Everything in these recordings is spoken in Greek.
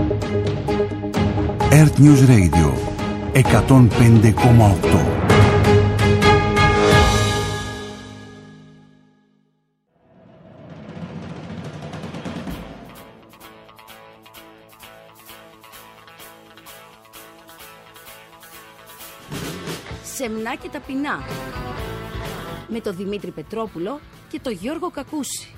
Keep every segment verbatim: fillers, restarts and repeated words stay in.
Earth News Radio εκατόν πέντε κόμμα οκτώ. Σεμνά και ταπεινά, με τον Δημήτρη Πετρόπουλο και τον Γιώργο Κακούση.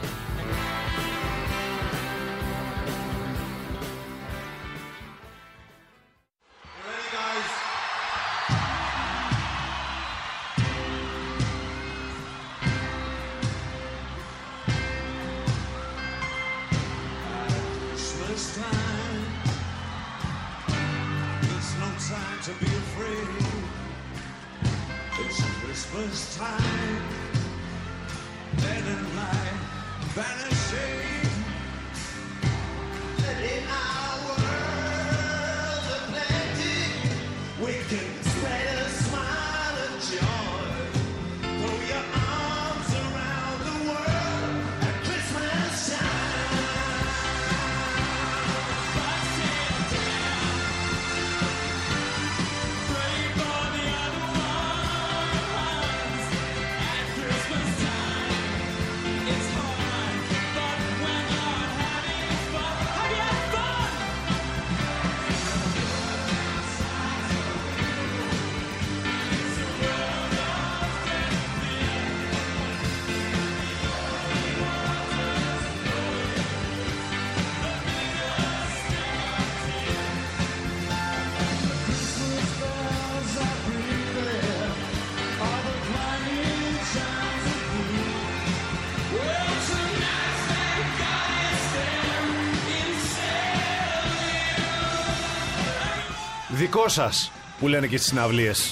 Δικό σας, που λένε και στις συναυλίες.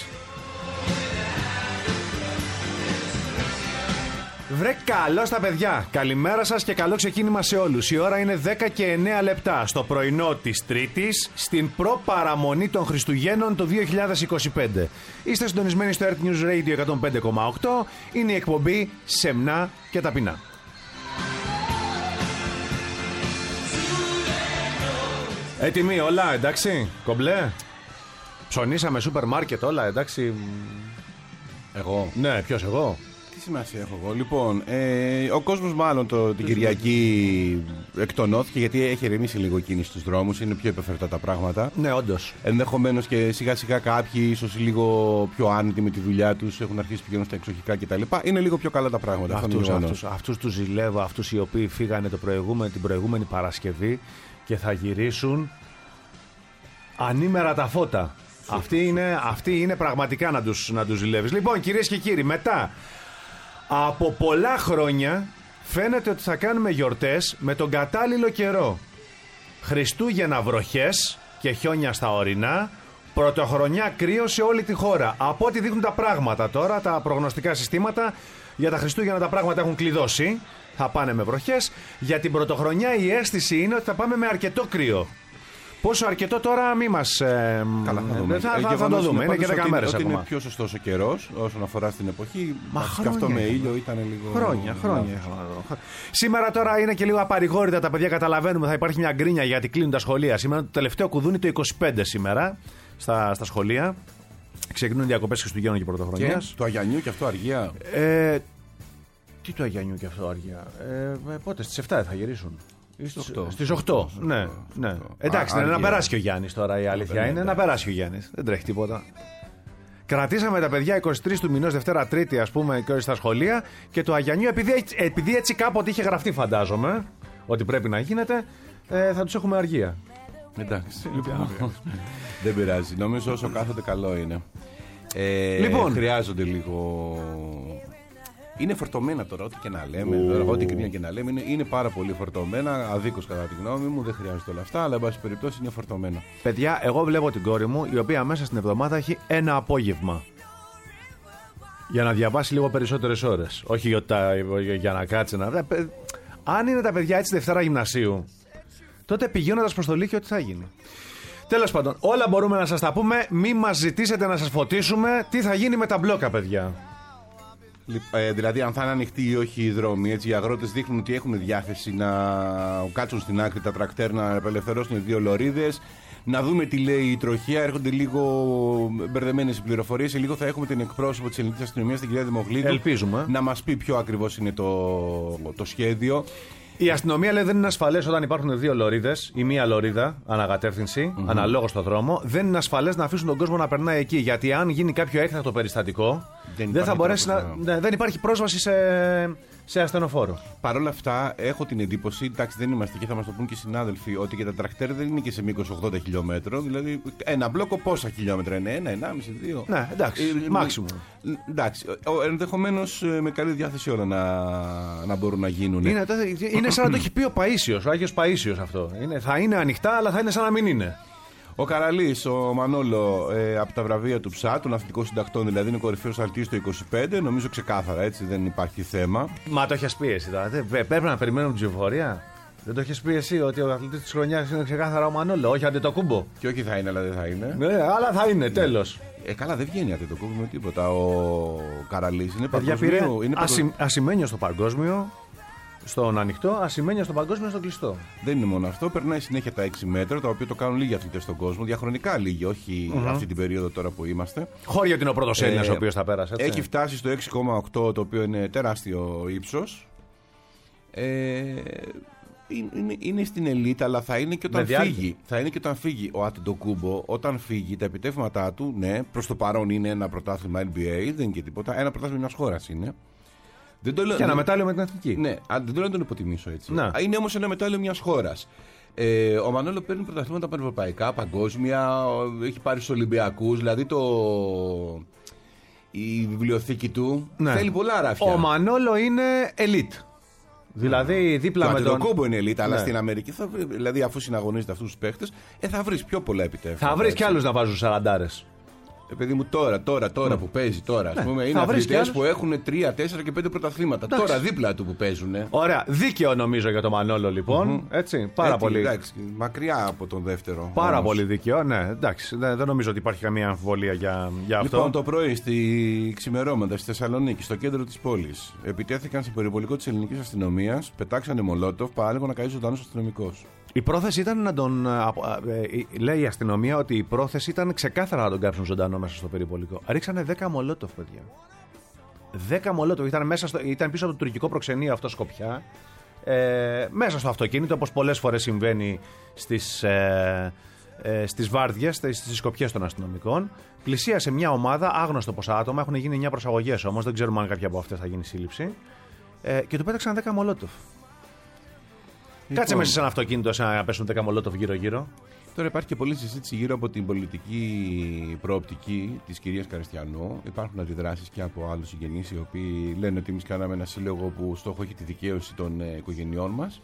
Βρε καλό στα παιδιά. Καλημέρα σας και καλό ξεκίνημα σε όλους. Η ώρα είναι δέκα και εννέα λεπτά στο πρωινό της Τρίτης, στην προπαραμονή των Χριστουγέννων το δύο χιλιάδες είκοσι πέντε. Είστε συντονισμένοι στο Earth News Radio εκατόν πέντε κόμμα οκτώ. Είναι η εκπομπή Σεμνά και Ταπεινά. Έτοιμοι όλα, εντάξει, κομπλέ. Ψωνίσαμε σούπερ μάρκετ όλα, εντάξει. Εγώ. Ναι, ποιος εγώ. Τι σημασία έχω εγώ. Λοιπόν, ε, ο κόσμος μάλλον το, την Κυριακή εκτονώθηκε γιατί έχει ηρεμήσει λίγο κίνηση στους δρόμους. Είναι πιο υπεφερτά τα πράγματα. Ναι, όντως. Ενδεχομένως και σιγά σιγά κάποιοι ίσως λίγο πιο άνετοι με τη δουλειά τους, έχουν αρχίσει πηγαίνουν στα εξοχικά κτλ. Είναι λίγο πιο καλά τα πράγματα. Αυτούς, αυτούς, αυτούς τους ζηλεύω, αυτούς οι οποίοι φύγανε το προηγούμενο, την προηγούμενη Παρασκευή και θα γυρίσουν ανήμερα τα φώτα. Αυτή είναι, αυτή είναι πραγματικά να τους, να τους ζηλεύεις. Λοιπόν, κυρίες και κύριοι, μετά από πολλά χρόνια φαίνεται ότι θα κάνουμε γιορτές με τον κατάλληλο καιρό. Χριστούγεννα βροχές και χιόνια στα ορεινά, πρωτοχρονιά κρύο σε όλη τη χώρα. Από ό,τι δείχνουν τα πράγματα τώρα, τα προγνωστικά συστήματα, για τα Χριστούγεννα τα πράγματα έχουν κλειδώσει. Θα πάνε με βροχές. Για την πρωτοχρονιά η αίσθηση είναι ότι θα πάμε με αρκετό κρύο. Πόσο αρκετό τώρα, μη μας. Ε, Καλά, θα δούμε. Θα, θα, θα το δούμε. Είναι και δέκα μέρες ακόμα. Είναι πιο σωστός ο καιρός όσον αφορά στην εποχή. Μα χρόνια. Και αυτό με ήλιο ήταν λίγο. Χρόνια, χρόνια. Σήμερα τώρα είναι και λίγο απαρηγόρητα τα παιδιά. Καταλαβαίνουμε, θα υπάρχει μια γκρίνια γιατί κλείνουν τα σχολεία. Σήμερα το τελευταίο κουδούνι το είκοσι πέντε σήμερα στα, στα σχολεία. Ξεκινούν διακοπές Χριστουγέννων και Πρωτοχρονιάς. Και το Αγιανιού και αυτό αργία. Ε, τι το Αγιανιού και αυτό αργία. Ε, πότε, στις εφτά θα γυρίσουν. Στις οκτώ. Ναι, ναι. Εντάξει, είναι να περάσει και ο Γιάννης τώρα, η αλήθεια είναι να περάσει ο Γιάννης. Δεν τρέχει τίποτα. Κρατήσαμε τα παιδιά εικοστή τρίτη του μηνός, Δευτέρα Τρίτη, ας πούμε, και στα σχολεία. Και το Αγιανιού, επειδή, επειδή έτσι κάποτε είχε γραφτεί, φαντάζομαι, ότι πρέπει να γίνεται, ε, θα τους έχουμε αργία. Εντάξει. Λοιπόν. Δεν πειράζει. Νομίζω όσο κάθονται καλό είναι. Ε, λοιπόν. Χρειάζονται λίγο. Είναι φορτωμένα τώρα, ό,τι και να λέμε. Τώρα, ό,τι κρίνια και να λέμε, είναι, είναι πάρα πολύ φορτωμένα. Αδίκως κατά τη γνώμη μου, δεν χρειάζεται όλα αυτά, αλλά εν πάση περιπτώσει είναι φορτωμένα. Παιδιά, εγώ βλέπω την κόρη μου, η οποία μέσα στην εβδομάδα έχει ένα απόγευμα. Για να διαβάσει λίγο περισσότερες ώρες. Όχι για, τα, για να κάτσει να. Αν είναι τα παιδιά έτσι Δευτέρα Γυμνασίου, τότε πηγαίνοντας προς το Λύκειο, τι θα γίνει. Τέλος πάντων, όλα μπορούμε να σας τα πούμε. Μη μας ζητήσετε να σας φωτίσουμε. Τι θα γίνει με τα μπλόκα, παιδιά. Ε, δηλαδή, αν θα είναι ανοιχτοί ή όχι οι δρόμοι, έτσι, οι αγρότες δείχνουν ότι έχουν διάθεση να κάτσουν στην άκρη τα τρακτέρ, να απελευθερώσουν δύο λωρίδες. Να δούμε τι λέει η τροχιά. Έρχονται λίγο μπερδεμένες οι πληροφορίες. Σε λίγο θα έχουμε την εκπρόσωπο της ελληνικής αστυνομίας, την κυρία Δημοκλήδου. Ελπίζουμε. Να μας πει ποιο ακριβώς είναι το, το σχέδιο. Η αστυνομία λέει δεν είναι ασφαλές όταν υπάρχουν δύο λωρίδες ή μία λωρίδα ανακατεύθυνση, mm-hmm. αναλόγως στο δρόμο. Δεν είναι ασφαλές να αφήσουν τον κόσμο να περνάει εκεί. Γιατί αν γίνει κάποιο έκτακτο περιστατικό, δεν, δεν θα μπορέσει να. Ναι, δεν υπάρχει πρόσβαση σε, σε ασθενοφόρο. Παρ' όλα αυτά, έχω την εντύπωση, εντάξει, δεν είμαστε και θα μας το πούν και οι συνάδελφοι, ότι και τα τρακτέρ δεν είναι και σε μήκος ογδόντα χιλιόμετρων. Δηλαδή, ένα μπλόκο πόσα χιλιόμετρα είναι, ένα, ενάμιση, δύο. Ναι, εντάξει, ε, μάξιμο. Εντάξει, ενδεχομένως με καλή διάθεση όλα να, να μπορούν να γίνουν. Είναι, είναι σαν να το έχει πει ο Παΐσιος, ο Άγιος Παΐσιος αυτό. Είναι, θα είναι ανοιχτά, αλλά θα είναι σαν να μην είναι. Ο Καραλής, ο Μανόλο, ε, από τα βραβεία του ΨΑ, των αθλητικών συντακτών, δηλαδή είναι κορυφαίος αλτής το είκοσι πέντε, νομίζω ξεκάθαρα, έτσι, δεν υπάρχει θέμα. Μα το έχεις πει εσύ τώρα. Πρέπει να περιμένουμε την ψηφοφορία. Δεν το έχεις πει εσύ ότι ο αθλητής της χρονιάς είναι ξεκάθαρα ο Μανόλο, όχι Αντετοκούμπο. Και όχι θα είναι, αλλά δεν θα είναι. Ναι, αλλά θα είναι, τέλος. Ε, καλά, δεν βγαίνει Αντετοκούμπο με τίποτα. Ο Καραλής είναι παγκόσμιο. Είναι ασυ... ασημένιο στο παγκόσμιο. Στον ανοιχτό, ασημένια στον παγκόσμιο, στον κλειστό. Δεν είναι μόνο αυτό, περνάει συνέχεια τα έξι μέτρα, τα οποία το κάνουν λίγοι αθλητές στον κόσμο, διαχρονικά λίγοι, όχι mm-hmm. αυτή την περίοδο τώρα που είμαστε. Χώρια ότι είναι ο πρώτος Έλληνας ε, ο οποίος θα πέρασε. Έτσι. Έχει φτάσει στο έξι κόμμα οκτώ, το οποίο είναι τεράστιο ύψος. Ε, είναι, είναι στην ελίτ, αλλά θα είναι και όταν φύγει. Θα είναι και όταν φύγει ο Αντετοκούμπο, όταν φύγει, τα επιτεύγματά του, ναι, προς το παρόν είναι ένα πρωτάθλημα N B A, δεν είναι και τίποτα. Ένα πρωτάθλημα μιας χώρας είναι. Δεν το λέω, και ένα μετάλλιο με την εθνική. Ναι, δεν το λέω να τον υποτιμήσω έτσι. Να. Είναι όμως ένα μετάλλιο μιας χώρας. Ε, ο Μανόλο παίρνει πρωταθλήματα πανευρωπαϊκά, παγκόσμια, έχει πάρει στους Ολυμπιακούς, δηλαδή το... η βιβλιοθήκη του ναι. θέλει πολλά ράφια. Ο Μανόλο είναι elite. Δηλαδή δίπλα το με τον. Το κόμπο είναι elite, αλλά ναι. στην Αμερική, θα, δηλαδή αφού συναγωνίζεται αυτούς τους παίχτες, ε, θα βρεις πιο πολλά επιτεύγματα. Θα βρεις κι άλλους να βάζουν σαραντάρες. Ε, παιδί μου, τώρα, τώρα, τώρα mm. που παίζει τώρα, ναι. ας πούμε, είναι αθλητές που έχουν τρία, τέσσερα και πέντε πρωταθλήματα. Εντάξει. Τώρα δίπλα του που παίζουν. Ωραία, δίκαιο νομίζω για τον Μανόλο λοιπόν. Mm-hmm. Έτσι, πάρα Έτσι, πολύ. Εντάξει, μακριά από τον δεύτερο. Πάρα όμως. Πολύ δίκαιο, ναι. Εντάξει, δεν, δεν νομίζω ότι υπάρχει καμία αμφιβολία για, για αυτό. Λοιπόν, το πρωί στη ξημερώματα στη Θεσσαλονίκη, στο κέντρο της πόλης, επιτέθηκαν σε περιπολικό της ελληνικής αστυνομίας, πετάξανε μολότοφ, παράλογο να καεί ζωντανός αστυνομικός. Η πρόθεση ήταν να τον. Ε, λέει η αστυνομία ότι η πρόθεση ήταν ξεκάθαρα να τον κάψουν ζωντανό μέσα στο περιπολικό. Ρίξανε δέκα μολότοφ, παιδιά. δέκα μολότοφ. Ήταν, μέσα στο, ήταν πίσω από το τουρκικό προξενείο αυτό Σκοπιά. Ε, μέσα στο αυτοκίνητο, όπως πολλές φορές συμβαίνει στις, ε, ε, στις βάρδιες, στις σκοπιές των αστυνομικών. Πλησίασε μια ομάδα, άγνωστο πόσα άτομα. Έχουν γίνει εννιά προσαγωγές όμως. Δεν ξέρουμε αν κάποια από αυτές θα γίνει σύλληψη. Ε, και του πέταξαν δέκα μολότοφ. Λοιπόν, κάτσε μέσα σε ένα αυτοκίνητο σαν να πέσουν δέκα μολότοφ γύρω-γύρω. Τώρα υπάρχει και πολλή συζήτηση γύρω από την πολιτική προοπτική της κυρίας Καριστιανού. Υπάρχουν αντιδράσεις και από άλλους συγγενείς οι οποίοι λένε ότι εμείς κάναμε ένα σύλλογο που στόχο έχει τη δικαίωση των ε, οικογενειών μας,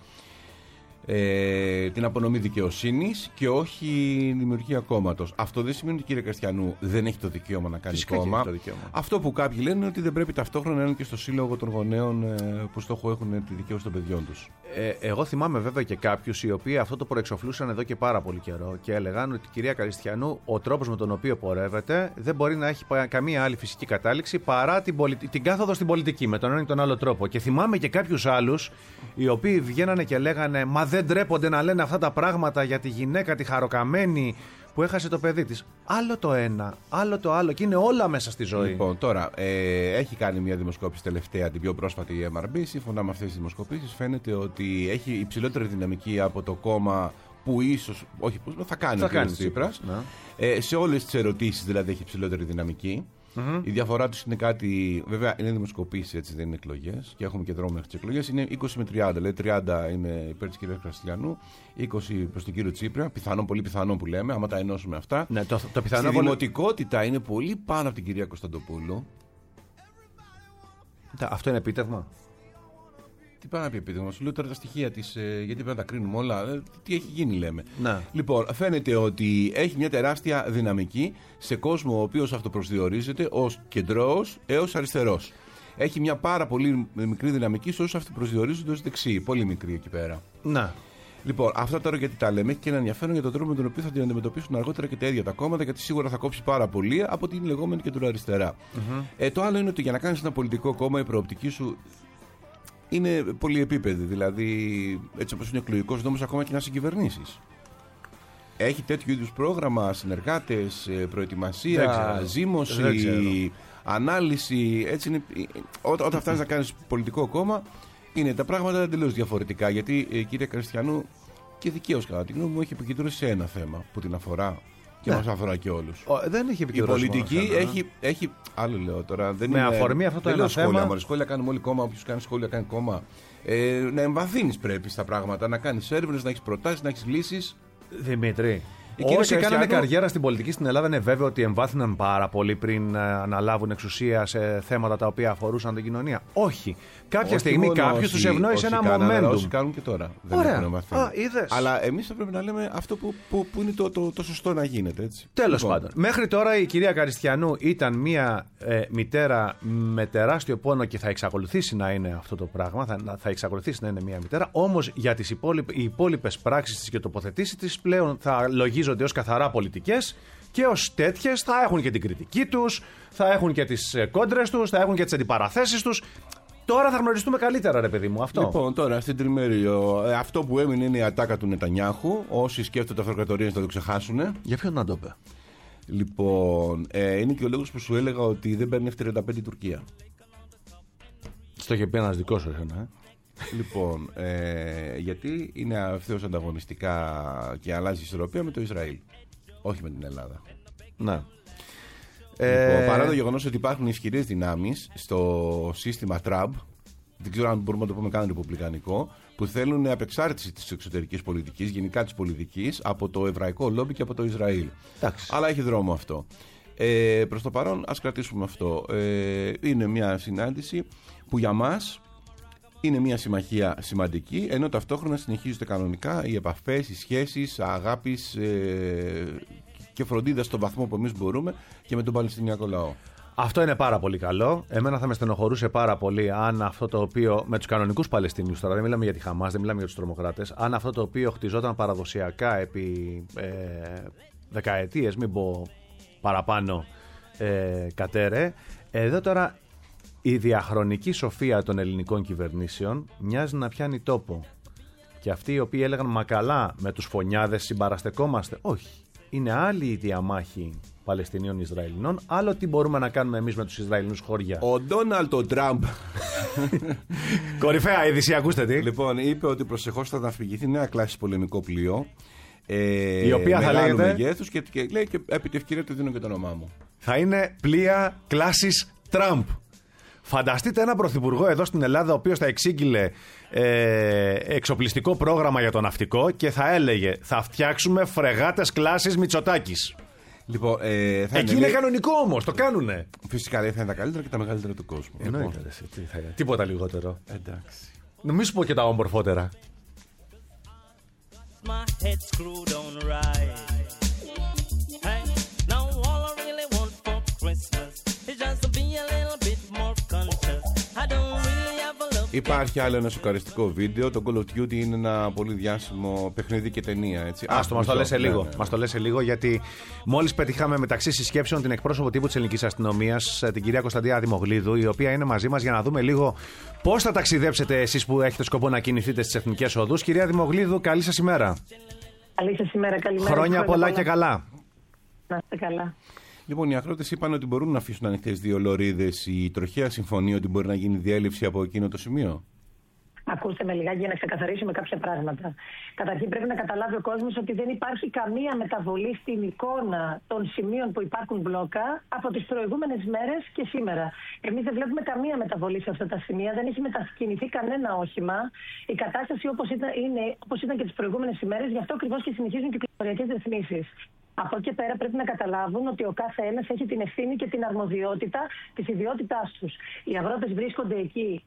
ε, την απονομή δικαιοσύνης και όχι δημιουργία κόμματος. Αυτό δεν σημαίνει ότι η κυρία Καριστιανού δεν έχει το δικαίωμα να κάνει Φυσικά κόμμα. Το δικαίωμα. Αυτό που κάποιοι λένε είναι ότι δεν πρέπει ταυτόχρονα να είναι και στο σύλλογο των γονέων ε, που στόχο έχουν τη δικαίωση των παιδιών τους. Ε, εγώ θυμάμαι βέβαια και κάποιους οι οποίοι αυτό το προεξοφλούσαν εδώ και πάρα πολύ καιρό και έλεγαν ότι η κυρία Καριστιανού, ο τρόπος με τον οποίο πορεύεται, δεν μπορεί να έχει καμία άλλη φυσική κατάληξη παρά την, πολι... την κάθοδο στην πολιτική, με τον ένα ή τον άλλο τρόπο. Και θυμάμαι και κάποιους άλλους οι οποίοι βγαίνανε και λέγανε «Μα δεν τρέπονται να λένε αυτά τα πράγματα για τη γυναίκα, τη χαροκαμένη που έχασε το παιδί της». Άλλο το ένα, άλλο το άλλο και είναι όλα μέσα στη ζωή. Λοιπόν, τώρα ε, έχει κάνει μια δημοσκόπηση τελευταία, την πιο πρόσφατη η εμ αρ μπι. Σύμφωνα με αυτές τις δημοσκοπήσεις, φαίνεται ότι έχει υψηλότερη δυναμική από το κόμμα που ίσως, όχι που θα κάνει θα ο κ. Τσίπρας. Ναι. Ε, σε όλες τις ερωτήσεις δηλαδή έχει υψηλότερη δυναμική. Mm-hmm. Η διαφορά τους είναι κάτι. Βέβαια είναι δημοσκοπήσεις, έτσι, δεν είναι εκλογές. Και έχουμε και δρόμο μέχρι τις εκλογές. Είναι είκοσι με τριάντα. Δηλαδή τριάντα είναι υπέρ της κυρίας Καριστιανού, είκοσι προς τον κύριο Τσίπρα. Πιθανόν, πολύ πιθανόν που λέμε, άμα τα ενώσουμε αυτά. Ναι, το, το πιθανό. Στη δημοτικότητα είναι πολύ πάνω από την κυρία Κωνσταντοπούλου. Αυτό είναι επίτευγμα. Τι πάει να πει επίτευγμα, σου λέω τώρα τα στοιχεία της, ε, γιατί πρέπει να τα κρίνουμε όλα. Ε, τι έχει γίνει, λέμε. Να. Λοιπόν, φαίνεται ότι έχει μια τεράστια δυναμική σε κόσμο ο οποίος αυτοπροσδιορίζεται ως κεντρώος έως αριστερός. Έχει μια πάρα πολύ μικρή δυναμική σε όσους αυτοπροσδιορίζονται ως δεξιοί. Πολύ μικρή εκεί πέρα. Να. Λοιπόν, αυτά τώρα γιατί τα λέμε, έχει και ένα ενδιαφέρον για τον τρόπο με τον οποίο θα την αντιμετωπίσουν αργότερα και τα ίδια τα κόμματα, γιατί σίγουρα θα κόψει πάρα πολύ από την λεγόμενη κεντροαριστερά. Mm-hmm. Ε, το άλλο είναι ότι για να κάνεις ένα πολιτικό κόμμα, η προοπτική σου είναι πολυεπίπεδη. Δηλαδή, έτσι όπως είναι ο εκλογικός νόμος, ακόμα και να συγκυβερνήσεις. Έχει τέτοιου είδους πρόγραμμα, συνεργάτες, προετοιμασία, ζήμωση, ανάλυση. Έτσι είναι. Ό, όταν φτάνεις να κάνεις πολιτικό κόμμα, είναι τα πράγματα εντελώς διαφορετικά. Γιατί η κυρία Καριστιανού, και δικαίως κατά τη γνώμη μου, έχει επικεντρώσει σε ένα θέμα που την αφορά και ναι. μας αφορά και όλους. Ο, δεν έχει επικεντρώσει. Η πολιτική θέμα, έχει, έχει. Άλλο λέω τώρα. Δεν με είναι, αφορμή αυτό το ένα σχόλια, θέμα. Σχόλια, σχόλια κάνουμε όλοι κόμμα. Όποιος κάνει σχόλια κάνει κόμμα. Ε, να εμβαθύνεις πρέπει στα πράγματα, να κάνεις έρευνες, να έχεις προτάσεις, να έχεις λύσεις. Δημήτρη. Όσοι Καριστιανού... κάνανε καριέρα στην πολιτική στην Ελλάδα είναι βέβαιο ότι εμβάθυναν πάρα πολύ πριν αναλάβουν εξουσία σε θέματα τα οποία αφορούσαν την κοινωνία. Όχι. Κάποια όχι στιγμή κάποιο του ευνόησε ένα momentum. Όσοι κάνουν και τώρα. Δεν Ωραία. έχουν εμβαθύνει. Α, αλλά εμείς θα πρέπει να λέμε αυτό που, που, που είναι το, το, το σωστό να γίνεται. Τέλος λοιπόν. πάντων. Μέχρι τώρα η κυρία Καριστιανού ήταν μια ε, μητέρα με τεράστιο πόνο και θα εξακολουθήσει να είναι αυτό το πράγμα. Θα, θα εξακολουθήσει να είναι μια μητέρα. Όμως για τις υπόλοιπες πράξεις της και τοποθετήσεις της πλέον θα λογίζονται ως καθαρά πολιτικές και ως τέτοιες θα έχουν και την κριτική τους, θα έχουν και τις κόντρες τους, θα έχουν και τις αντιπαραθέσεις τους. Τώρα θα γνωριστούμε καλύτερα, ρε παιδί μου, αυτό. Λοιπόν, τώρα στην τριμέριο, αυτό που έμεινε είναι η ατάκα του Νετανιάχου. Όσοι σκέφτονται αυτοκρατορίες να το ξεχάσουν. Για ποιον να το πει. Λοιπόν, ε, είναι και ο λόγος που σου έλεγα ότι δεν παίρνει εφ τριάντα πέντε η Τουρκία. Στο είχε πει ένας δικός σου, εσένα, ε. Λοιπόν, ε, γιατί είναι ευθέως ανταγωνιστικά και αλλάζει η ισορροπία με το Ισραήλ. Όχι με την Ελλάδα. Ναι. Λοιπόν, ε... παρά το γεγονός ότι υπάρχουν ισχυρές δυνάμεις στο σύστημα Τραμπ, δεν ξέρω αν μπορούμε να το πούμε καν ρεπουμπλικανικό, που θέλουν απεξάρτηση της εξωτερικής πολιτικής, γενικά της πολιτικής, από το εβραϊκό λόμπι και από το Ισραήλ. Εντάξει. Αλλά έχει δρόμο αυτό. Ε, προς το παρόν, ας κρατήσουμε αυτό. Ε, είναι μια συνάντηση που για μας είναι μια συμμαχία σημαντική, ενώ ταυτόχρονα συνεχίζονται κανονικά οι επαφές, οι σχέσεις, αγάπης ε, και φροντίδα στον βαθμό που εμείς μπορούμε και με τον Παλαιστινιακό λαό. Αυτό είναι πάρα πολύ καλό. Εμένα θα με στενοχωρούσε πάρα πολύ αν αυτό το οποίο. Με τους κανονικούς Παλαιστίνιους τώρα, δεν μιλάμε για τη Χαμάς, δεν μιλάμε για τους τρομοκράτες. Αν αυτό το οποίο χτιζόταν παραδοσιακά επί ε, δεκαετίες, μην πω παραπάνω, ε, κατέρε. Εδώ τώρα η διαχρονική σοφία των ελληνικών κυβερνήσεων μοιάζει να πιάνει τόπο. Και αυτοί οι οποίοι έλεγαν μα καλά, με τους φωνιάδες συμπαραστεκόμαστε. Όχι. Είναι άλλη η διαμάχη Παλαιστινίων Ισραηλινών. Άλλο τι μπορούμε να κάνουμε εμείς με τους Ισραηλινούς χώρια. Ο Ντόναλντ ο Τραμπ. Κορυφαία είδηση, ακούστε τι. Λοιπόν, είπε ότι προσεχώς θα ναυπηγηθεί νέα κλάση πολεμικό πλοίο. Ε, η οποία θα λέγεται. Μεγέθους και, και λέει και επί τη ευκαιρία του δίνω και το όνομά μου. Θα είναι πλοία κλάσης Τραμπ. Φανταστείτε ένα πρωθυπουργό εδώ στην Ελλάδα ο οποίος θα εξήγηλε ε, εξοπλιστικό πρόγραμμα για το ναυτικό και θα έλεγε θα φτιάξουμε φρεγάτες κλάσης Μητσοτάκης. Λοιπόν, ε, θα εκεί είναι, είναι κανονικό όμως, το κάνουνε. Φυσικά δεν θα είναι τα καλύτερα και τα μεγαλύτερα του κόσμου. Εννοείται, λοιπόν. Τι θα είναι. Τίποτα λιγότερο. Εντάξει. Μην σου πω και τα όμορφότερα. Υπάρχει άλλο ένα σοκαριστικό βίντεο. Το Call of Duty είναι ένα πολύ διάσημο παιχνίδι και ταινία. Έτσι. Άστο, μας το λες σε λίγο. Ναι, ναι. Μας το λες σε λίγο, γιατί μόλις πετύχαμε μεταξύ συσκέψεων την εκπρόσωπο τύπου της ελληνικής αστυνομίας, την κυρία Κωνσταντίνα Δημογλίδου, η οποία είναι μαζί μας για να δούμε λίγο πώς θα ταξιδέψετε εσείς που έχετε σκοπό να κινηθείτε στις εθνικές οδούς. Κυρία Δημογλίδου, καλή σας ημέρα. Καλή σας ημέρα, καλημέρα. Χρόνια πολλά και καλά. Να είστε καλά. Λοιπόν, οι αγρότες είπαν ότι μπορούν να αφήσουν ανοιχτές δύο λωρίδες. Η τροχαία συμφωνεί ότι μπορεί να γίνει διέλευση από εκείνο το σημείο. Ακούστε με λιγάκι για να ξεκαθαρίσουμε κάποια πράγματα. Καταρχήν πρέπει να καταλάβει ο κόσμος ότι δεν υπάρχει καμία μεταβολή στην εικόνα των σημείων που υπάρχουν μπλόκα από τις προηγούμενες μέρες και σήμερα. Εμείς δεν βλέπουμε καμία μεταβολή σε αυτά τα σημεία, δεν έχει μετακινηθεί κανένα όχημα. Η κατάσταση όπως ήταν, είναι όπως ήταν και τις προηγούμενες ημέρες, γι' αυτό ακριβώς και συνεχίζουν και οι κυκλοφοριακές ρυθμίσεις. Από εκεί πέρα πρέπει να καταλάβουν ότι ο κάθε ένας έχει την ευθύνη και την αρμοδιότητα της ιδιότητάς τους. Οι αγρότες βρίσκονται εκεί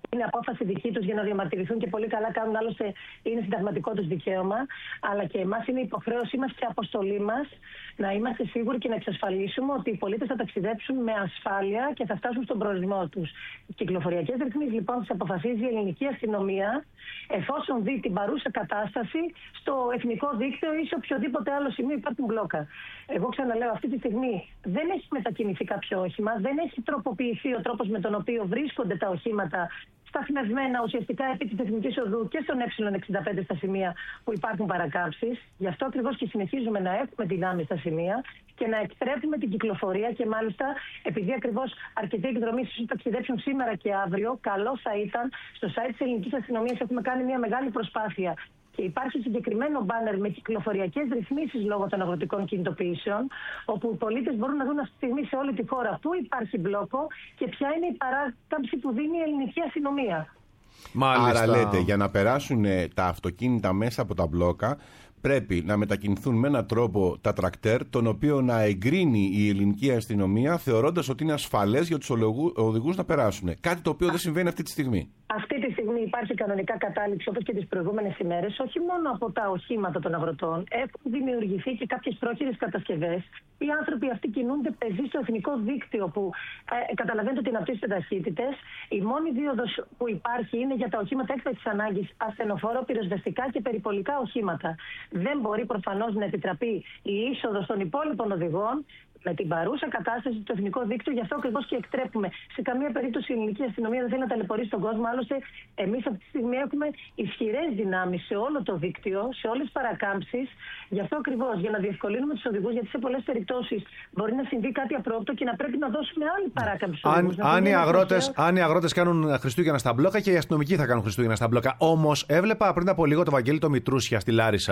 Είναι απόφαση δική τους για να διαμαρτυρηθούν και πολύ καλά κάνουν, άλλωστε είναι συνταγματικό τους δικαίωμα. Αλλά και εμάς είναι υποχρέωσή μας και αποστολή μας να είμαστε σίγουροι και να εξασφαλίσουμε ότι οι πολίτες θα ταξιδέψουν με ασφάλεια και θα φτάσουν στον προορισμό τους. Οι κυκλοφοριακές ρυθμίσεις λοιπόν τις αποφασίζει η ελληνική αστυνομία, εφόσον δει την παρούσα κατάσταση στο εθνικό δίκτυο ή σε οποιοδήποτε άλλο σημείο υπάρχουν μπλόκα. Εγώ ξαναλέω, αυτή τη στιγμή δεν έχει μετακινηθεί κάποιο όχημα, δεν έχει τροποποιηθεί ο τρόπος με τον οποίο βρίσκονται τα οχήματα σταθμευμένα ουσιαστικά επί της Εθνικής Οδού και στον Ε εξήντα πέντε στα σημεία που υπάρχουν παρακάμψεις. Γι' αυτό ακριβώς και συνεχίζουμε να έχουμε δυνάμεις στα σημεία και να επιτρέπουμε την κυκλοφορία και μάλιστα επειδή ακριβώς αρκετοί εκδρομείς θα ταξιδέψουν σήμερα και αύριο, καλό θα ήταν στο site της ελληνικής αστυνομίας έχουμε κάνει μια μεγάλη προσπάθεια. Και υπάρχει συγκεκριμένο μπάνερ με κυκλοφοριακές ρυθμίσεις λόγω των αγροτικών κινητοποιήσεων, όπου οι πολίτες μπορούν να δουν αυτή τη στιγμή σε όλη τη χώρα πού υπάρχει μπλόκο και ποια είναι η παράκαμψη που δίνει η ελληνική αστυνομία. Μάλιστα. Άρα λέτε, για να περάσουν τα αυτοκίνητα μέσα από τα μπλόκα, πρέπει να μετακινηθούν με έναν τρόπο τα τρακτέρ, τον οποίο να εγκρίνει η ελληνική αστυνομία, θεωρώντας ότι είναι ασφαλές για τους οδηγούς να περάσουν. Κάτι το οποίο δεν συμβαίνει αυτή τη στιγμή. Αυτή τη στιγμή υπάρχει κανονικά κατάληψη, όπως και τις προηγούμενες ημέρες, όχι μόνο από τα οχήματα των αγροτών. Έχουν δημιουργηθεί και κάποιες πρόχειρες κατασκευές. Οι άνθρωποι αυτοί κινούνται πεζοί στο εθνικό δίκτυο που ε, καταλαβαίνετε ότι αναπτύσσονται ταχύτητες. Η μόνη δίωδος που υπάρχει είναι για τα οχήματα έκτακτης ανάγκης, ασθενοφόρο, πυροσβεστικά και περιπολικά οχήματα. Δεν μπορεί προφανώς να επιτραπεί η είσοδος των υπόλοιπων οδηγών. Με την παρούσα κατάσταση του εθνικού δίκτυου, γι' αυτό ακριβώς και εκτρέπουμε. Σε καμία περίπτωση η ελληνική αστυνομία δεν θέλει να ταλαιπωρήσει τον κόσμο. Άλλωστε, εμείς αυτή τη στιγμή έχουμε ισχυρές δυνάμεις σε όλο το δίκτυο, σε όλες τις παρακάμψεις. Γι' αυτό ακριβώς, για να διευκολύνουμε τους οδηγούς, γιατί σε πολλές περιπτώσεις μπορεί να συμβεί κάτι απρόοπτο και να πρέπει να δώσουμε άλλη παράκαμψη στους οδηγούς. Αν, αν, οι αγρότες, αν οι αγρότες κάνουν Χριστούγεννα στα μπλόκα και οι αστυνομικοί θα κάνουν Χριστούγεννα στα μπλόκα. Όμως, έβλεπα πριν από λίγο το Βαγγέλη το Μητρούσια στη Λάρισα,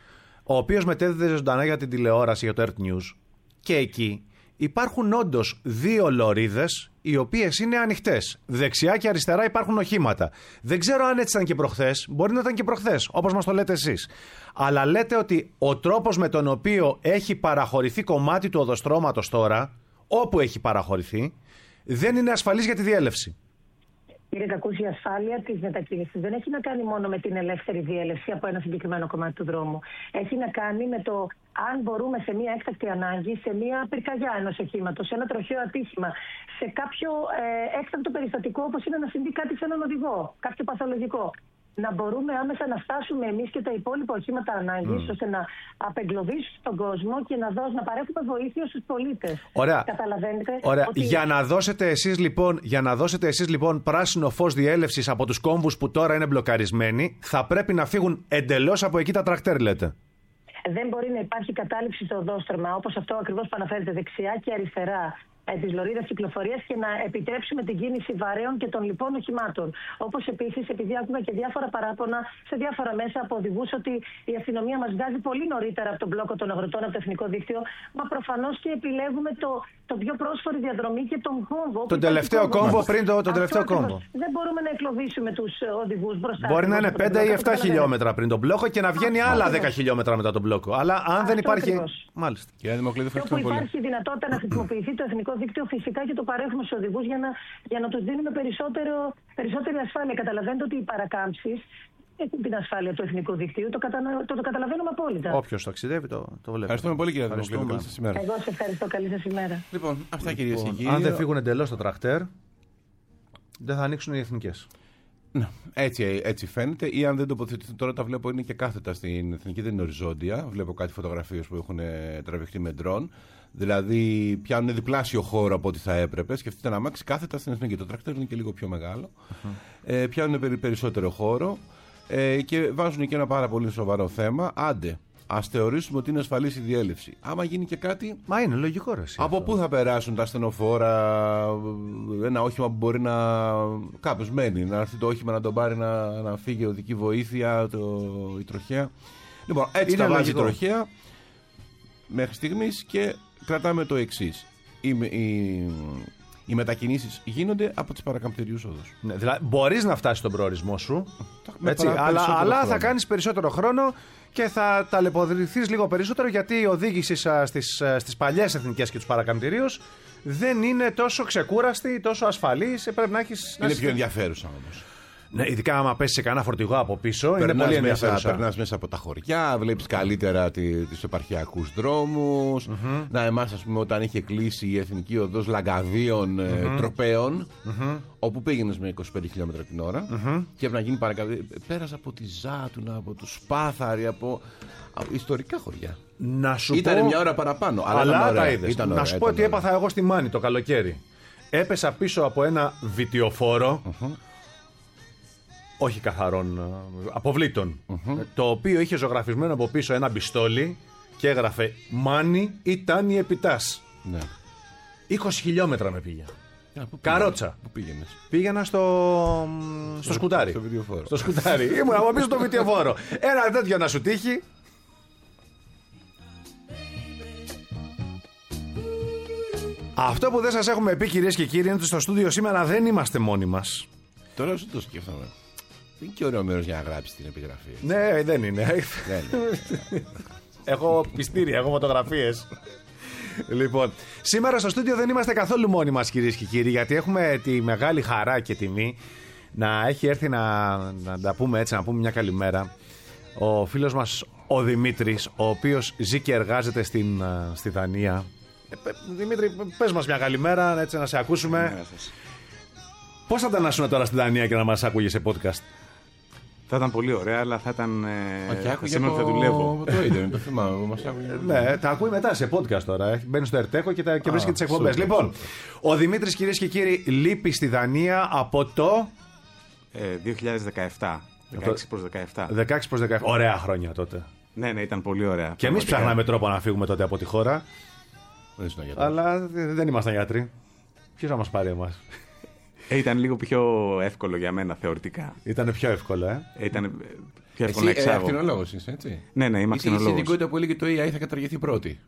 ο οποίος μετέδιδε ζωντανά για την τηλεόραση, για το Earth News. Και εκεί υπάρχουν όντως δύο λωρίδες οι οποίες είναι ανοιχτές. Δεξιά και αριστερά υπάρχουν οχήματα. Δεν ξέρω αν έτσι ήταν και προχθές. Μπορεί να ήταν και προχθές, όπως μας το λέτε εσείς. Αλλά λέτε ότι ο τρόπος με τον οποίο έχει παραχωρηθεί κομμάτι του οδοστρώματος τώρα, όπου έχει παραχωρηθεί, δεν είναι ασφαλής για τη διέλευση. Κύριε Κακούση, η ασφάλεια της μετακίνησης δεν έχει να κάνει μόνο με την ελεύθερη διέλευση από ένα συγκεκριμένο κομμάτι του δρόμου. Έχει να κάνει με το αν μπορούμε σε μια έκτακτη ανάγκη, σε μια πυρκαγιά ενός οχήματος, σε ένα τροχαίο ατύχημα, σε κάποιο ε, έκτακτο περιστατικό, όπως είναι να συμβεί κάτι σε έναν οδηγό, κάποιο παθολογικό, να μπορούμε άμεσα να φτάσουμε εμείς και τα υπόλοιπα οχήματα ανάγκης, mm. ώστε να απεγκλωβίσουμε τον κόσμο και να, δώσ, να παρέχουμε βοήθεια στους πολίτες. Ωραία. Καταλαβαίνετε. Ωραία. Ότι... Για να δώσετε εσείς λοιπόν, για να δώσετε εσείς λοιπόν πράσινο φως διέλευσης από τους κόμβους που τώρα είναι μπλοκαρισμένοι, θα πρέπει να φύγουν εντελώς από εκεί τα τρακτέρ, λέτε. Δεν μπορεί να υπάρχει κατάληψη στο οδόστρωμα, όπως αυτό ακριβώς που αναφέρεται, δεξιά και αριστερά της λωρίδας κυκλοφορίας και να επιτρέψουμε την κίνηση βαρέων και των λοιπών οχημάτων. Όπως επίσης, επειδή άκουγα και διάφορα παράπονα σε διάφορα μέσα από οδηγούς ότι η αστυνομία μας βγάζει πολύ νωρίτερα από τον μπλόκο των αγροτών, από το εθνικό δίκτυο, μα προφανώς και επιλέγουμε το, το πιο πρόσφορη διαδρομή και τον κόμβο. Τον τελευταίο κόμβο πριν το, τον τελευταίο κόμβο. Δεν μπορούμε να εκλοβήσουμε τους οδηγούς μπροστά. Μπορεί να είναι πέντε ή επτά χιλιόμετρα πριν τον μπλόκο και να βγαίνει άλλα δέκα χιλιόμετρα μετά τον μπλόκο. Αλλά αν δεν υπάρχει. Μάλιστα. Και όπου υπάρχει δυνατότητα να χρησιμοποιηθεί το εθνικό δίκτυο, φυσικά και το παρέχουμε στους οδηγούς για να, για να τους δίνουμε περισσότερο, περισσότερη ασφάλεια. Καταλαβαίνετε ότι οι παρακάμψεις έχουν την ασφάλεια του εθνικού δικτύου, το, κατα, το, το καταλαβαίνουμε απόλυτα. Όποιος ταξιδεύει το, το βλέπει. Ευχαριστούμε πολύ, κύριε Δημοκλήδη. Καλή σας ημέρα. Εγώ σε ευχαριστώ. Καλή σας ημέρα. Λοιπόν, αυτά, κυρίες λοιπόν, και κύριοι. Αν δεν φύγουν εντελώς το τρακτέρ, δεν θα ανοίξουν οι εθνικές. Ναι, έτσι, έτσι φαίνεται. Ή αν δεν τοποθετηθούν, τώρα τα βλέπω είναι και κάθετα στην εθνική, δεν είναι οριζόντια. Βλέπω κάτι φωτογραφίες που έχουν τραβηχτεί με ντρόν. Δηλαδή πιάνουν διπλάσιο χώρο από ό,τι θα έπρεπε. Σκεφτείτε να αμάξι κάθετα στην εθνική. Το τρακτέρ είναι και λίγο πιο μεγάλο. Uh-huh. Ε, πιάνουν περισσότερο χώρο ε, και βάζουν και ένα πάρα πολύ σοβαρό θέμα. Άντε, ας θεωρήσουμε ότι είναι ασφαλής η διέλευση. Άμα γίνει και κάτι. Μα είναι λογικό, ρε. Από πού θα περάσουν τα ασθενοφόρα, ένα όχημα που μπορεί να. Κάποιος μένει, να έρθει το όχημα να τον πάρει να, να φύγει οδική βοήθεια, το, η τροχέα. Λοιπόν, έτσι είναι τα βάζει η τροχέα μέχρι στιγμής και κρατάμε το εξής. Οι, οι, οι μετακινήσεις γίνονται από τις παρακαμπτεριούς όδους. Ναι, δηλαδή, μπορείς να φτάσεις στον προορισμό σου, έτσι, αλλά, αλλά θα κάνεις περισσότερο χρόνο και θα ταλαιπωρηθείς λίγο περισσότερο, γιατί η οδήγηση στις, στις παλιές εθνικές και τους παρακαμπτηρίους δεν είναι τόσο ξεκούραστη, τόσο ασφαλής. Πρέπει να έχεις. Είναι να πιο ενδιαφέρουσα όμως. Ναι, ειδικά άμα πέσει σε κανένα φορτηγό από πίσω, Περνάς είναι πολύ ενδιαφέρουσα. Μέσα, περνάς μέσα από τα χωριά, βλέπεις καλύτερα τους επαρχιακούς δρόμους. Mm-hmm. Να, εμάς, ας πούμε, όταν είχε κλείσει η εθνική οδός Λαγκαδίων mm-hmm. τροπέων, mm-hmm. όπου πήγαινες με είκοσι πέντε χιλιόμετρα την ώρα mm-hmm. και έπρεπε να γίνει παρακαλώ. Πέρασα από τη Ζάτουνα, από το Σπάθαρη, από, από ιστορικά χωριά. Να σου Ήτανε πω... μια ώρα παραπάνω, αλλά, αλλά ήταν ωραία. τα είδες. Ήταν να ωραία, σου πω ότι ωραία. έπαθα εγώ στη Μάνη το καλοκαίρι. Έπεσα πίσω από ένα βιτιοφόρο. Mm-hmm. Όχι καθαρών, αποβλήτων. Mm-hmm. Το οποίο είχε ζωγραφισμένο από πίσω ένα μπιστόλι και έγραφε «Μάνι ήταν η επιτάς». Ναι. είκοσι χιλιόμετρα με πήγε. Yeah, πού Καρότσα. Πού πήγαινες? Πήγαινα στο, στο σκουτάρι. Στο βιτιοφόρο. Στο σκουτάρι. Ήμουν από πίσω στο βιτιοφόρο. Ένα τέτοιο να σου τύχει. Αυτό που δεν σας έχουμε πει, κυρίες και κύριοι, είναι ότι στο στούντιο σήμερα δεν είμαστε μόνοι μας. Τώρα σου το σκέφτομαι. Είναι και ωραίο μέρος για να γράψεις την επιγραφή. Ναι, δεν είναι. Δεν είναι. Έχω πιστήρια, έχω φωτογραφίες. Λοιπόν, σήμερα στο στούντιο δεν είμαστε καθόλου μόνοι μας, κυρίες και κύριοι, γιατί έχουμε τη μεγάλη χαρά και τιμή να έχει έρθει να, να τα πούμε έτσι, να πούμε μια καλημέρα. Ο φίλος μας ο Δημήτρης, ο οποίος ζει και εργάζεται στην, στη Δανία. Ε, Δημήτρη, πες μας μια καλημέρα, έτσι να σε ακούσουμε. Πώς θα ήταν να ήσουν τώρα στη Δανία και να μας άκουγε σε podcast? Θα ήταν πολύ ωραία, αλλά θα ήταν. Ε, σήμερα θα δουλεύω. Το ίδιο, το θυμάμαι. Μας ναι, τα ακούει μετά σε podcast τώρα. Μπαίνει στο Ερτέκο και, και βρίσκει τις εκπομπές. Λοιπόν, ο Δημήτρης, κυρίες και κύριοι, λείπει στη Δανία από το. Ε, δύο χιλιάδες δεκαεπτά. δεκαέξι προς δεκαεπτά. δεκαέξι προς δεκαεπτά. Ωραία χρόνια τότε. Ναι, ναι, ήταν πολύ ωραία. Και εμείς ψάχναμε τρόπο να φύγουμε τότε από τη χώρα. Αλλά δεν ήμασταν γιατροί. Ποιος θα μας πάρει εμάς? Ε, ήταν λίγο πιο εύκολο για μένα θεωρητικά. Ήταν πιο εύκολο, ε. ε ήταν πιο εύκολο να εξάγω. Εσύ ακτινολόγος είσαι, έτσι? Ναι, ναι, είμαι ακτινολόγος. Η ειδικότητα που έλεγε το έι άι θα καταργηθεί πρώτη.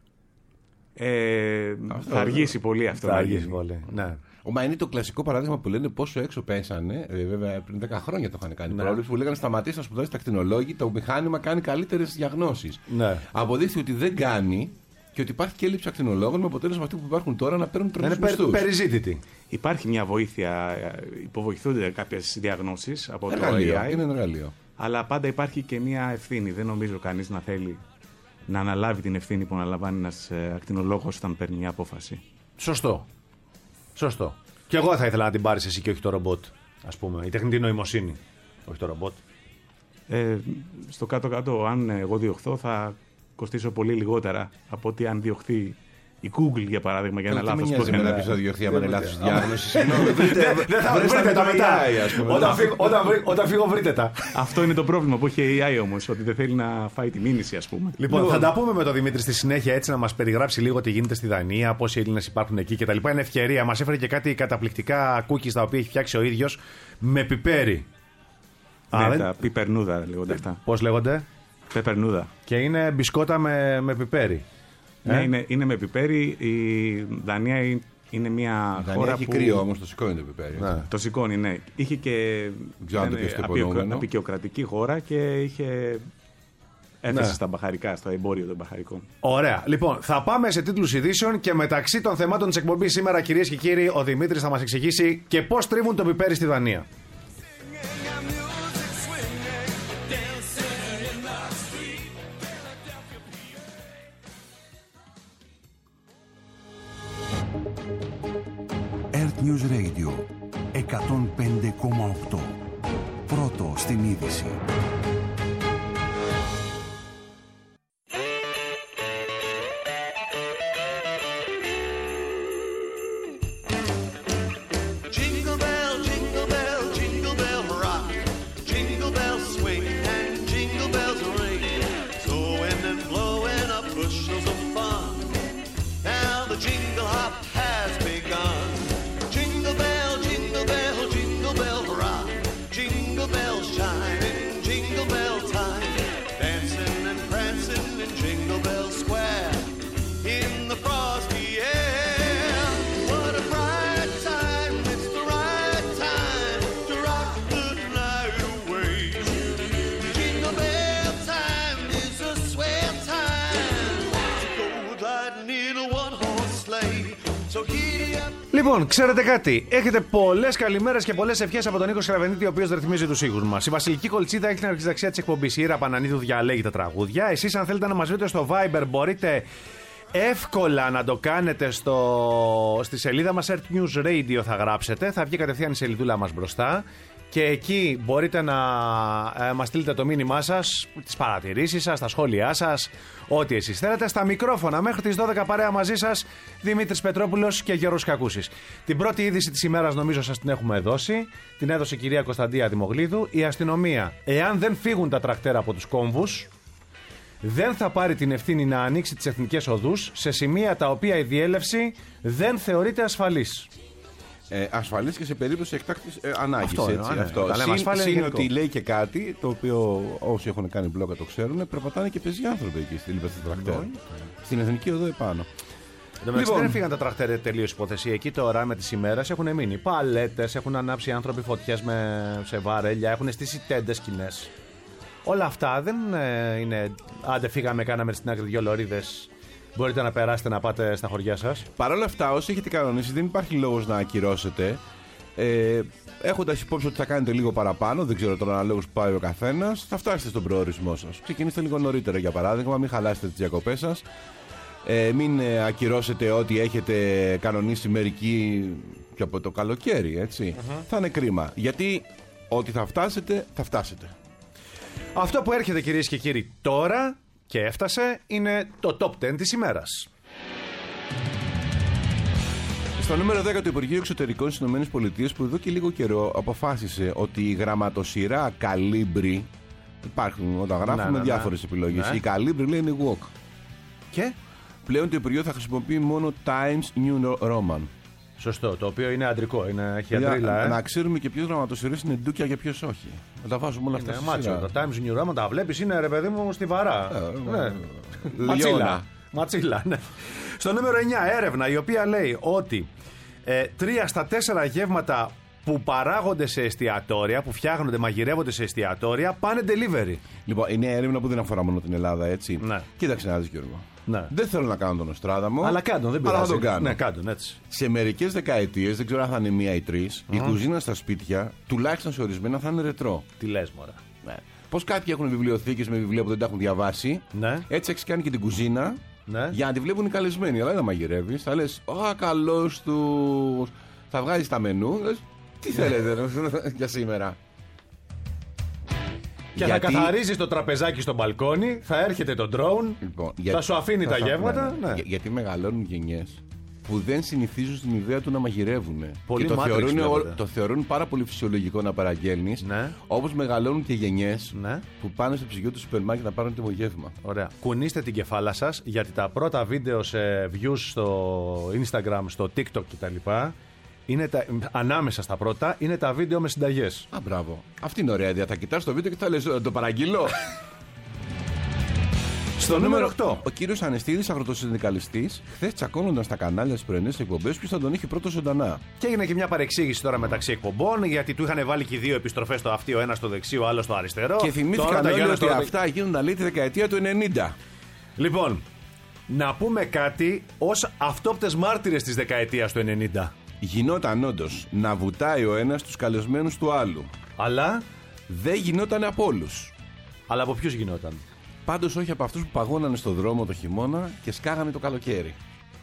Ε, αυτό, θα αργήσει ε, πολύ αυτό. Θα αργήσει πολύ, ναι. Μα είναι το κλασικό παράδειγμα που λένε πόσο έξω πέσανε. Ε, βέβαια πριν δέκα χρόνια το είχαν κάνει. Ναι. Πρόβλημα που λέγανε σταματήσει να σπουδάσει τα ακτινολόγοι, το μηχάνημα κάνει καλύτερες διαγνώσεις. Ναι. Αποδείχθηκε ότι δεν κάνει. Και ότι υπάρχει και έλλειψη ακτινολόγων με αποτέλεσμα αυτοί που υπάρχουν τώρα να παίρνουν τρελούς μισθούς. Είναι περιζήτητη. Υπάρχει μια βοήθεια, υποβοηθούνται κάποιες διαγνώσεις από εργαλείο, το έι άι. Είναι ένα εργαλείο. Αλλά πάντα υπάρχει και μια ευθύνη. Δεν νομίζω κανείς να θέλει να αναλάβει την ευθύνη που αναλαμβάνει ένας ακτινολόγος όταν παίρνει μια απόφαση. Σωστό. Σωστό. Και εγώ θα ήθελα να την πάρεις εσύ και όχι το ρομπότ. Ας πούμε. Η τεχνητή νοημοσύνη. Όχι το ρομπότ. Ε, στο κάτω-κάτω, αν εγώ διωχθώ, θα κοστίσω πολύ λιγότερα από ότι αν διωχθεί η Google, για παράδειγμα, για ένα λάθος που έκανε. Δεν θα διωχθεί άμα είναι λάθος διάγνωση. Δεν θα βρείτε τα μετά. Όταν φύγω, βρείτε τα. Αυτό είναι το πρόβλημα που έχει η έι άι όμως, ότι δεν θέλει να φάει τη μήνυση, ας πούμε. Λοιπόν, θα τα πούμε με τον Δημήτρη στη συνέχεια, έτσι να μας περιγράψει λίγο τι γίνεται στη Δανία, πόσοι Έλληνες υπάρχουν εκεί κτλ. Είναι ευκαιρία. Μας έφερε και κάτι καταπληκτικά cookies τα οποία έχει φτιάξει ο ίδιος με πιπέρι. Ναι, τα πιπερνούδα λέγονται αυτά. Πώς λέγονται? Πεπερνούδα. Και είναι μπισκότα με, με πιπέρι. Ναι, ε? είναι, είναι με πιπέρι. Η Δανία είναι μια η χώρα έχει που. κρύο όμως, το σηκώνει το πιπέρι. Ναι. Το σηκώνει, ναι. Είχε και. Απεικιοκρατική χώρα και είχε. Έθεσε ναι. στα μπαχαρικά, στο εμπόριο των μπαχαρικών. Ωραία. Λοιπόν, θα πάμε σε τίτλους ειδήσεων και μεταξύ των θεμάτων της εκπομπής σήμερα, κυρίες και κύριοι, ο Δημήτρης θα μας εξηγήσει και πώς τρίβουν το πιπέρι στη Δανία. News Radio εκατόν πέντε κόμμα οκτώ. Πρώτο στην είδηση. Jingle Λοιπόν, ξέρετε κάτι. Έχετε πολλές καλημέρες και πολλές ευχές από τον Νίκο Σκραβενίτη, ο οποίος ρυθμίζει τους ήχους μας. Η Βασιλική Κολτσίδα έχει την αρχιδαξία της εκπομπής. Η Ήρα Πανανίδου διαλέγει τα τραγούδια. Εσείς, αν θέλετε να μας βρείτε στο Viber, μπορείτε εύκολα να το κάνετε στο... στη σελίδα μας Earth News Radio. Θα γράψετε, θα βγει κατευθείαν η σελίδούλα μας μπροστά. Και εκεί μπορείτε να ε, μας στείλετε το μήνυμά σας, τις παρατηρήσεις σας, τα σχόλιά σας, ό,τι εσείς θέλετε. Στα μικρόφωνα μέχρι τις δώδεκα παρέα μαζί σας, Δημήτρης Πετρόπουλος και Γιώργος Κακούσης. Την πρώτη είδηση της ημέρας νομίζω σας την έχουμε δώσει. Την έδωσε η κυρία Κωνσταντία Δημογλίδου. Η αστυνομία, εάν δεν φύγουν τα τρακτέρα από τους κόμβους, δεν θα πάρει την ευθύνη να ανοίξει τις εθνικές οδούς σε σημεία τα οποία η διέλευση δεν θεωρείται ασφαλής. Ε, ασφαλής και σε περίπτωση εκτάκτης ε, ανάγκης. Αυτό, έτσι, ναι, αυτό. Συν, συν ότι λέει και κάτι το οποίο όσοι έχουν κάνει μπλόκα το ξέρουν, περπατάνε και πεζοί άνθρωποι εκεί στη λίπα του τρακτέρ. Στην εθνική οδό επάνω. Λοιπόν, δεν φύγαν τα τρακτέρ τελείως υπόθεση. Εκεί τώρα με τις ημέρες έχουν μείνει παλέτες, έχουν ανάψει άνθρωποι φωτιές με, σε βαρέλια, έχουν στήσει τέντες σκηνές. Όλα αυτά δεν ε, είναι. Άντε, φύγαμε, κάναμε στην άκρη δυο λωρίδες. Μπορείτε να περάσετε να πάτε στα χωριά σας. Παρ' όλα αυτά, όσοι έχετε κανονίσει, δεν υπάρχει λόγος να ακυρώσετε. Ε, Έχοντας υπόψη ότι θα κάνετε λίγο παραπάνω, δεν ξέρω τώρα αναλόγως που πάει ο καθένας, θα φτάσετε στον προορισμό σας. Ξεκινήστε λίγο νωρίτερα για παράδειγμα, μην χαλάσετε τις διακοπές σας. Ε, μην ε, ακυρώσετε ό,τι έχετε κανονίσει μερικοί και από το καλοκαίρι, έτσι. Uh-huh. Θα είναι κρίμα. Γιατί ό,τι θα φτάσετε, θα φτάσετε. Αυτό που έρχεται, κυρίες και κύριοι, τώρα και έφτασε, είναι το top δέκα της ημέρας. Στο νούμερο δέκα, το Υπουργείο Εξωτερικών στις ΗΠΑ, που εδώ και λίγο καιρό αποφάσισε ότι η γραμματοσυρά Καλίμπρι, υπάρχουν όταν γράφουμε ναι, ναι, διάφορες ναι. επιλογές, Ναι. η Καλίμπρι λέει είναι walk. Και Πλέον το Υπουργείο θα χρησιμοποιεί μόνο Times New Roman. σωστό, το οποίο είναι αντρικό, είναι, έχει Για αντρίλα, ε. να ξέρουμε και ποιος γραμματοσυρές είναι ντούκια και ποιος όχι. Να τα βάζουμε όλα αυτά Είναι στη μάτσο. σειρά. Το Times New Roman τα βλέπεις, είναι ρε παιδί μου στιβαρά. Ε, ναι. ε, Ματσίλα. λιώνα. Ματσίλα, ναι. Στο νούμερο εννιά, έρευνα η οποία λέει ότι ε, τρία στα τέσσερα γεύματα που παράγονται σε εστιατόρια, που φτιάχνονται, μαγειρεύονται σε εστιατόρια, πάνε delivery. Λοιπόν, είναι έρευνα που δεν αφορά μόνο την Ελλάδα, έτσι. Ναι. Κοίταξε να δεις, Γιώργο. Ναι. Δεν θέλω να κάνω τον Οστράδαμο. Αλλά κάντον, δεν αλλά πειράζει. θα τον κάνω. Ναι, κάντον, έτσι. Σε μερικές δεκαετίες, δεν ξέρω αν θα είναι μία ή τρεις, mm. η κουζίνα στα σπίτια, τουλάχιστον σε ορισμένα, θα είναι ρετρό. Τι λες, μωρά. Ναι. Πως κάποιοι έχουν βιβλιοθήκες με βιβλία που δεν τα έχουν διαβάσει, Ναι. έτσι έχεις κάνει και την κουζίνα Ναι. για να τη βλέπουν οι καλεσμένοι. Αλλά δεν μαγειρεύεις, θα λες, «Α, καλώς τους». Θα βγάζεις τα μενού, λες, τι θέλετε ρε, για σήμερα. Και Γιατί- θα καθαρίζεις το τραπεζάκι στο μπαλκόνι, θα έρχεται το drone, Λοιπόν, θα για- σου αφήνει θα τα σου- γεύματα. ναι, ναι. Ναι. Για- γιατί μεγαλώνουν γενιές που δεν συνηθίζουν στην ιδέα του να μαγειρεύουν. Πολύ και το Matrix θεωρούν, βλέπετε. το θεωρούν πάρα πολύ φυσιολογικό να παραγγέλνεις. Ναι. Όπως μεγαλώνουν και γενιές Ναι. που πάνε στο ψυγείο του σούπερ μάρκετ να πάρουν τιμογεύμα. Ωραία. Κουνήστε την κεφάλα σας, γιατί τα πρώτα βίντεο σε views στο Instagram, στο TikTok κτλ. Είναι τα, ανάμεσα στα πρώτα είναι τα βίντεο με συνταγές. Α, μπράβο. Αυτή είναι ωραία ιδέα. Θα κοιτάς το βίντεο και θα λες, «Ε, το παραγγείλω». Στο νούμερο οκτώ. Ο κύριος Ανεστίδης, αγροτοσυνδικαλιστής, χθες τσακώνονταν στα κανάλια στις πρωινές εκπομπές ποιος θα τον έχει πρώτο ζωντανά. Και έγινε και μια παρεξήγηση τώρα μεταξύ εκπομπών, γιατί του είχαν βάλει και δύο επιστροφές στο αυτή, ο ένας στο δεξί, ο άλλος στο αριστερό. Και Τώρα θυμήθηκαν τα όλοι Γιάννα ότι στο- αυτά γίνονταν λέει τη δεκαετία του ενενήντα. Λοιπόν, να πούμε κάτι ως αυτόπτες μάρτυρες της δεκαετίας του ενενήντα. Γινόταν όντως να βουτάει ο ένας τους καλεσμένους του άλλου. Αλλά, Δεν γινόταν από όλους. αλλά από ποιους γινόταν. Πάντως όχι από αυτούς που παγώνανε στο δρόμο το χειμώνα και σκάγανε το καλοκαίρι.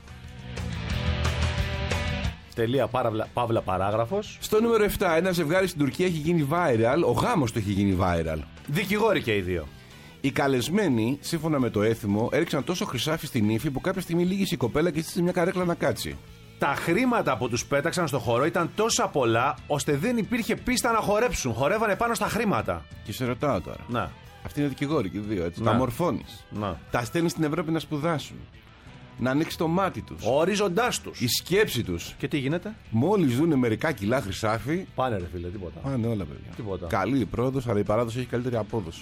Τελεία παύλα, παύλα παράγραφος. Στο νούμερο επτά, ένα ζευγάρι στην Τουρκία έχει γίνει viral. Ο γάμος του έχει γίνει viral. Δικηγόροι και οι δύο. Οι καλεσμένοι, σύμφωνα με το έθιμο, έριξαν τόσο χρυσάφι στην ύφη που κάποια στιγμή λύγησε η κοπέλα και στήσε μια καρέκλα να κάτσει. Τα χρήματα που τους πέταξαν στο χορό ήταν τόσα πολλά, ώστε δεν υπήρχε πίστα να χορέψουν. Χορεύανε πάνω στα χρήματα. Και σε ρωτάω τώρα. Να, Αυτοί είναι δικηγόροι και οι δύο, έτσι. Να. Τα μορφώνεις. να. Τα στέλνεις στην Ευρώπη να σπουδάσουν. Να ανοίξει το μάτι τους. Ο ορίζοντάς τους. Η σκέψη τους. Και τι γίνεται. Μόλις δούνε μερικά κιλά χρυσάφι, Πάνε ρε φίλε, τίποτα. πάνε όλα παιδιά. Τίποτα. Καλή η πρόοδος, αλλά η παράδοση έχει καλύτερη απόδοση.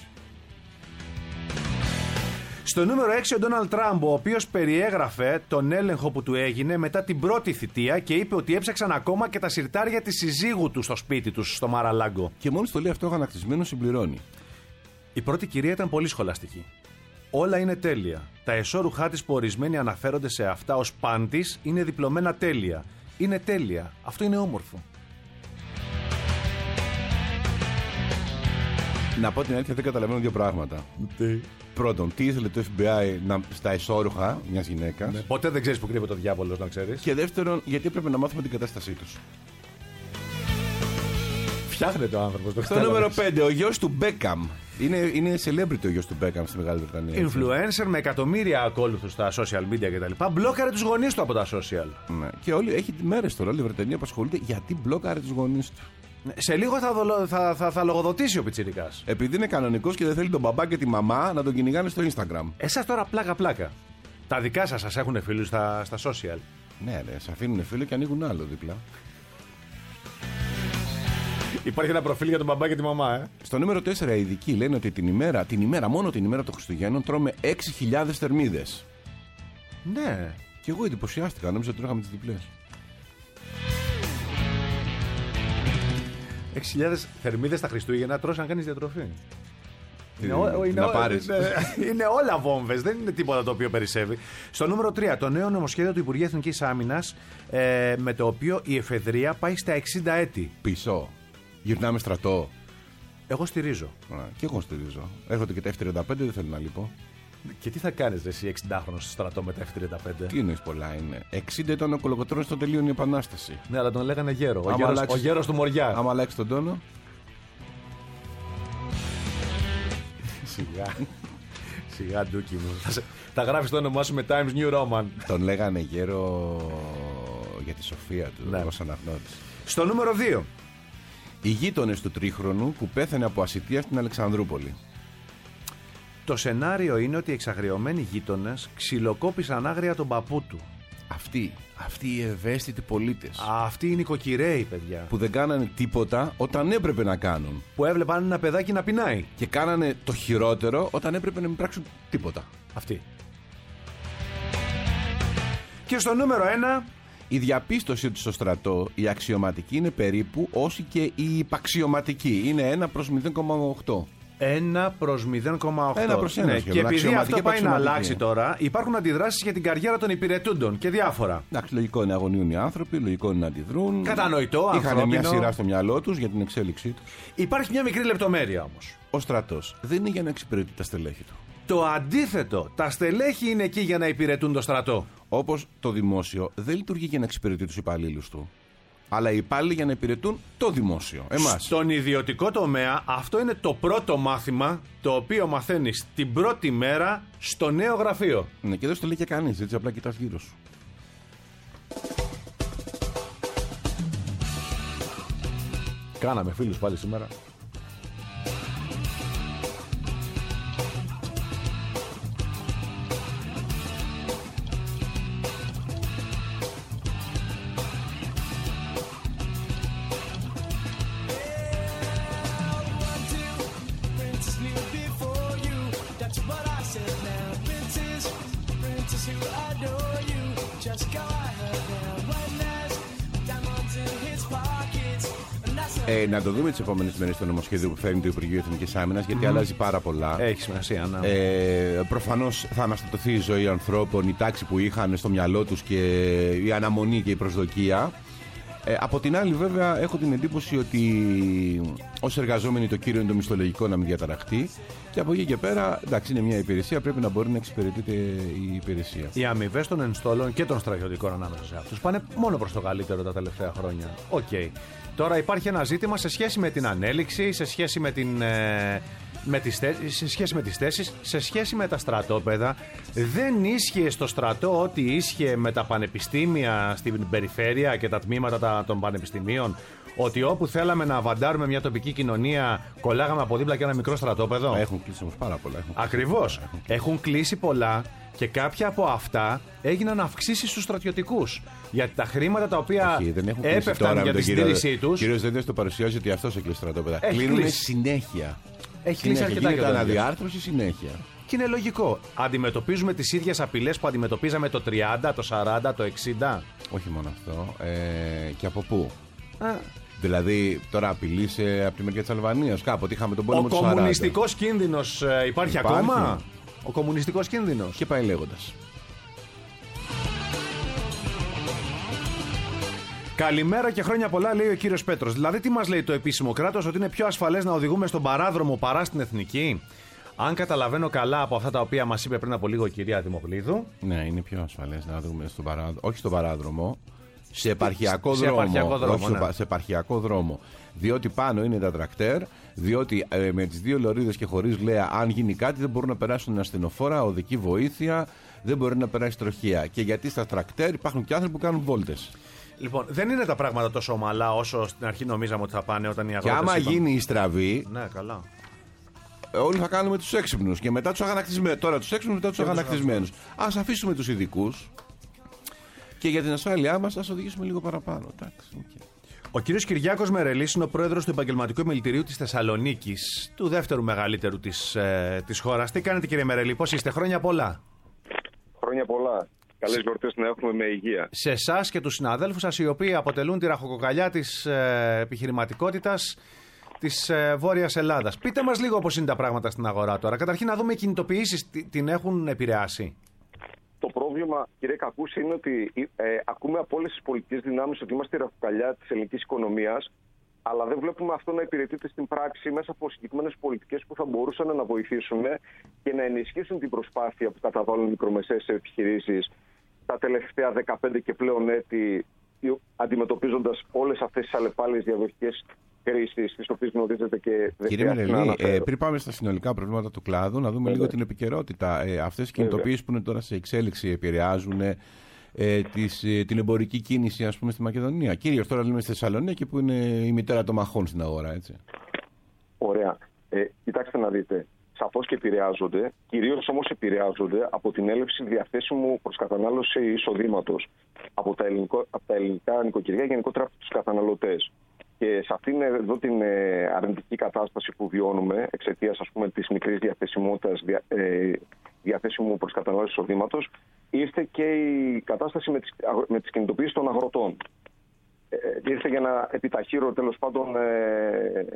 Στο νούμερο έξι, ο Ντόναλντ Τραμπ, ο οποίος περιέγραφε τον έλεγχο που του έγινε μετά την πρώτη θητεία και είπε ότι έψαξαν ακόμα και τα συρτάρια της συζύγου του στο σπίτι τους, στο Μαραλάγκο. Και μόλις το λέει αυτό, ο αγανακτισμένος συμπληρώνει. Η πρώτη κυρία ήταν πολύ σχολαστική. Όλα είναι τέλεια. Τα εσώρουχά της που ορισμένοι αναφέρονται σε αυτά ως πάντης είναι διπλωμένα τέλεια. είναι τέλεια. Αυτό είναι όμορφο. Να πω την αλήθεια, δεν καταλαβαίνω δύο πράγματα. Τι? Πρώτον, τι ήθελε το εφ μπι άι να, στα εσώρουχα μιας γυναίκας. Ναι. Ποτέ δεν ξέρεις που κρύβεται ο διάβολος, να ξέρεις. Και δεύτερον, γιατί έπρεπε να μάθουμε την κατάστασή τους. Φτιάχνεται ο άνθρωπος. Στο νούμερο πέντε, ο γιος του Μπέκαμ. Είναι, είναι celebrity ο γιος του Μπέκαμ στη Μεγάλη Βρετανία. Influencer με εκατομμύρια ακόλουθους στα social media κτλ. Μπλόκαρε τους γονείς του από τα social. Ναι. Και όλοι, έχει μέρες τώρα όλη η Βρετανία που ασχολείται γιατί μπλόκαρε τους γονείς του. Σε λίγο θα, δολο, θα, θα, θα λογοδοτήσει ο πιτσιρικάς. Επειδή είναι κανονικός και δεν θέλει τον μπαμπά και τη μαμά να τον κυνηγάνε στο Instagram. Εσάς τώρα πλάκα-πλάκα. Τα δικά σας σας έχουν φίλους στα, στα social. Ναι, ναι, σε αφήνουν φίλο και ανοίγουν άλλο δίπλα. Υπάρχει ένα προφίλ για τον μπαμπά και τη μαμά, ε. Στο νούμερο τέσσερα οι ειδικοί λένε ότι την ημέρα, την ημέρα, μόνο την ημέρα των Χριστουγέννων τρώμε έξι χιλιάδες θερμίδες. Ναι. Και εγώ εντυπωσιάστηκα, νόμιζα ότι τρώγαμε τις διπλές. έξι χιλιάδες θερμίδες τα Χριστούγεννα τρως αν κάνεις διατροφή. Τι, Είναι, ό, είναι, να ό, πάρεις. είναι, είναι όλα βόμβες, δεν είναι τίποτα το οποίο περισσεύει. Στο νούμερο τρία, το νέο νομοσχέδιο του Υπουργείου Εθνικής Άμυνας, ε, με το οποίο η εφεδρεία πάει στα εξήντα έτη. Πίσω. Γυρνάμε στρατό. Εγώ στηρίζω. Α, και εγώ στηρίζω. Έρχονται και τα εφ τριάντα πέντε, δεν θέλω να λείπω. Και τι θα κάνεις ρε, εσύ εξήντα χρονος στο στρατό με τα εφ τριάντα πέντε. Τι εννοείς πολλά είναι. εξήντα ήταν ο Κολοκοτρώνης στο τελείωνε η Επανάσταση. Ναι, αλλά τον λέγανε γέρο. Ο, Άμα γέρος, αλλάξεις- ο γέρος του Μοριά. Άμα αλλάξει τον τόνο. Σιγά. Σιγά, ντούκι μου. Θα, σε, θα γράφεις το όνομά σου με Times New Roman. Τον λέγανε γέρο για τη σοφία του, Ναι. ως αναγνώτης. Στο νούμερο δύο. Οι γείτονες του Τρίχρονου που πέθανε από ασιτεία στην Αλεξανδρούπολη. Το σενάριο είναι ότι οι εξαγριωμένοι γείτονες ξυλοκόπησαν άγρια τον παππού του. Αυτοί, αυτοί οι ευαίσθητοι πολίτες Αυτοί οι νοικοκυρέοι, παιδιά. που δεν κάνανε τίποτα όταν έπρεπε να κάνουν. Που έβλεπαν ένα παιδάκι να πεινάει. Και κάνανε το χειρότερο όταν έπρεπε να μην πράξουν τίποτα. Αυτοί. Και στο νούμερο ένα. Η διαπίστωση ότι στο στρατό η αξιωματική είναι περίπου όσοι και η υπαξιωματική. Είναι ένα προς μηδέν κόμμα οκτώ. ένα προς μηδέν κόμμα οκτώ. Ένα προς ένα Ναι, σχεδόν. και επειδή Αξιωματική, αυτό πάει να επαξιωματική. αλλάξει τώρα, υπάρχουν αντιδράσεις για την καριέρα των υπηρετούντων και διάφορα. Εντάξει, λογικό είναι να αγωνίουν οι άνθρωποι, λογικό είναι να αντιδρούν. Κατανοητό, Είχαν ανθρώπινο. μια σειρά στο μυαλό τους για την εξέλιξή τους. Υπάρχει μια μικρή λεπτομέρεια όμως. Ο στρατός δεν είναι για να εξυπηρετεί τα στελέχη του. Το αντίθετο. Τα στελέχη είναι εκεί για να υπηρετούν το στρατό. Όπως το δημόσιο δεν λειτουργεί για να εξυπηρετεί τους υπαλλήλους του. Αλλά οι υπάλληλοι για να υπηρετούν το δημόσιο. Εμάς. Στον ιδιωτικό τομέα, αυτό είναι το πρώτο μάθημα το οποίο μαθαίνεις την πρώτη μέρα στο νέο γραφείο. Ναι, και δεν στο λέει και κανείς, έτσι απλά κοιτάς γύρω σου. Κάναμε φίλους πάλι σήμερα. Ε, να το δούμε τις επόμενες μέρες στο νομοσχέδιο που φέρνει το Υπουργείο Εθνικής Άμυνας, γιατί αλλάζει πάρα πολλά. Έχει σημασία, ναι. Ε, προφανώς θα αναστατωθεί η ζωή ανθρώπων, η τάξη που είχαν στο μυαλό τους και η αναμονή και η προσδοκία. Ε, από την άλλη, βέβαια, έχω την εντύπωση ότι ως εργαζόμενοι το κύριο είναι το μισθολογικό να μην διαταραχτεί. Και από εκεί και πέρα, εντάξει, είναι μια υπηρεσία, πρέπει να μπορεί να εξυπηρετείται η υπηρεσία. Οι αμοιβές των ενστόλων και των στρατιωτικών ανάμεσα σε αυτούς πάνε μόνο προς το καλύτερο τα τελευταία χρόνια. Οκ. Okay. Τώρα υπάρχει ένα ζήτημα σε σχέση με την ανέλυξη, σε σχέση με, την, ε, με τις, σε σχέση με τις θέσεις, σε σχέση με τα στρατόπεδα. Δεν ίσχυε στο στρατό ό,τι ίσχυε με τα πανεπιστήμια στην περιφέρεια και τα τμήματα τα, των πανεπιστημίων. Ότι όπου θέλαμε να βαντάρουμε μια τοπική κοινωνία, κολλάγαμε από δίπλα και ένα μικρό στρατόπεδο. Έχουν κλείσει όμως πάρα πολλά. Έχουν... Ακριβώς. Έχουν... έχουν κλείσει πολλά και κάποια από αυτά έγιναν αυξήσεις στους στρατιωτικούς. Γιατί τα χρήματα τα οποία Όχι, δεν έχουν έπεφταν για τη συντήρησή τους. Ο κύριος Δέντες το παρουσιάζει ότι αυτός έκλεισε στρατόπεδα. Κλείνουν συνέχεια. Έχει κλείσει αρκετά. Γίνεται αναδιάρθρωση συνέχεια. Και είναι λογικό. Αντιμετωπίζουμε τις ίδιες απειλές που αντιμετωπίζαμε το τριάντα, το σαράντα, το εξήντα. Όχι μόνο αυτό. Ε, και από πού. Α. Δηλαδή, τώρα απειλείσαι από τη μεριά της Αλβανίας. Κάποτε είχαμε τον πόλεμο Ο του σαράντα. κομμουνιστικός κίνδυνος ε, υπάρχει, υπάρχει ακόμα. Ο κομμουνιστικός κίνδυνος. Και πάει λέγοντας. Καλημέρα και χρόνια πολλά, λέει ο κύριος Πέτρος. Δηλαδή, τι μας λέει το επίσημο κράτος, ότι είναι πιο ασφαλές να οδηγούμε στον παράδρομο παρά στην εθνική? Αν καταλαβαίνω καλά από αυτά τα οποία μας είπε πριν από λίγο η κυρία Δημοκλίδου. Ναι, είναι πιο ασφαλές να οδηγούμε στον παράδρομο, όχι στον παράδρομο, σε επαρχιακό σε δρόμο. επαρχιακό δρόμο, όχι ναι. σε επαρχιακό δρόμο. Διότι πάνω είναι τα τρακτέρ, διότι ε, με τις δύο λωρίδες και χωρίς λέα, αν γίνει κάτι, δεν μπορούν να περάσουν ασθενοφόρα, οδική βοήθεια, δεν μπορεί να περάσει τροχεία. Και γιατί στα τρακτέρ υπάρχουν και άνθρωποι που κάνουν βόλτες. Λοιπόν, δεν είναι τα πράγματα τόσο ομαλά όσο στην αρχή νομίζαμε ότι θα πάνε όταν οι αγρότες. Και άμα είπαν... γίνει η στραβή. Ναι, καλά. Όλοι θα κάνουμε τους έξυπνους και μετά τους αγανακτισμένους. Τώρα τους έξυπνους, μετά τους αγανακτισμένους. Ας αφήσουμε τους ειδικούς και για την ασφάλειά μας ας οδηγήσουμε λίγο παραπάνω. Εντάξει, okay. Ο κύριος Κυριάκος Μερελής είναι ο πρόεδρος του Επαγγελματικού Επιμελητηρίου της Θεσσαλονίκης, του δεύτερου μεγαλύτερου της, ε, της χώρας. Τι κάνετε, κύριε Μερελή, πώς είστε? Χρόνια πολλά. Χρόνια πολλά. Καλές γιορτές να έχουμε με υγεία. Σε εσάς και τους συναδέλφους σας, οι οποίοι αποτελούν τη ραχοκοκαλιά της ε, επιχειρηματικότητας της ε, Βόρειας Ελλάδας. Πείτε μας λίγο πώς είναι τα πράγματα στην αγορά τώρα. Καταρχήν να δούμε οι κινητοποιήσεις την έχουν επηρεάσει. Το πρόβλημα, κύριε Κακούς, είναι ότι ε, ακούμε από όλες τις πολιτικές δυνάμεις ότι είμαστε η ραχοκοκαλιά της ελληνικής οικονομίας, αλλά δεν βλέπουμε αυτό να υπηρετείται στην πράξη μέσα από συγκεκριμένες πολιτικές που θα μπορούσαν να βοηθήσουν και να ενισχύσουν την προσπάθεια που καταβάλουν οι μικρομεσαίες επιχειρήσεις τα τελευταία δεκαπέντε και πλέον έτη, αντιμετωπίζοντας όλες αυτές τις αλλεπάλληλες διαδοχικές κρίσεις, τις οποίες γνωρίζετε και δεν Κύριε Μερελή, ε, πριν πάμε στα συνολικά προβλήματα του κλάδου, να δούμε Βέβαια. λίγο την επικαιρότητα. Ε, αυτές οι κινητοποιήσεις που είναι τώρα σε εξέλιξη επηρεάζουν ε, τις, ε, την εμπορική κίνηση, ας πούμε, στη Μακεδονία. Κυρίως τώρα λέμε στη Θεσσαλονίκη, που είναι η μητέρα των μαχών στην αγορά, έτσι. Ωραία. Ε, κοιτάξτε να δείτε. Σαφώς και επηρεάζονται, κυρίως όμως επηρεάζονται από την έλλειψη διαθέσιμου προς κατανάλωση εισοδήματος από τα, ελληνικό, από τα ελληνικά νοικοκυριά, γενικότερα από τους καταναλωτές. Και σε αυτήν εδώ την αρνητική κατάσταση που βιώνουμε, εξαιτίας, ας πούμε, της μικρής διαθεσιμότητας δια, ε, διαθέσιμου προς κατανάλωση εισοδήματος, ήρθε και η κατάσταση με τις, με τις κινητοποιήσεις των αγροτών. Ε, ήρθε για να επιταχύρω, τέλος πάντων, ε,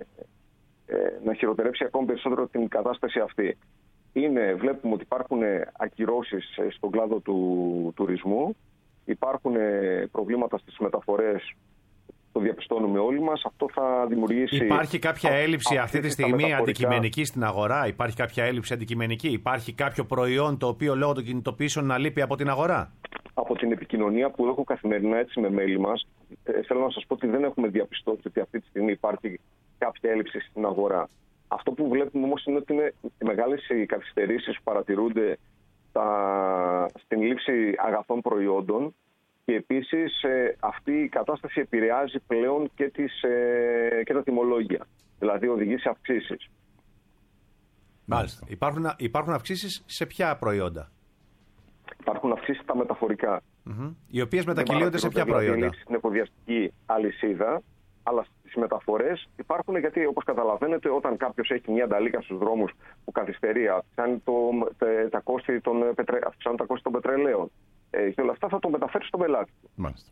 να χειροτερέψει ακόμη περισσότερο την κατάσταση αυτή. Είναι, βλέπουμε ότι υπάρχουν ακυρώσεις στον κλάδο του τουρισμού, υπάρχουν προβλήματα στις μεταφορές, το διαπιστώνουμε όλοι μας. Αυτό θα δημιουργήσει... Υπάρχει κάποια έλλειψη α, αυτή τη στιγμή αντικειμενική στην αγορά? Υπάρχει κάποια έλλειψη αντικειμενική? Υπάρχει κάποιο προϊόν το οποίο λόγω των κινητοποιήσεων να λείπει από την αγορά? Από την επικοινωνία που έχω καθημερινά έτσι με μέλη μας, ε, θέλω να σας πω ότι δεν έχουμε διαπιστώσει ότι αυτή τη στιγμή υπάρχει κάποια έλλειψη στην αγορά. Αυτό που βλέπουμε όμως είναι ότι είναι μεγάλες οι καθυστερήσεις που παρατηρούνται τα... στην λήψη αγαθών προϊόντων και επίσης ε, αυτή η κατάσταση επηρεάζει πλέον και, τις, ε, και τα τιμολόγια, δηλαδή οδηγεί σε αυξήσεις. Μάλιστα. Υπάρχουν, υπάρχουν αυξήσεις σε ποια προϊόντα? Υπάρχουν αυξήσεις στα μεταφορικά. Mm-hmm. Οι οποίες μετακυλίονται σε ποια προϊόντα? Δηλαδή στην εφοδιαστική αλυσίδα, αλλά στις μεταφορές υπάρχουν, γιατί όπως καταλαβαίνετε, όταν κάποιος έχει μια ανταλίκα στους δρόμους που καθυστερεί, αυξάνει το, τα, τα κόστη των, αυξάνει τα κόστη των πετρελαίων. Ε, και όλα αυτά θα το μεταφέρει στον πελάτη. Μάλιστα.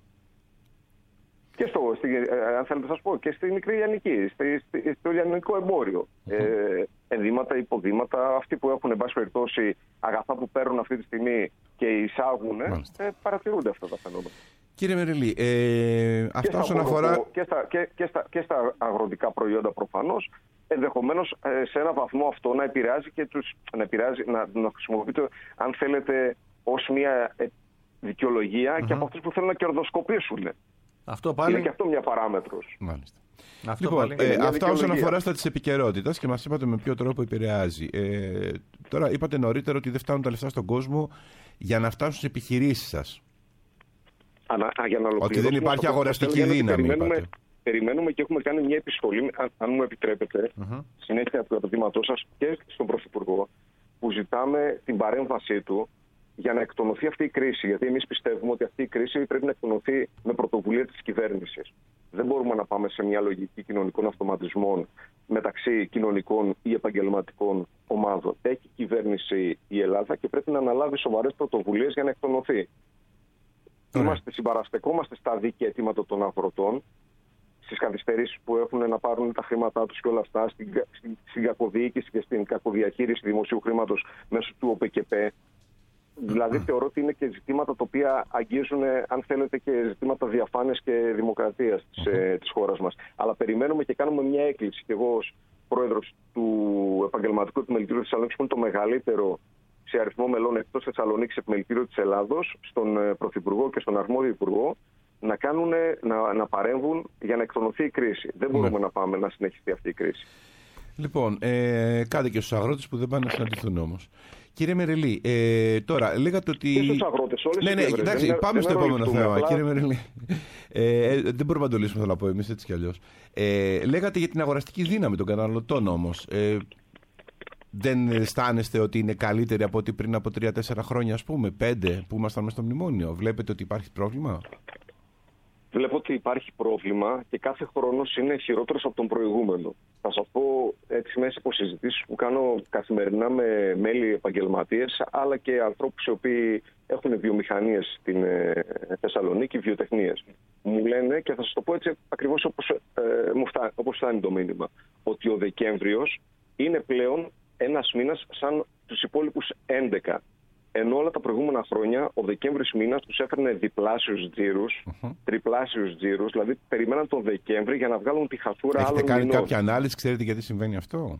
Και στο, στη, ε, αν θέλετε να σας πω, και στη μικρή λιανική, στη, στη, στο λιανικό εμπόριο. Mm-hmm. Ε, ενδύματα, υποδήματα, αυτοί που έχουν, εν πάση περιπτώσει, αγαθά που παίρνουν αυτή τη στιγμή και εισάγουν, ε, παρατηρούνται αυτά τα φαινόμενα. Κύριε Μερελή, ε, αυτά όσον αφορά... Και στα, και, και, στα, και στα αγροτικά προϊόντα προφανώς, ενδεχομένως ε, σε ένα βαθμό αυτό να επηρεάζει και τους, να, επηρεάζει, να, να χρησιμοποιείται, αν θέλετε, ως μια δικαιολογία mm-hmm. και από αυτούς που θέλουν να κερδοσκοπήσουν. Αυτό πάλι... Είναι και αυτό μια παράμετρος. Μάλιστα. Αυτό λοιπόν, πάλι... ε, αυτά όσον αφορά στα της επικαιρότητας και μας είπατε με ποιο τρόπο επηρεάζει. Ε, τώρα είπατε νωρίτερα ότι δεν φτάνουν τα λεφτά στον κόσμο για να φτάσουν στις επιχειρήσεις σας. Ανα, για να ότι δεν υπάρχει αγοραστική δύναμη. Περιμένουμε, περιμένουμε και έχουμε κάνει μια επιστολή, αν, αν μου επιτρέπετε, mm-hmm. συνέχεια από το ερωτήματό σας και στον Πρωθυπουργό, που ζητάμε την παρέμβασή του για να εκτονωθεί αυτή η κρίση. Γιατί εμείς πιστεύουμε ότι αυτή η κρίση πρέπει να εκτονωθεί με πρωτοβουλία της κυβέρνησης. Δεν μπορούμε να πάμε σε μια λογική κοινωνικών αυτοματισμών μεταξύ κοινωνικών ή επαγγελματικών ομάδων. Έχει κυβέρνηση η Ελλάδα και πρέπει να αναλάβει σοβαρές πρωτοβουλίες για να εκτονωθεί. Mm. Είμαστε, συμπαραστεκόμαστε στα δίκαια αιτήματα των αγροτών, στις καθυστερήσεις που έχουν να πάρουν τα χρήματά τους και όλα αυτά, στην, στην, στην κακοδιοίκηση και στην κακοδιαχείριση δημοσίου χρήματος μέσω του ΟΠΕΚΕΠΕ. Δηλαδή θεωρώ ότι είναι και ζητήματα τα οποία αγγίζουν, αν θέλετε, και ζητήματα διαφάνειας και δημοκρατίας της, ε, της χώρας μας. Αλλά περιμένουμε και κάνουμε μια έκκληση. Και εγώ ως πρόεδρος του Επαγγελματικού Επιμελητηρίου Θεσσαλονίκης, που είναι το μεγαλύτερο σε αριθμό μελών εκτός Θεσσαλονίκης Επιμελητήριο της Ελλάδος, στον Πρωθυπουργό και στον αρμόδιο Υπουργό, να, κάνουν, να, να παρέμβουν για να εκδοθεί η κρίση. Δεν μπορούμε ναι. να πάμε να συνεχιστεί αυτή η κρίση. Λοιπόν, ε, κάντε και στους αγρότες που δεν πάνε να συναντηθούν όμως. Κύριε Μερελή, ε, τώρα λέγατε ότι. Και στους αγρότες, όλες ναι, ναι, οι εντάξει, δεν, πάμε δεν στο επόμενο θέμα. Απλά... Κύριε Μερελή, ε, δεν μπορούμε να το λύσουμε, θέλω να πω εμείς έτσι κι αλλιώς. Ε, λέγατε για την αγοραστική δύναμη των καταναλωτών όμως. Ε, δεν αισθάνεστε ότι είναι καλύτερη από ό,τι πριν από τρία τέσσερα χρόνια, ας πούμε, πέντε που ήμασταν μέσα στο μνημόνιο? Βλέπετε ότι υπάρχει πρόβλημα? Βλέπω ότι υπάρχει πρόβλημα και κάθε χρόνος είναι χειρότερος από τον προηγούμενο. Θα σας πω έτσι μέσα από συζητήσεις που κάνω καθημερινά με μέλη επαγγελματίες, αλλά και ανθρώπους οι οποίοι έχουν βιομηχανίες στην ε, Θεσσαλονίκη, βιοτεχνίες. Μου λένε, και θα σας το πω έτσι ακριβώς όπως, ε, μου φτάνει, όπως φτάνει το μήνυμα, ότι ο Δεκέμβριος είναι πλέον ένας μήνας σαν τους υπόλοιπους έντεκα. Ενώ όλα τα προηγούμενα χρόνια ο Δεκέμβρης μήνας τους έφερνε διπλάσιους τζίρους, uh-huh. τριπλάσιους τζίρους, δηλαδή περιμέναν τον Δεκέμβρη για να βγάλουν τη χασούρα άλλων μηνών. Έχετε κάνει κάποια ανάλυση, ξέρετε γιατί συμβαίνει αυτό?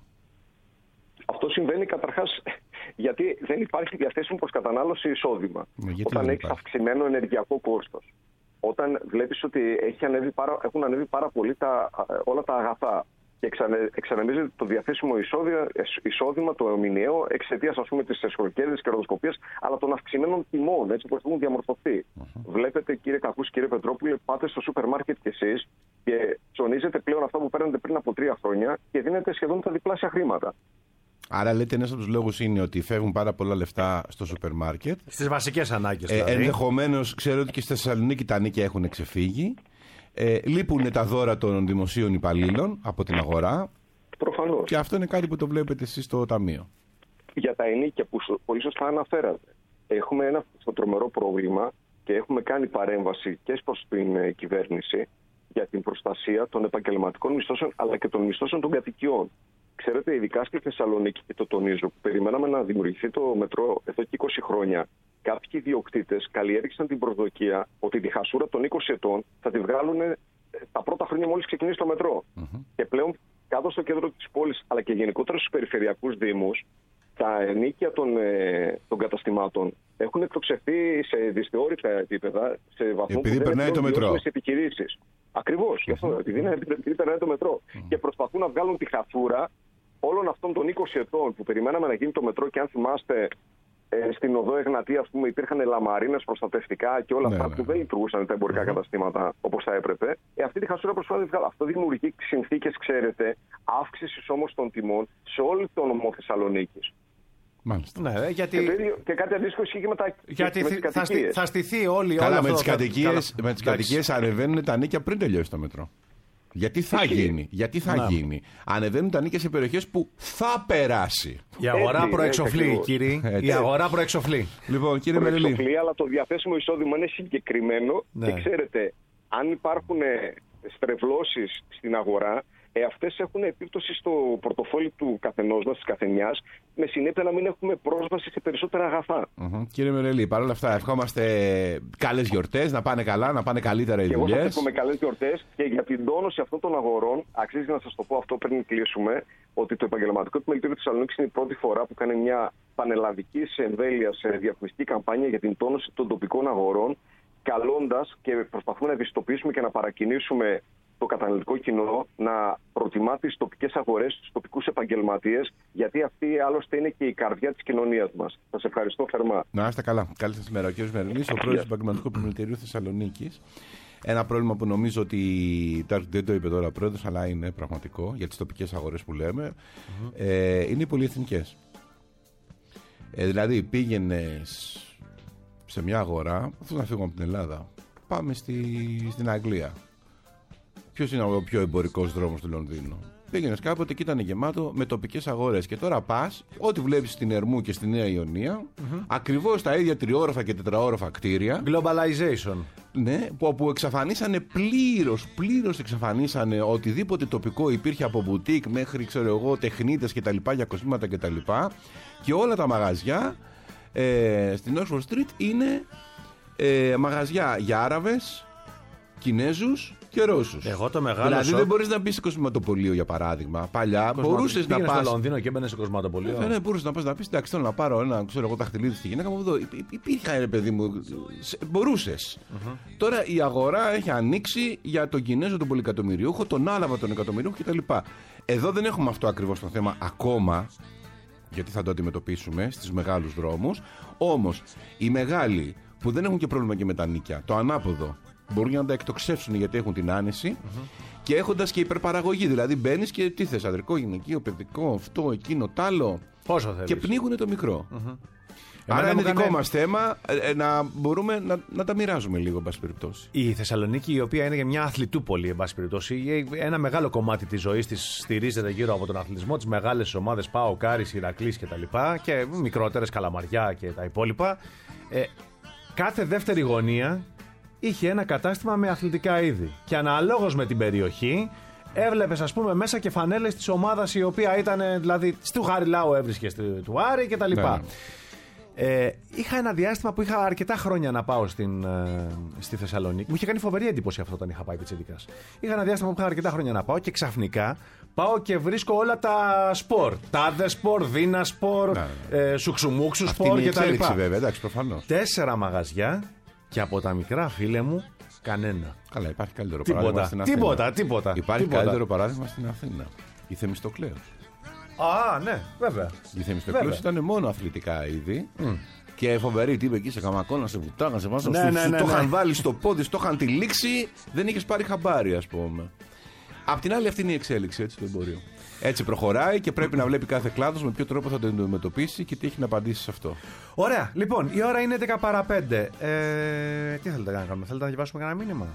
Αυτό συμβαίνει καταρχάς γιατί δεν υπάρχει διαθέσιμο προς κατανάλωση εισόδημα. Ναι, όταν έχεις αυξημένο ενεργειακό κόστος, όταν βλέπεις ότι έχει ανέβει πάρα, έχουν ανέβει πάρα πολύ τα, όλα τα αγαθά, και εξανεμίζεται το διαθέσιμο εισόδημα, εισόδημα το μηνιαίο, εξαιτίας, ας πούμε, της εσχροκέρδειας και κερδοσκοπίας, αλλά των αυξημένων τιμών, έτσι όπως έχουν διαμορφωθεί. Uh-huh. Βλέπετε, κύριε Κακούς, κύριε Πετρόπουλε, πάτε στο σούπερ μάρκετ κι εσείς και ψωνίζετε πλέον αυτά που παίρνετε πριν από τρία χρόνια και δίνετε σχεδόν τα διπλάσια χρήματα. Άρα, λέτε, ένας από τους λόγους είναι ότι φεύγουν πάρα πολλά λεφτά στο σούπερ μάρκετ. Στις βασικές ανάγκες. Ε, ενδεχομένως, ξέρω ότι και στη Θεσσαλονίκη τα νίκια έχουν ξεφύγει. Ε, λείπουν τα δώρα των δημοσίων υπαλλήλων από την αγορά. Προφανώς. Και αυτό είναι κάτι που το βλέπετε εσείς στο Ταμείο. Για τα ενίκια που πολύ σωστά αναφέρατε. Έχουμε ένα τρομερό πρόβλημα και έχουμε κάνει παρέμβαση και προς την ε, κυβέρνηση για την προστασία των επαγγελματικών μισθώσεων αλλά και των μισθώσεων των κατοικιών. Ξέρετε, ειδικά στη Θεσσαλονίκη, και το τονίζω, που περιμέναμε να δημιουργηθεί το μετρό εδώ και είκοσι χρόνια, κάποιοι ιδιοκτήτες καλλιέργησαν την προσδοκία ότι τη χασούρα των είκοσι ετών θα τη βγάλουν τα πρώτα χρόνια μόλις ξεκινήσει το μετρό. Mm-hmm. Και πλέον κάτω στο κέντρο της πόλης, αλλά και γενικότερα στους περιφερειακούς δήμους, τα ενοίκια των, ε, των καταστημάτων έχουν εκτοξευθεί σε δυσθεώρητα επίπεδα, σε βαθμό επειδή που δεν περνάει το μετρό. Σε επιχειρήσεις. Ακριβώς, γι' αυτό, επειδή, είναι, επειδή περνάει το μετρό. Mm-hmm. Και προσπαθούν να βγάλουν τη χασούρα όλων αυτών των είκοσι ετών που περιμέναμε να γίνει το μετρό, και αν θυμάστε, ε, στην οδό Εγνατία, ας πούμε, υπήρχαν λαμαρίνες προστατευτικά και όλα ναι, αυτά ναι. που δεν λειτουργούσαν τα εμπορικά mm-hmm. καταστήματα όπως θα έπρεπε. Ε, αυτή τη χασούρα προσπαθεί να βγάλει. Αυτό δημιουργεί συνθήκες, ξέρετε, αύξησης όμως των τιμών σε όλη το νομό Θεσσαλονίκης. Μάλιστα. Ναι, γιατί... και, και κάτι αντίστοιχο ισχύει και με, τα... γιατί με τις θα, στηθεί, θα στηθεί όλοι. Καλά, όλο με τις θα... κατοικίες, Καλά. με τις κατοικίες ανεβαίνουν τα νίκια πριν τελειώσει το μετρό. Γιατί θα Ισχύει. γίνει, γιατί θα να. γίνει. Ανεβαίνουν τα νίκια σε περιοχές που θα περάσει. Η αγορά έτσι, προεξοφλεί, έτσι, κύριε. Έτσι. Η αγορά προεξοφλεί. Λοιπόν, κύριε Μερελή. Προεξοφλεί, αλλά το διαθέσιμο εισόδημα είναι συγκεκριμένο. Ναι. Και ξέρετε, αν υπάρχουν στρεβλώσεις στην αγορά, ε, αυτές έχουν επίπτωση στο πορτοφόλι του καθενός μας, της καθενιάς, με συνέπεια να μην έχουμε πρόσβαση σε περισσότερα αγαθά. Mm-hmm. Κύριε Μερελή, παρόλα αυτά, ευχόμαστε καλές γιορτές, να πάνε καλά, να πάνε καλύτερα οι δουλειές. Εγώ σας εύχομαι καλές γιορτές, και για την τόνωση αυτών των αγορών, αξίζει να σας το πω αυτό πριν κλείσουμε, ότι το Επαγγελματικό Επιμελητήριο της Θεσσαλονίκης είναι η πρώτη φορά που κάνει μια πανελλαδική εμβέλεια σε διαφημιστική καμπάνια για την τόνωση των τοπικών αγορών, καλώντας και προσπαθούμε να ευαισθητοποιήσουμε και να παρακινήσουμε το καταναλωτικό κοινό να προτιμά τις τοπικές αγορές, τους τοπικούς επαγγελματίες, γιατί αυτή άλλωστε είναι και η καρδιά της κοινωνίας μας. Σας ευχαριστώ θερμά. Να είστε καλά. Καλή σας μέρα. Ο κ. Μερελής, ο πρόεδρος του Επαγγελματικού Επιμελητηρίου Θεσσαλονίκης. Ένα πρόβλημα που νομίζω ότι δεν το είπε τώρα ο πρόεδρος, αλλά είναι πραγματικό για τις τοπικές αγορές που λέμε, mm-hmm. ε, είναι οι πολυεθνικές. Ε, δηλαδή πήγαινες σε μια αγορά, αυτό να φύγουμε από την Ελλάδα, πάμε στη, στην Αγγλία. Ποιος είναι ο πιο εμπορικός δρόμος του Λονδίνου? Πήγαινες κάποτε και ήταν γεμάτο με τοπικές αγορές. Και τώρα πας, ό,τι βλέπεις στην Ερμού και στη Νέα Ιωνία, mm-hmm. ακριβώς τα ίδια τριόροφα και τετραόροφα κτίρια. Globalization. Ναι, που, που εξαφανίσανε πλήρως, πλήρως εξαφανίσανε οτιδήποτε τοπικό υπήρχε, από μπουτίκ μέχρι, ξέρω εγώ, τεχνίτες κτλ, για κοσμήματα κτλ. Και όλα τα μαγαζιά ε, στην Oxford Street είναι ε, μαγαζιά για Άραβες, Κινέζους και Ρώσους. Εγώ το μεγάλο Δηλαδή σοκ... δεν μπορείς να μπει σε κοσμηματοπωλείο για παράδειγμα. Παλιά μπορούσες να πας. στο Λονδίνο και έμπαινε σε κοσμηματοπωλείο. Ε, ναι, μπορούσες να πας να πεις εντάξει, θέλω να πάρω ένα ξέρω εγώ δαχτυλίδι στη γυναίκα μου εδώ. Υπήρχε ρε παιδί μου. Μπορούσες. Mm-hmm. Τώρα η αγορά έχει ανοίξει για τον Κινέζο τον πολυεκατομμυριούχο, τον Άλαβα τον εκατομμυριούχο κτλ. Εδώ δεν έχουμε αυτό ακριβώς το θέμα ακόμα. Γιατί θα το αντιμετωπίσουμε στους μεγάλους δρόμους. Όμως οι μεγάλοι που δεν έχουν και πρόβλημα και με τα νίκια, το ανάποδο, μπορούν να τα εκτοξεύσουν γιατί έχουν την άνεση mm-hmm. και έχοντας και υπερπαραγωγή. Δηλαδή μπαίνεις και τι θες, αδερκό, γυναικείο, παιδικό, αυτό, εκείνο, τ' άλλο. Πόσο θέλεις. Και πνίγουν το μικρό. Mm-hmm. Άρα είναι κάνε... δικό μας θέμα ε, να μπορούμε να, να τα μοιράζουμε λίγο, εν πάση περιπτώσει. Η Θεσσαλονίκη, η οποία είναι για μια αθλητούπολη, εν πάση περιπτώσει, ένα μεγάλο κομμάτι της ζωής της στηρίζεται γύρω από τον αθλητισμό, τις μεγάλες ομάδες ΠΑΟΚ, Άρης, Ηρακλής κτλ. Και, και μικρότερες, Καλαμαριά και τα υπόλοιπα. Ε, κάθε δεύτερη γωνία είχε ένα κατάστημα με αθλητικά είδη. Και αναλόγως με την περιοχή, έβλεπες ας πούμε μέσα και φανέλες της ομάδας η οποία ήταν, δηλαδή, του Χαριλάου έβρισκες του Άρη κτλ. Ναι. Ε, είχα ένα διάστημα που είχα αρκετά χρόνια να πάω στην, ε, στη Θεσσαλονίκη. Μου είχε κάνει φοβερή εντύπωση αυτό όταν είχα πάει πιτσιρικάς. Είχα ένα διάστημα που είχα αρκετά χρόνια να πάω και ξαφνικά πάω και βρίσκω όλα τα σπορ. Τάδε σπορ, δίνα σπορ, ναι, ναι. ε, σουξουμούξου σπορ κτλ. Βέβαια, εντάξει, προφανώς. Τέσσερα μαγαζιά και από τα μικρά, φίλε μου, κανένα. Καλά, υπάρχει καλύτερο τίποτα, παράδειγμα στην Αθήνα. Τίποτα, τίποτα. Υπάρχει τίποτα. καλύτερο παράδειγμα στην Αθήνα. Η Θεμιστοκλέος. Α, ναι, βέβαια. Η Θεμιστοκλέος ήταν μόνο αθλητικά είδη. Mm. Και φοβερή τύπη εκεί σε καμακό, σε βουτάγαν, σε βάζαν. Ναι, σου, ναι, σου ναι, το είχαν ναι. βάλει στο πόδι, στο είχαν τυλίξει, δεν είχε πάρει χαμπάρι, ας πούμε. Απ' την άλλη, αυτή είναι η εξέλιξη έτσι, του εμπορίου. Έτσι προχωράει και πρέπει να βλέπει κάθε κλάδος με ποιο τρόπο θα το αντιμετωπίσει και τι έχει να απαντήσει σε αυτό. Ωραία. Λοιπόν, η ώρα είναι έντεκα παρά πέντε. Ε, τι θέλετε να κάνουμε, θέλετε να διαβάσουμε κανένα μήνυμα?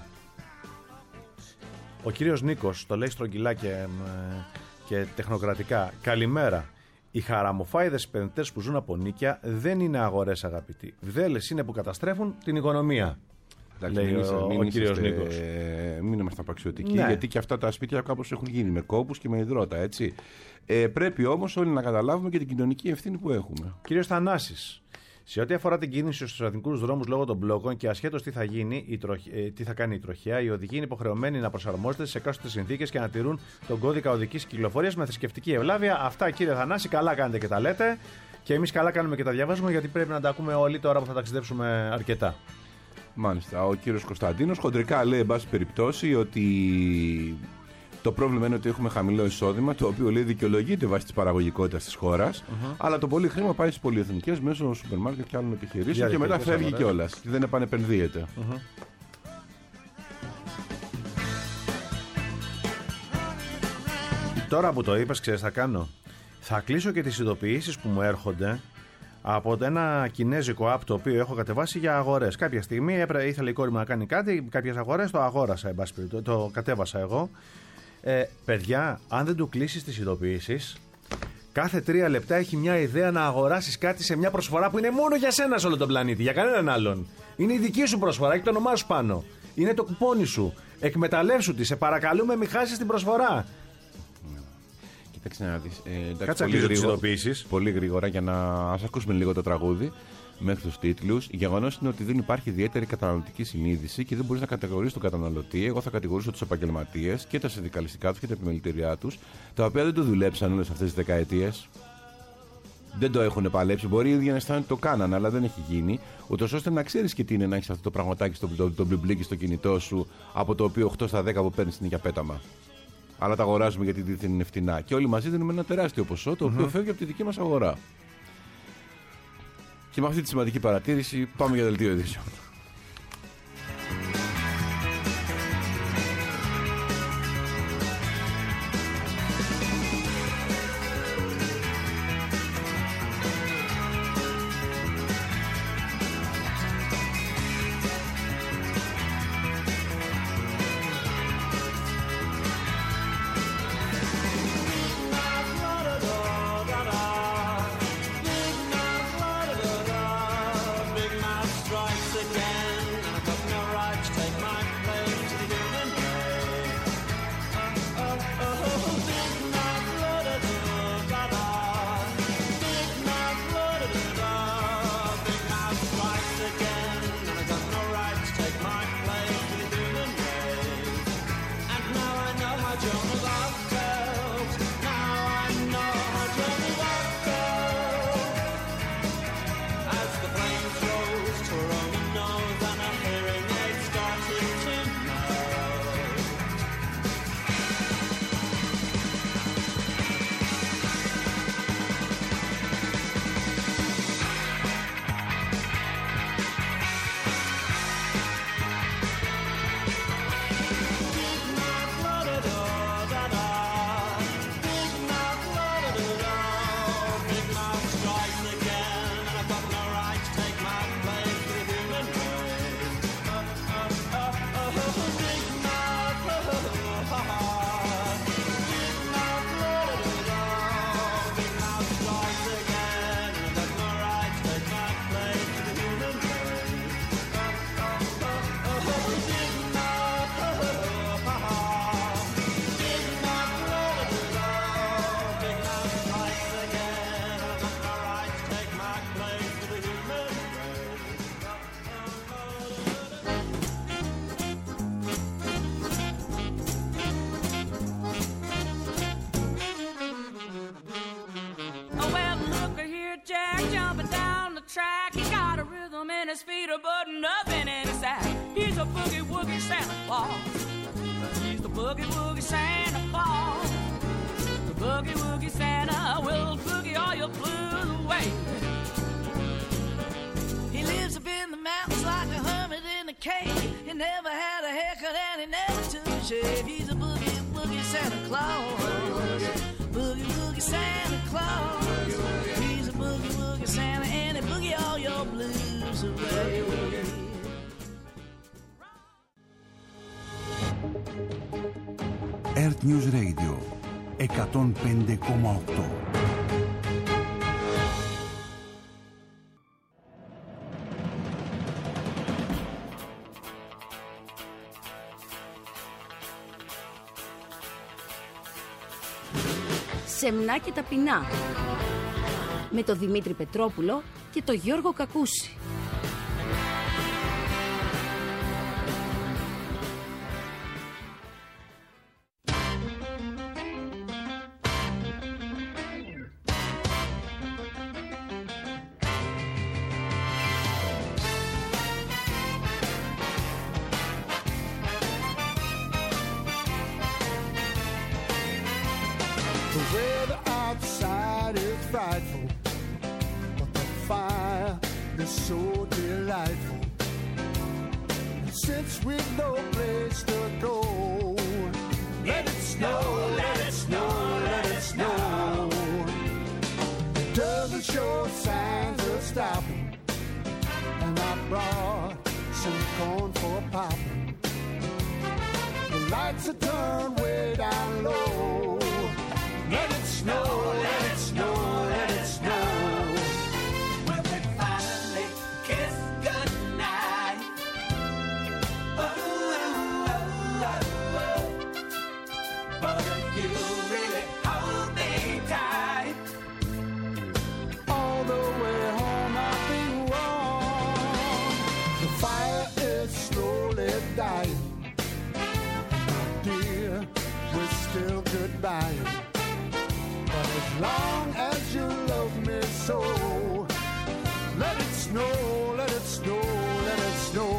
Ο κύριος Νίκος το λέει στρογγυλά και, και τεχνοκρατικά. Καλημέρα. Οι χαραμοφάιδες επενδυτές που ζουν από νίκια δεν είναι αγορές, αγαπητοί. Βδέλες είναι που καταστρέφουν την οικονομία. Εντάξει, λέει μην ο, μην ο κύριος Νίκος. Ε, μην είμαστε απαξιωτικοί, ναι. Γιατί και αυτά τα σπίτια κάπως έχουν γίνει με κόπους και με υδρότα, έτσι. Ε, πρέπει όμως όλοι να καταλάβουμε και την κοινωνική ευθύνη που έχουμε. Κύριος Θανάσης, σε ό,τι αφορά την κίνηση στους εθνικούς δρόμους λόγω των μπλόκων και ασχέτως τι θα γίνει, η τροχ... ε, τι θα κάνει η τροχιά, οι οδηγοί είναι υποχρεωμένοι να προσαρμόζονται σε εκάστοτε συνθήκες και να τηρούν τον κώδικα οδικής κυκλοφορίας με θρησκευτική ευλάβεια. Αυτά, κύριε Θανάση, καλά κάνετε και τα λέτε. Και εμείς καλά κάνουμε και τα διαβάζουμε, γιατί πρέπει να τα ακούμε όλοι τώρα που θα ταξιδέψουμε αρκετά. Μάλιστα. Ο κύριος Κωνσταντίνος χοντρικά λέει, εν πάση περιπτώσει, ότι το πρόβλημα είναι ότι έχουμε χαμηλό εισόδημα, το οποίο λέει δικαιολογείται βάσει της παραγωγικότητας της χώρας, uh-huh. αλλά το πολύ χρήμα πάει στις πολυεθνικές μέσω σούπερ μάρκετ και άλλων επιχειρήσεων και μετά φεύγει κιόλας και δεν επανεπενδύεται. Uh-huh. Τώρα που το είπες, ξέρεις θα κάνω. Θα κλείσω και τις ειδοποιήσεις που μου έρχονται από ένα κινέζικο app το οποίο έχω κατεβάσει για αγορές. Κάποια στιγμή έπρεπε, ήθελε η κόρη μου να κάνει κάτι, κάποιες αγορές, το αγόρασα, το, το κατέβασα εγώ. Ε, παιδιά, αν δεν του κλείσεις τις ειδοποιήσεις, κάθε τρία λεπτά έχει μια ιδέα να αγοράσεις κάτι σε μια προσφορά που είναι μόνο για σένα σε όλο τον πλανήτη, για κανέναν άλλον. Είναι η δική σου προσφορά, έχει το όνομά σου πάνω. Είναι το κουπόνι σου. Εκμεταλλεύσου τη, σε παρακαλούμε, μην χάσεις την προσφορά. Κοίταξε να δεις. Ε, εντάξει, Κάτσε πολύ, γρήγορα, πολύ γρήγορα για να ας ακούσουμε λίγο το τραγούδι μέχρι τους τίτλους. Η γεγονός είναι ότι δεν υπάρχει ιδιαίτερη καταναλωτική συνείδηση και δεν μπορείς να κατηγορήσεις τον καταναλωτή. Εγώ θα κατηγορήσω τους επαγγελματίες και τα συνδικαλιστικά τους και τα επιμελητήριά τους, τα οποία δεν το δουλέψαν όλες αυτές τις δεκαετίες. Δεν το έχουν παλέψει. Μπορεί οι ίδιοι να αισθάνονται ότι το κάνανε, αλλά δεν έχει γίνει. Ούτως ώστε να ξέρεις και τι είναι να έχεις αυτό το πραγματάκι στο το, το μπλιμπλίκι στο κινητό σου, από το οποίο οκτώ στα δέκα που παίρνεις είναι για πέταμα. Αλλά τα αγοράζουμε γιατί δεν είναι φτηνά. Και όλοι μαζί δίνουμε ένα τεράστιο ποσό, το οποίο mm-hmm. φεύγει από τη δική μας αγορά. Και με αυτή τη σημαντική παρατήρηση πάμε για δελτίο ειδήσεων. Again. him and his feet are but nothing in his side. He's a boogie woogie Santa Claus. He's the boogie woogie Santa Claus. The boogie woogie Santa will boogie all your blues away. He lives up in the mountains like a hermit in a cave. He never had a haircut and he never took a shave. He's a boogie woogie Santa Claus. Boogie woogie Santa Claus. He's a boogie woogie Santa and he boogie all your blues away. Earth News Radio εκατόν πέντε κόμμα οκτώ. Σεμνά και ταπεινά. Με τον Δημήτρη Πετρόπουλο και τον Γιώργο Κακούση. The weather outside is frightful, but the fire is so delightful. And since we've no place to go, let it snow, let it snow, let it snow. It doesn't show signs of stopping, and I brought some corn for popping. The lights are turned way down low. Let it snow, let it snow, let it snow. When we finally kiss goodnight. Oh, oh, oh, oh, oh. But if you really hold me tight, All the way home I'll be warm. The fire is slowly dying. My dear, we're still goodbye. But as long as you love me so, let it snow, let it snow, let it snow.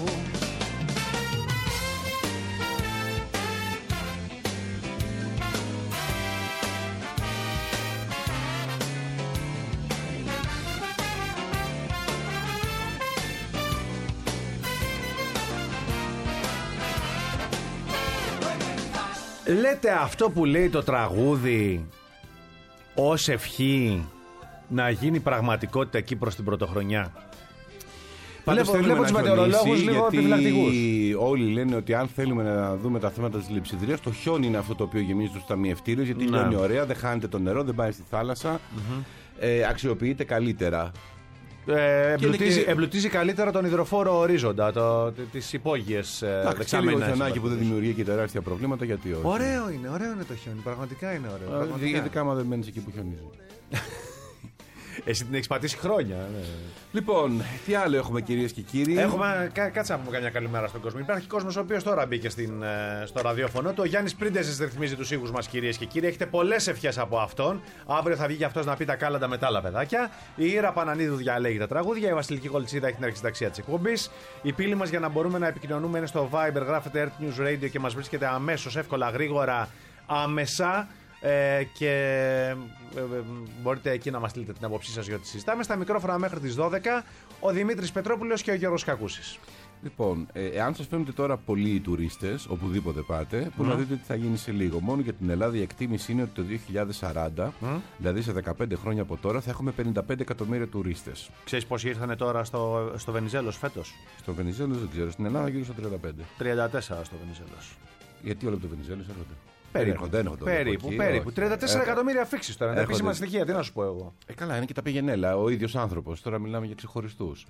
Λέτε αυτό που λέει το τραγούδι ως ευχή να γίνει πραγματικότητα εκεί προς την πρωτοχρονιά? Πάντως Βλέπω, θέλουμε βλέπω τους να μετεωρολόγους χιονίσει, λίγο γιατί επιφυλακτικούς. όλοι λένε ότι αν θέλουμε να δούμε τα θέματα της λειψιδρίας, το χιόνι είναι αυτό το οποίο γεμίζει τους ταμιευτήρες, γιατί Ναι. λιώνει ωραία, δεν χάνεται το νερό, δεν πάει στη θάλασσα, mm-hmm. ε, αξιοποιείται καλύτερα. Ε, εμπλουτίζει, και... εμπλουτίζει καλύτερα τον υδροφόρο ορίζοντα, το, τις υπόγειες δεξαμενές. δεξαμενές. Λίγο χιονάκι που δεν δημιουργεί και τεράστια προβλήματα, γιατί όχι. Ωραίο είναι, ωραίο είναι το χιόνι, πραγματικά είναι ωραίο. Ε, πραγματικά. ειδικά άμα δεν μένεις εκεί που χιονίζει. Εσύ την έχεις πατήσει χρόνια. Ναι. Λοιπόν, τι άλλο έχουμε, κυρίες και κύριοι? Έχουμε, κά, κάτσε να πούμε καμιά καλημέρα στον κόσμο. Υπάρχει κόσμος ο οποίος τώρα μπήκε στην, στο ραδιόφωνο του. Ο Γιάννης Πρίντεζης ρυθμίζει τους ήχους μας, κυρίες και κύριοι. Έχετε πολλές ευχές από αυτόν. Αύριο θα βγει και αυτός να πει τα κάλαντα με τα άλλα παιδάκια. Η Ήρα Πανανίδου διαλέγει τα τραγούδια. Η Βασιλική Κολτσίδα έχει την αρχισυνταξία της εκπομπής. Η πύλη μας για να μπορούμε να επικοινωνούμε είναι στο Viber. Γράφετε Earth News Radio και μας βρίσκεται αμέσως, εύκολα, γρήγορα, άμεσα. Ε, και ε, ε, μπορείτε εκεί να μας στείλετε την άποψή σας για ό,τι συζητάμε. Στα μικρόφωνα μέχρι τις δώδεκα ο Δημήτρης Πετρόπουλος και ο Γιώργος Κακούσης. Λοιπόν, ε, εάν σας φαίνονται τώρα πολλοί οι τουρίστες, οπουδήποτε πάτε, που Mm. να δείτε τι θα γίνει σε λίγο. Μόνο για την Ελλάδα η εκτίμηση είναι ότι το δύο χιλιάδες σαράντα, Mm. δηλαδή σε δεκαπέντε χρόνια από τώρα, θα έχουμε πενήντα πέντε εκατομμύρια τουρίστες. Ξέρεις πόσοι ήρθανε τώρα στο, στο Βενιζέλος φέτος? Στο Βενιζέλος δεν ξέρω, στην Ελλάδα γύρω στα τριάντα πέντε. τριάντα τέσσερα στο Βενιζέλος. Γιατί όλο από το Βενιζέλος έρχονται? Περίπου, έρχονται, έρχονται περίπου, εκεί, περίπου. όχι. τριάντα τέσσερα Ε, εκατομμύρια αφήξεις τώρα. Είναι έρχονται. επίσημα στοιχεία, τι να σου πω εγώ. Ε, καλά, είναι και τα πηγενέλα. Ο ίδιος άνθρωπος. Τώρα μιλάμε για ξεχωριστούς.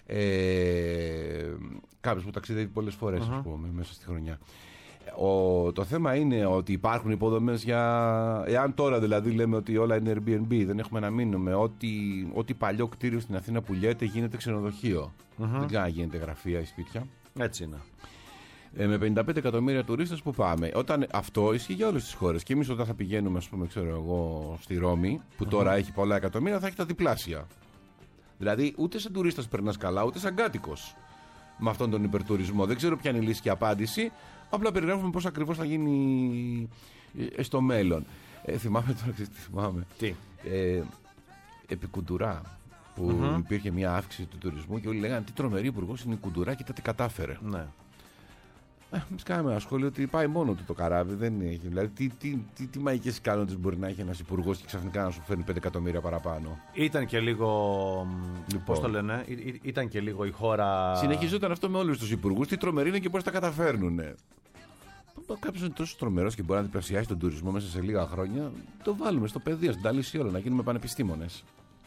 Ε, Κάποιος που ταξιδεύει πολλές φορές, Uh-huh. ας πούμε, μέσα στη χρονιά. Ο, το θέμα είναι ότι υπάρχουν υποδομές για. Εάν τώρα δηλαδή λέμε ότι όλα είναι Airbnb, δεν έχουμε να μείνουμε. Ό,τι, ό,τι παλιό κτίριο στην Αθήνα πουλιέται γίνεται ξενοδοχείο. Uh-huh. Δεν ξέρω αν γίνεται γραφεία ή σπίτια. Έτσι είναι. Ε, με πενήντα πέντε εκατομμύρια τουρίστες που πάμε. Όταν αυτό ισχύει για όλες τις χώρες. Και εμείς όταν θα πηγαίνουμε, ας πούμε, ξέρω εγώ, στη Ρώμη, που τώρα uh-huh. έχει πολλά εκατομμύρια, θα έχει τα διπλάσια. Δηλαδή, ούτε σαν τουρίστας περνάς καλά, ούτε σαν κάτοικος με αυτόν τον υπερτουρισμό. Δεν ξέρω ποια είναι η λύση και απάντηση. Απλά περιγράφουμε πώς ακριβώς θα γίνει στο μέλλον. Ε, θυμάμαι τώρα, τι θυμάμαι. Τι. Ε, επί Κουντουρά, που mm-hmm. υπήρχε μια αύξηση του τουρισμού και όλοι λέγανε τι τρομερή υπουργός είναι η Κουντουρά, κοίτα τι κατάφερε. Ναι. Εμείς κάναμε ένα σχόλιο ότι πάει μόνο του το καράβι, δεν έχει. Δηλαδή, τι, τι, τι, τι μαγικές ικανότητες μπορεί να έχει ένας υπουργός και ξαφνικά να σου φέρνει πέντε εκατομμύρια παραπάνω. Ήταν και λίγο. Λοιπόν. Πώς το λένε, Ή, ή, ήταν και λίγο η χώρα. Συνεχιζόταν αυτό με όλους τους υπουργούς, τι τρομερή είναι και πώς τα καταφέρνουν. Κάποιος είναι τόσο τρομερός και μπορεί να διπλασιάσει τον τουρισμό μέσα σε λίγα χρόνια, το βάλουμε στο πεδίο, στην ταλήση όλα, να γίνουμε πανεπιστήμονες.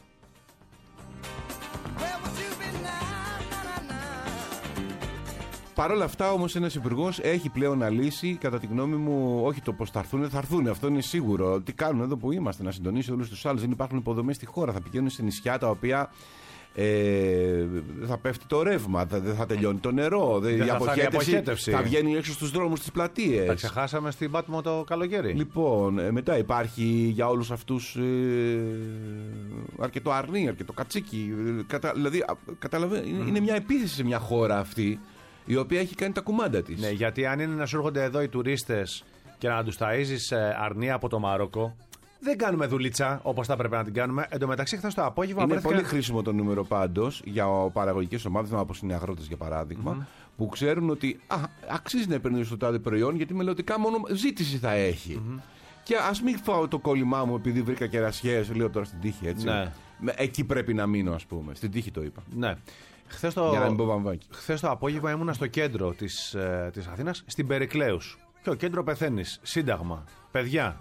Παρ' όλα αυτά όμως ένας υπουργός έχει πλέον να λύσει, κατά τη γνώμη μου, όχι το πώς θα έρθουν, θα έρθουν, αυτό είναι σίγουρο. Τι κάνουν εδώ που είμαστε, να συντονίσει όλους τους άλλους. Δεν υπάρχουν υποδομές στη χώρα, θα πηγαίνουν σε νησιά τα οποία ε, θα πέφτει το ρεύμα, δεν θα τελειώνει το νερό, δεν η θα, αποχέτευση θα βγαίνει έξω στους δρόμους, στις πλατείες. Τα ξεχάσαμε στην Πάτμο το καλοκαίρι. Λοιπόν, ε, μετά υπάρχει για όλους αυτούς ε, αρκετό αρνί, αρκετό κατσίκι. Ε, κατα, δηλαδή, καταλαβα... mm. είναι, είναι μια επίθεση σε μια χώρα αυτή, η οποία έχει κάνει τα κουμάντα της. Ναι, γιατί αν είναι να σου έρχονται εδώ οι τουρίστες και να τους ταΐζεις αρνία από το Μαρόκο, δεν κάνουμε δουλίτσα όπως θα έπρεπε να την κάνουμε. Εν τω μεταξύ, χθες το απόγευμα. Είναι βρέθηκα... πολύ χρήσιμο το νούμερο πάντως για παραγωγικές ομάδες, όπως είναι οι αγρότες για παράδειγμα, mm-hmm. που ξέρουν ότι α, αξίζει να επενδύσουν στο τάδε προϊόν, γιατί μελλοντικά μόνο ζήτηση θα έχει. Mm-hmm. Και ας μην φάω το κόλλημά μου επειδή βρήκα κερασιές, λέω τώρα στην τύχη, έτσι. Ναι. Εκεί πρέπει να μείνω, ας πούμε. Στην τύχη το είπα. Ναι. Χθες το... Για να μην πω βαμβάκι. Χθες το απόγευμα ήμουνα στο κέντρο της, ε, της Αθήνας, στην Περικλέους. Ποιο κέντρο πεθαίνεις, Σύνταγμα, παιδιά.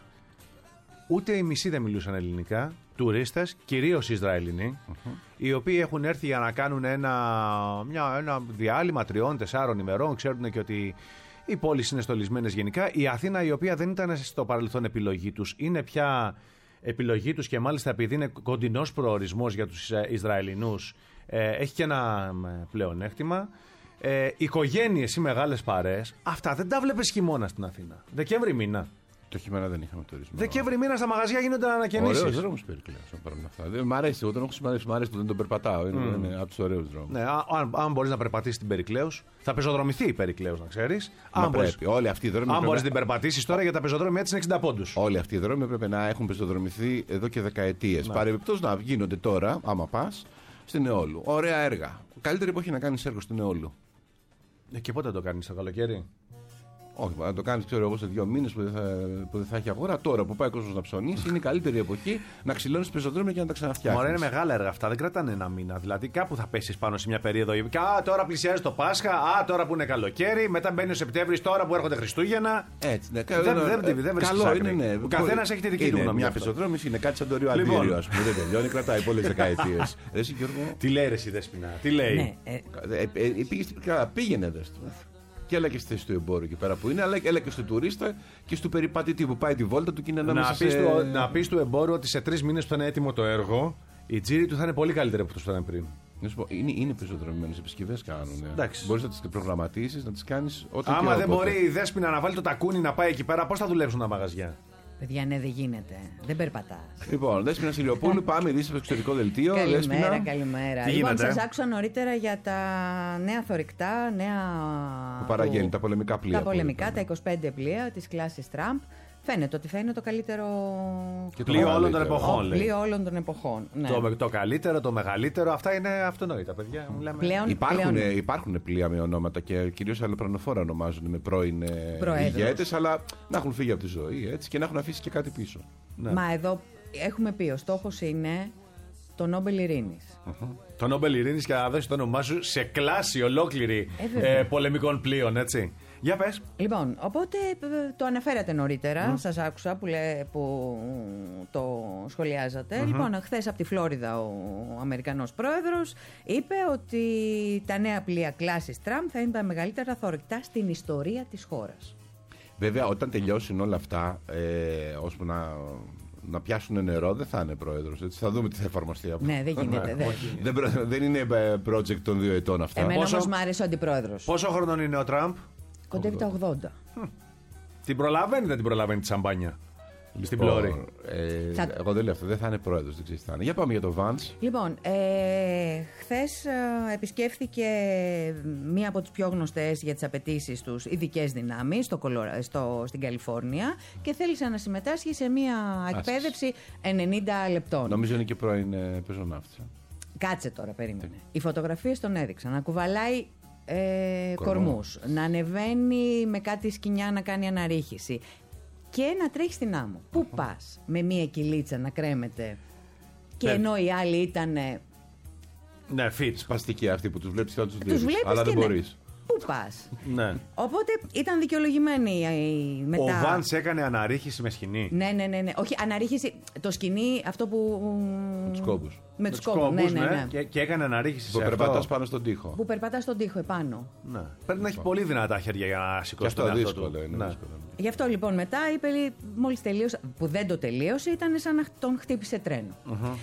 Ούτε οι μισοί δεν μιλούσαν ελληνικά, τουρίστες, κυρίως Ισραηλινοί, uh-huh. οι οποίοι έχουν έρθει για να κάνουν ένα, μια, ένα διάλειμμα τριών-τεσσάρων ημερών. Ξέρουν και ότι οι πόλεις είναι στολισμένες γενικά. Η Αθήνα, η οποία δεν ήταν στο παρελθόν επιλογή τους, είναι πια επιλογή τους και μάλιστα επειδή είναι κοντινός προορισμός για τους Ισραηλινούς, ε, έχει και ένα πλεονέκτημα. Ε, οικογένειες ή μεγάλες παρέες, αυτά δεν τα βλέπεις χειμώνα στην Αθήνα. Δεκέμβρη μήνα. Το χειμώνα δεν είχαμε τουρισμό. Δεκέμβρη μήνα στα μαγαζιά γίνονται ανακαινήσεις. Ωραίος δρόμος Περικλέους, παρόλα αυτά. Δεν μ' αρέσει, εγώ τον έχω σημαδέψει, μ' αρέσει που δεν τον περπατάω. Είναι, mm. είναι από τους ωραίους δρόμους. Ναι, αν, αν μπορείς να περπατήσεις την Περικλέους, θα πεζοδρομηθεί η Περικλέους, να ξέρεις. Αν μπορείς, όλοι αυτοί οι δρόμοι. Αν μπορείς να την περπατήσεις τώρα, για τα πεζοδρόμια έτσι είναι εξήντα πόντους. Όλοι αυτοί οι δρόμοι πρέπει να έχουν πεζοδρομηθεί εδώ και δεκαετίες. Παρεμπιπτώς να γίνονται τώρα, άμα πας, στην Εόλου. Ωραία έργα. Καλύτερη εποχή να κάνεις έργο στην Εόλου. Ε, και πότε το κάνεις, το καλοκαίρι? Όχι, να το κάνεις, ξέρω εγώ, σε δύο μήνες που δεν θα, που δεν θα έχει αγορά. Τώρα που πάει ο κόσμος να ψωνίσει, είναι η καλύτερη εποχή να ξυλώνεις πεζοδρόμια και να τα ξαναφτιάχνεις. Μωρέ, είναι μεγάλα έργα αυτά, δεν κρατάνε ένα μήνα. Δηλαδή κάπου θα πέσεις πάνω σε μια περίοδο. Α, τώρα πλησιάζει το Πάσχα, α, τώρα που είναι καλοκαίρι, μετά μπαίνει ο Σεπτέμβρης, τώρα που έρχονται Χριστούγεννα. Έτσι, ναι, δεν δεν, δεν, δεν καλό είναι, ναι. Ο καθένας έχει τη δική του γνώμη. Μια πεζοδρόμηση είναι κάτι σαν το Ρίο Αλβίριο, ας πούμε. Δεν τελειώνει, κρατάει πολλές δεκαετίες. Τι λέει ρε Δέσποινα, τι λέει. Πήγαινε δες. Και έλα και στη θέση του εμπόρου εκεί πέρα που είναι, αλλά έλα και στο τουρίστα και στο περιπατητή που πάει τη βόλτα του και είναι ανάμεσα να, σε... πεις του, να πεις του εμπόρου ότι σε τρεις μήνες που θα είναι έτοιμο το έργο, η τζίρη του θα είναι πολύ καλύτερη από αυτό που ήταν πριν. Είναι, είναι πεζοδρομημένες επισκευές κάνουν. Μπορείς να τις προγραμματίσεις, να τις κάνεις ό,τι. Άμα και δεν μπορεί η Δέσποινα να βάλει το τακούνι να πάει εκεί πέρα, πώς θα δουλέψουν τα μαγαζιά? Παιδιά, ναι, δεν γίνεται. Δεν περπατάς. Λοιπόν, Δέσποινα Σιλιοπούλου, πάμε ειδήσεις στο εξωτερικό δελτίο. Καλημέρα, Δέσποινα. καλημέρα. Λοιπόν, σας άκουσα νωρίτερα για τα νέα θωρηκτά, νέα. Που παραγγέλνει, τα πολεμικά πλοία. Τα πολεμικά, τα είκοσι πέντε πλοία της κλάσης Τραμπ. Φαίνεται ότι θα είναι το καλύτερο και πλοίο όλων των εποχών. Πλοίο όλων των εποχών. Ναι. Το, το καλύτερο, το μεγαλύτερο, αυτά είναι αυτονόητα, παιδιά. Λέμε. Πλέον, υπάρχουν, πλέον... υπάρχουν πλοία με ονόματα και κυρίως αλλοπρανοφόρα ονομάζουν με πρώην ηγέτες, αλλά να έχουν φύγει από τη ζωή έτσι, και να έχουν αφήσει και κάτι πίσω. Ναι. Μα εδώ έχουμε πει, ο στόχος είναι το Νόμπελ Ειρήνης. Uh-huh. Το Νόμπελ Ειρήνης και να δώσει το όνομά σου σε κλάση ολόκληρη ε, ε, πολεμικών πλοίων, έτσι. Για πες. Λοιπόν, οπότε το αναφέρατε νωρίτερα, mm. σας άκουσα που, λέ, που το σχολιάζατε. Mm-hmm. Λοιπόν, χθες από τη Φλόριδα ο Αμερικανός πρόεδρος είπε ότι τα νέα πλοία κλάσης Τραμπ θα είναι τα μεγαλύτερα θωρηκτά στην ιστορία της χώρας. Βέβαια, όταν τελειώσουν όλα αυτά, ε, ώσπου να... να πιάσουν νερό, δεν θα είναι πρόεδρος. Έτσι. Θα δούμε τι θα εφαρμοστεί από. Ναι, δεν γίνεται. δεν, δεν, δεν είναι project των δύο ετών αυτά. Εμένα Πόσο... όμως μ' άρεσε ο αντιπρόεδρος. Πόσο χρονών είναι ο Τραμπ? Κοντεύει τα ογδόντα. Hm. Την προλαβαίνει, δεν την προλαβαίνει τη σαμπάνια? Στην πλώρη. Ε, Θα... Εγώ δεν λέω αυτό, δεν θα είναι πρόεδρος, δεν ξέρεις τι θα είναι. Για πάμε για το Vance. Λοιπόν, ε, χθες ε, επισκέφθηκε μία από τις πιο γνωστές για τις απαιτήσεις τους ειδικές δυνάμεις στο, στο, στην Καλιφόρνια και θέλησε να συμμετάσχει σε μία εκπαίδευση ενενήντα λεπτών. Νομίζω είναι και πρώην ε, πεζοναύτης. Κάτσε τώρα, περίμενε. Οι φωτογραφίες τον έδειξαν να κουβαλάει ε, κορμούς, να ανεβαίνει με κάτι σκοινιά να κάνει αναρρίχηση και να τρέχει στην άμμο. Πού πας με μία κυλίτσα να κρέμεται και ενώ οι άλλοι ήταν. Ναι, fit. Σπαστικοί αυτοί που τους βλέπεις και να τους Τους δεις. Αλλά δεν ναι. μπορείς. Πού πας. Ναι. Οπότε ήταν δικαιολογημένη η μετά. Ο Βαντς έκανε αναρρίχηση με σκηνή. Ναι, ναι, ναι, ναι. Όχι, αναρρίχηση. Το σκηνή αυτό που. Με τους κόμπους. Με τους κόμπους, ναι, ναι, ναι. Και, και έκανε αναρρίχηση που σε αυτό. Που περπατάς πάνω στον τοίχο. Που περπατάς στον τοίχο επάνω. Ναι. Πρέπει να έχει πολύ δυνατά χέρια για να σηκώσει τον εαυτό του. Είναι ναι. δύσκολο. Γι' αυτό λοιπόν μετά είπε, μόλις τελείωσε, που δεν το τελείωσε, ήταν σαν να τον χτύπησε τρένο. Uh-huh.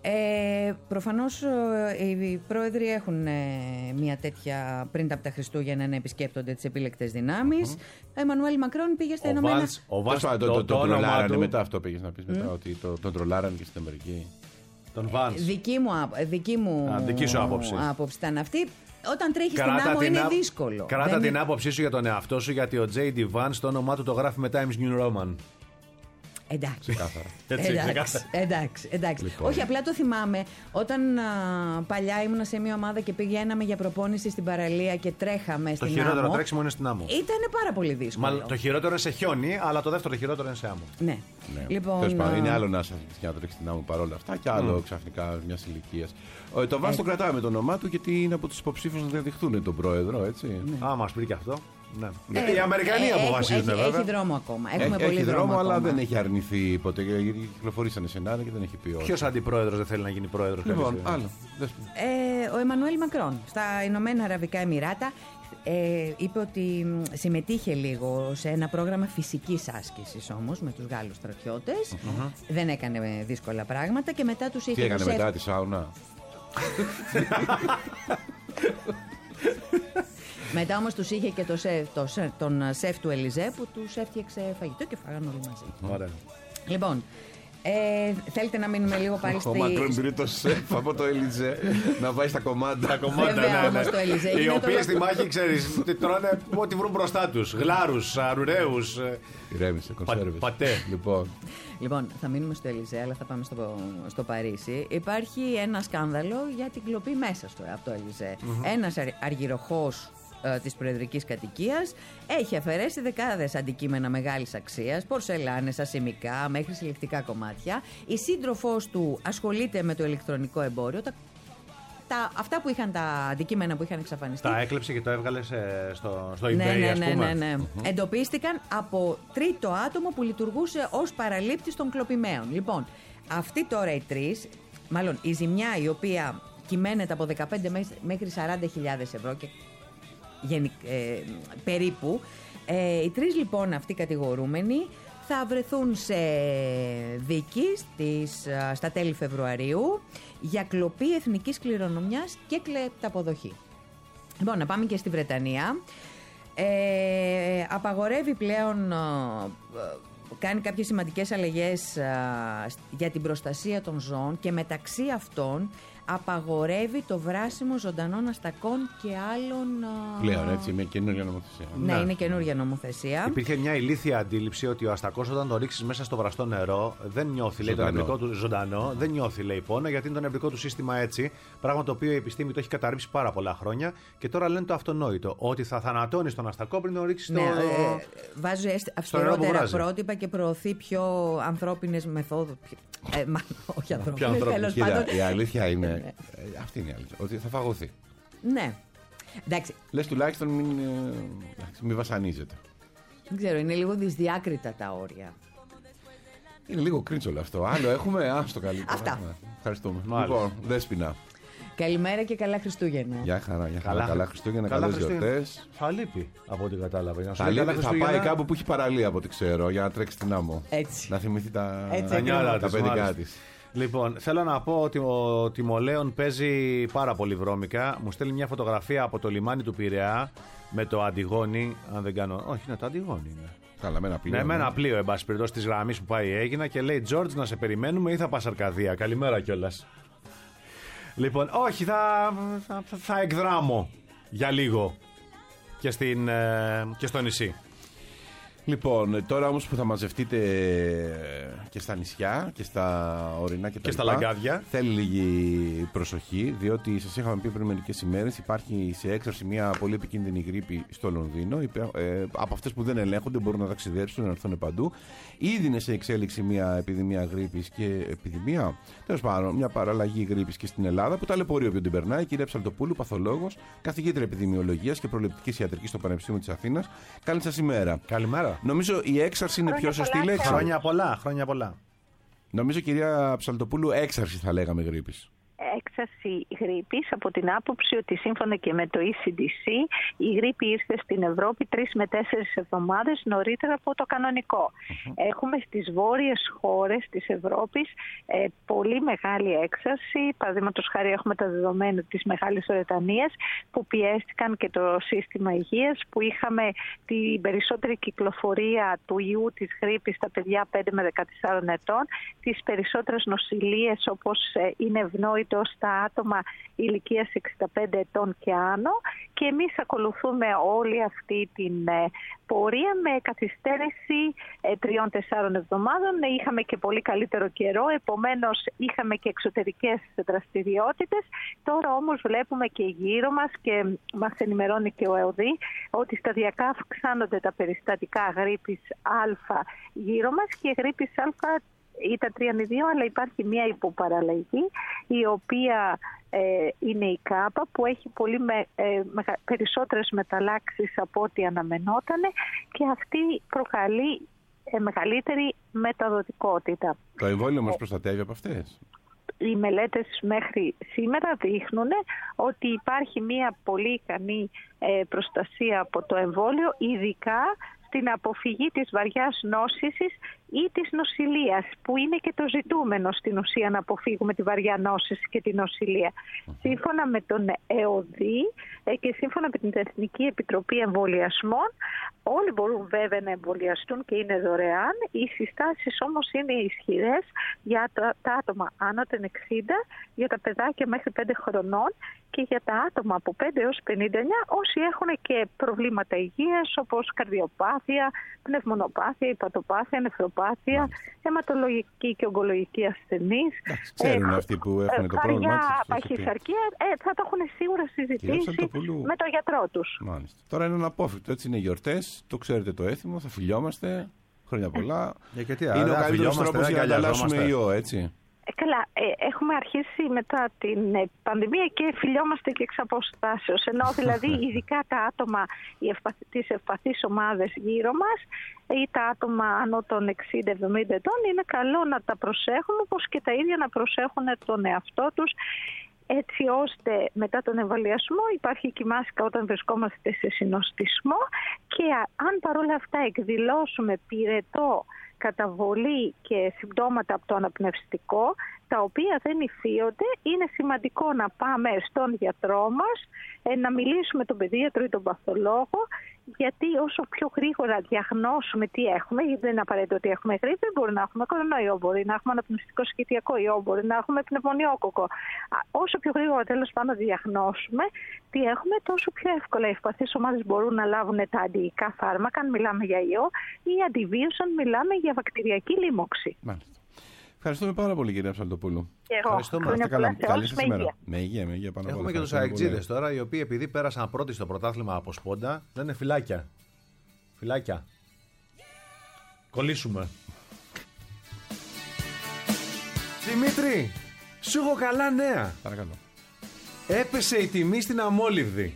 Ε, προφανώς οι πρόεδροι έχουν ε, μια τέτοια πριν από τα Χριστούγεννα να επισκέπτονται τις επίλεκτες δυνάμεις. Ο Εμμανουέλ Μακρόν πήγε στα Ηνωμένα. Ο Βαντς το, το, το, το τρολάρανε μετά, αυτό πήγες να πεις μετά, mm. ότι το, τον τρολάρανε και στην Αμερική. Τον Βαντς. Δική μου, δική μου Α, δική σου άποψη. άποψη ήταν αυτή. Όταν τρέχει στην άμμο είναι δύσκολο. Κράτα την είναι... άποψή σου για τον εαυτό σου, γιατί ο τζέι ντι Vance το όνομά του το γράφει με Times New Roman. Εντάξει. Έτσι, εντάξει, εντάξει, εντάξει. Λοιπόν. Όχι, απλά το θυμάμαι όταν α, παλιά ήμουνα σε μια ομάδα και πηγαίναμε για προπόνηση στην παραλία και τρέχαμε το στην άμμο. Το χειρότερο τρέξιμο είναι στην άμμο. Ήταν πάρα πολύ δύσκολο. Μα, το χειρότερο είναι σε χιόνι, αλλά το δεύτερο χειρότερο είναι σε άμμο. Ναι. ναι. Λοιπόν, πάντων, είναι άλλο να είσαι και να τρέξει στην άμμο παρόλα αυτά και άλλο mm. ξαφνικά μια ηλικία. Το Βαντς το κρατάμε το όνομά του γιατί είναι από του υποψήφου να διαδειχθούν τον πρόεδρο, έτσι. Ναι. Α, μας βρήκε αυτό. Ναι. Ε, οι Αμερικανοί ε, αποφασίζουν, έχει, βέβαια. Έχει δρόμο ακόμα. Έχουμε έχει, πολύ έχει δρόμο, δρόμο αλλά ακόμα. δεν έχει αρνηθεί ποτέ. Γιατί κυκλοφορήσανε σε ένα και δεν έχει πει όχι. Ποιος αντιπρόεδρος δεν θέλει να γίνει πρόεδρος? Λοιπόν, άλλο. Ε, ο Εμμανουέλ Μακρόν στα Ηνωμένα Αραβικά Εμιράτα ε, είπε ότι συμμετείχε λίγο σε ένα πρόγραμμα φυσικής άσκησης όμως με τους Γάλλους στρατιώτες. Mm-hmm. Δεν έκανε δύσκολα πράγματα και μετά τους είχε. Τι έκανε σεφ... μετά τη σάουνα? Μετά όμως τους είχε και το σεφ, το σεφ, τον σεφ του Ελιζέ που τους έφτιαξε φαγητό και φάγανε όλοι μαζί. Ωραία. Λοιπόν, ε, θέλετε να μείνουμε λίγο πάλι στη... Ο Μακρόν πήρε το σεφ από το Ελιζέ να πάει στα κομμάτια. Τα κομμάτια, βέβαια, ναι, όμως ναι. το Ελιζέ οι οποίοι το... στη μάχη, ξέρεις, τρώνε ό,τι βρουν μπροστά τους. Γλάρους, αρουραίους. Ηρέμησε, κονσέρβες. Πατέ. Λοιπόν. Λοιπόν, θα μείνουμε στο Ελιζέ, αλλά θα πάμε στο, στο Παρίσι. Υπάρχει ένα σκάνδαλο για την κλοπή μέσα στο, από το Ελιζέ. Mm-hmm. Ένας αργυροχός ε, της προεδρικής κατοικίας έχει αφαιρέσει δεκάδες αντικείμενα μεγάλης αξίας, πορσελάνες, ασημικά, μέχρι συλλεκτικά κομμάτια. Η σύντροφός του ασχολείται με το ηλεκτρονικό εμπόριο. Τα, τα, αυτά που είχαν, τα αντικείμενα που είχαν εξαφανιστεί. Τα έκλεψε και το έβγαλε σε, στο, στο eBay, ναι, ναι, ας ναι, πούμε. ναι, ναι. Mm-hmm. Εντοπίστηκαν από τρίτο άτομο που λειτουργούσε ως παραλήπτης των κλοπημένων. Λοιπόν, αυτοί τώρα οι τρεις, μάλλον η ζημιά η οποία κυμαίνεται από δεκαπέντε μέχρι σαράντα χιλιάδες ευρώ και γενικ, ε, περίπου, ε, οι τρεις λοιπόν αυτοί κατηγορούμενοι θα βρεθούν σε δίκη στις, στα τέλη Φεβρουαρίου για κλοπή εθνικής κληρονομιάς και κλεπταποδοχή. Λοιπόν, να πάμε και στη Βρετανία. Ε, απαγορεύει πλέον, ε, κάνει κάποιες σημαντικές αλλαγές ε, για την προστασία των ζώων και μεταξύ αυτών απαγορεύει το βράσιμο ζωντανών αστακών και άλλων. Πλέον, έτσι, με καινούργια νομοθεσία. Ναι, ναι, είναι καινούργια νομοθεσία. Υπήρχε μια ηλίθια αντίληψη ότι ο αστακός όταν το ρίξεις μέσα στο βραστό νερό δεν νιώθει, λέει, το νευρικό του ζωντανό, δεν νιώθει, λέει, πόνο, γιατί είναι το νευρικό του σύστημα έτσι. Πράγμα το οποίο η επιστήμη το έχει καταρρύψει πάρα πολλά χρόνια και τώρα λένε το αυτονόητο. Ότι θα θανατώνεις τον αστακό πριν το ρίξεις στο. Ναι, ε, βάζει αυστηρότερα πρότυπα και προωθεί πιο ανθρώπινες μεθόδους. Ε, μα, όχι ανθρώπινες. Η αλήθεια είναι. Αυτή είναι η αλήθεια. Ότι θα φαγωθεί. Ναι. Εντάξει. Λες τουλάχιστον μην, μην βασανίζεται. Δεν ξέρω, είναι λίγο δυσδιάκριτα τα όρια. Είναι λίγο κρίτσολο αυτό. Άλλο έχουμε, άστο καλύτερα. Αυτά. Ευχαριστούμε. Λοιπόν, Δέσποινα. Καλημέρα και καλά Χριστούγεννα. Γεια χαρά, για χαρά. Καλά, καλά Χριστούγεννα, καλές γιορτές. Θα λείπει από ό,τι κατάλαβα. Θα, λείπει, θα πάει κάπου που έχει παραλία από ό,τι ξέρω για να τρέξει την άμμο. Έτσι. Να θυμηθεί τα, τα, τα παιδικά της. Λοιπόν, θέλω να πω ότι ο Τιμολέων παίζει πάρα πολύ βρώμικα. Μου στέλνει μια φωτογραφία από το λιμάνι του Πειραιά με το Αντιγόνη. Αν δεν κάνω. Όχι, είναι το Αντιγόνη. Είναι. Καλά, με ένα πλοίο. Ναι, με ένα πλοίο, εν πάση περιπτώσει, τη γραμμή που πάει Αίγινα και λέει Τζόρτζ, να σε περιμένουμε ή θα πας Αρκαδία. Καλημέρα κιόλας. Λοιπόν, όχι, θα, θα, θα εκδράμω για λίγο και, στην, ε, και στο νησί. Λοιπόν, τώρα όμως που θα μαζευτείτε και στα νησιά και στα ορεινά και τα και στα λοιπά, λαγκάδια, θέλει λίγη προσοχή, διότι σας είχαμε πει πριν μερικές ημέρες υπάρχει σε έξαρση μια πολύ επικίνδυνη γρίπη στο Λονδίνο. Ε, από αυτές που δεν ελέγχονται, μπορούν να ταξιδέψουν, να έρθουν παντού. Ήδη είναι σε εξέλιξη μια επιδημία γρίπης και επιδημία, τέλος πάντων, μια παραλλαγή γρίπης και στην Ελλάδα που ταλαιπωρεί όποιον την περνάει. Κυρία Ψαλτοπούλου, παθολόγος, καθηγήτρια επιδημιολογίας και προληπτικής ιατρικής στο Πανεπιστήμιο της Αθήνας. Καλή σας ημέρα. Καλημέρα. Νομίζω η έξαρση είναι πιο σωστή λέξη. Χρόνια πολλά, χρόνια πολλά. Νομίζω, κυρία Ψαλτοπούλου, έξαρση θα λέγαμε γρίπης. Έξαρση γρίπης από την άποψη ότι σύμφωνα και με το ι σι ντι σι η γρίπη ήρθε στην Ευρώπη τρεις με τέσσερις εβδομάδες νωρίτερα από το κανονικό. Mm-hmm. Έχουμε στις βόρειες χώρες της Ευρώπης ε, πολύ μεγάλη έξαρση. Παραδείγματος χάρη έχουμε τα δεδομένα της Μεγάλης Βρετανίας που πιέστηκαν και το σύστημα υγείας, που είχαμε την περισσότερη κυκλοφορία του ιού της γρίπης στα παιδιά πέντε με δεκατέσσερα ετών, τις περισσότερες νοσηλίες όπως ε, είναι ευνόητο στα άτομα ηλικίας εξήντα πέντε ετών και άνω, και εμείς ακολουθούμε όλη αυτή την ε, πορεία με καθυστέρηση ε, τριών-τεσσάρων εβδομάδων. Είχαμε και πολύ καλύτερο καιρό, επομένως είχαμε και εξωτερικές δραστηριότητες. Τώρα όμως βλέπουμε και γύρω μας, και μας ενημερώνει και ο ΕΟΔΗ, ότι σταδιακά αυξάνονται τα περιστατικά γρίπης Α γύρω μας, και η γρίπης Α ήταν τρία δύο, αλλά υπάρχει μια υποπαραλλαγή η οποία ε, είναι η ΚΑΠΑ, που έχει πολύ με, ε, με, περισσότερες μεταλλάξεις από ό,τι αναμενότανε, και αυτή προκαλεί ε, μεγαλύτερη μεταδοτικότητα. Το εμβόλιο μας προστατεύει από αυτές? Οι μελέτες μέχρι σήμερα δείχνουν ότι υπάρχει μια πολύ ικανή ε, προστασία από το εμβόλιο, ειδικά στην αποφυγή της βαριάς νόσησης ή της νοσηλείας, που είναι και το ζητούμενο στην ουσία, να αποφύγουμε τη βαριά νόσηση και τη νοσηλεία. Σύμφωνα με τον ΕΟΔΗ και σύμφωνα με την Εθνική Επιτροπή Εμβολιασμών, όλοι μπορούν βέβαια να εμβολιαστούν και είναι δωρεάν. Οι συστάσεις όμως είναι ισχυρές για τα, τα άτομα άνω των εξήντα, για τα παιδάκια μέχρι πέντε χρονών και για τα άτομα από πέντε έως πενήντα εννιά, όσοι έχουν και προβλήματα υγείας όπως καρδιοπάθεια, πνευμονοπάθεια, υπατοπάθεια, νεφροπάθεια, αιματολογική και ογκολογική ασθενείς. Ξέρουν ε, αυτοί που έχουν ε, το πρόβλημα. Βαριά παχυσαρκία, ε, θα το έχουν σίγουρα συζητήσει με τον γιατρό τους. Μάλιστα. Τώρα είναι αναπόφευκτο, έτσι είναι οι γιορτές, το ξέρετε το έθιμο, θα φιλιόμαστε, χρόνια πολλά. Για και τι, είναι ο καλύτερος τρόπος για να ανταλλάσσουμε ιό, έτσι. Ε, καλά, ε, έχουμε αρχίσει μετά την ε, πανδημία και φιλιόμαστε και εξ αποστάσεως. Ενώ δηλαδή ειδικά τα άτομα τις ευπαθείς ομάδες γύρω μας ή τα άτομα άνω των εξήντα εβδομήντα ετών είναι καλό να τα προσέχουν, όπως και τα ίδια να προσέχουν τον εαυτό τους, έτσι ώστε μετά τον εμβολιασμό υπάρχει και η μάσκα όταν βρισκόμαστε σε συνοστισμό, και αν παρόλα αυτά εκδηλώσουμε πυρετό, καταβολή και συμπτώματα από το αναπνευστικό, τα οποία δεν υφίονται, είναι σημαντικό να πάμε στον γιατρό μας, να μιλήσουμε τον παιδίατρο ή τον παθολόγο, γιατί όσο πιο γρήγορα διαγνώσουμε τι έχουμε, γιατί δεν είναι απαραίτητο ότι έχουμε γρίπη, μπορεί να έχουμε κορονοϊό, μπορεί να έχουμε αναπνευστικό σχετιακό ιό, μπορεί να έχουμε πνευμονιόκοκο. Όσο πιο γρήγορα τέλος πάντων διαγνώσουμε τι έχουμε, τόσο πιο εύκολα οι ευπαθείς ομάδες μπορούν να λάβουν τα αντιϊκά φάρμακα, αν μιλάμε για ιό, ή αντιβίους, αν μιλάμε για βακτηριακή λίμωξη. Μάλιστα. Ευχαριστούμε πάρα πολύ, κυρία Ψαλτοπούλου. Και εγώ. Ευχαριστούμε. Καλά, καλή σας ημέρα. Με υγεία, με υγεία πάνω απ' όλα. Έχουμε και τους αεξίδες τώρα, οι οποίοι επειδή πέρασαν πρώτοι στο πρωτάθλημα από σπόντα, λένε φυλάκια. Φυλάκια. Κολλήσουμε. Δημήτρη, σου έχω καλά νέα. Παρακαλώ. Έπεσε η τιμή στην αμόλυβδη.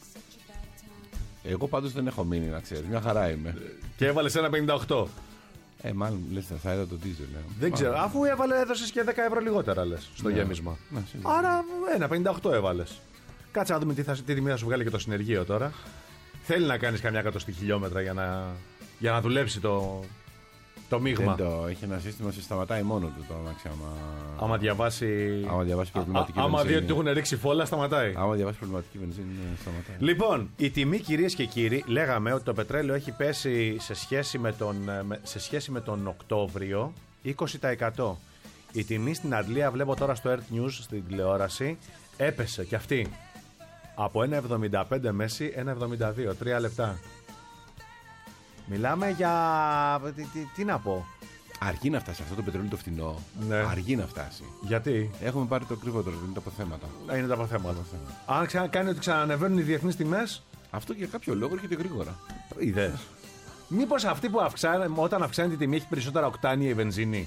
Εγώ πάντως δεν έχω μείνει, να ξέρεις. Μια χαρά είμαι. Και έβαλες ένα πενήντα οκτώ. Ε, μάλλον λες θα είδα το ντίζελ. Ε. Δεν ξέρω, μάλλον. Αφού έβαλε, έδωσες και δέκα ευρώ λιγότερα, λες, στο ναι. γέμισμα. Ναι, άρα ένα πενήντα οκτώ έβαλες. Κάτσε να δούμε τι, θα, τι τιμή θα σου βγάλει και το συνεργείο τώρα. Θέλει να κάνεις καμιά εκατοστή χιλιόμετρα για να, για να δουλέψει το, Το μείγμα. Δεν το, έχει ένα σύστημα, σε σταματάει μόνο του το αμάξι. Άμα, άμα διαβάσει. Άμα διαβάσει προβληματική α, βενζίνη. Άμα δει ότι του έχουν ρίξει φόλα, σταματάει. Άμα διαβάσει προβληματική βενζίνη, σταματάει. Λοιπόν, η τιμή, κυρίες και κύριοι, λέγαμε ότι το πετρέλαιο έχει πέσει σε σχέση με τον, σε σχέση με τον Οκτώβριο είκοσι τοις εκατό. Η τιμή στην Αντλία, βλέπω τώρα στο Earth News στην τηλεόραση, έπεσε και αυτή. Από ένα κόμμα εβδομήντα πέντε μέση, ένα κόμμα εβδομήντα δύο, τρία λεπτά. Μιλάμε για. Τι, τι, τι να πω. Αργεί να φτάσει αυτό το πετρέλαιο το φθηνό. Ναι. Αργεί να φτάσει. Γιατί? Έχουμε πάρει το ακριβότερο, είναι τα αποθέματα. Είναι τα αποθέματα. Αν ξανακάνει ότι ξανανεβαίνουν οι διεθνείς τιμές. Αυτό για κάποιο λόγο έρχεται γρήγορα. Ιδέες. Μήπως αυτή που αυξάνει, όταν αυξάνει τη τιμή έχει περισσότερα οκτάνια η βενζίνη?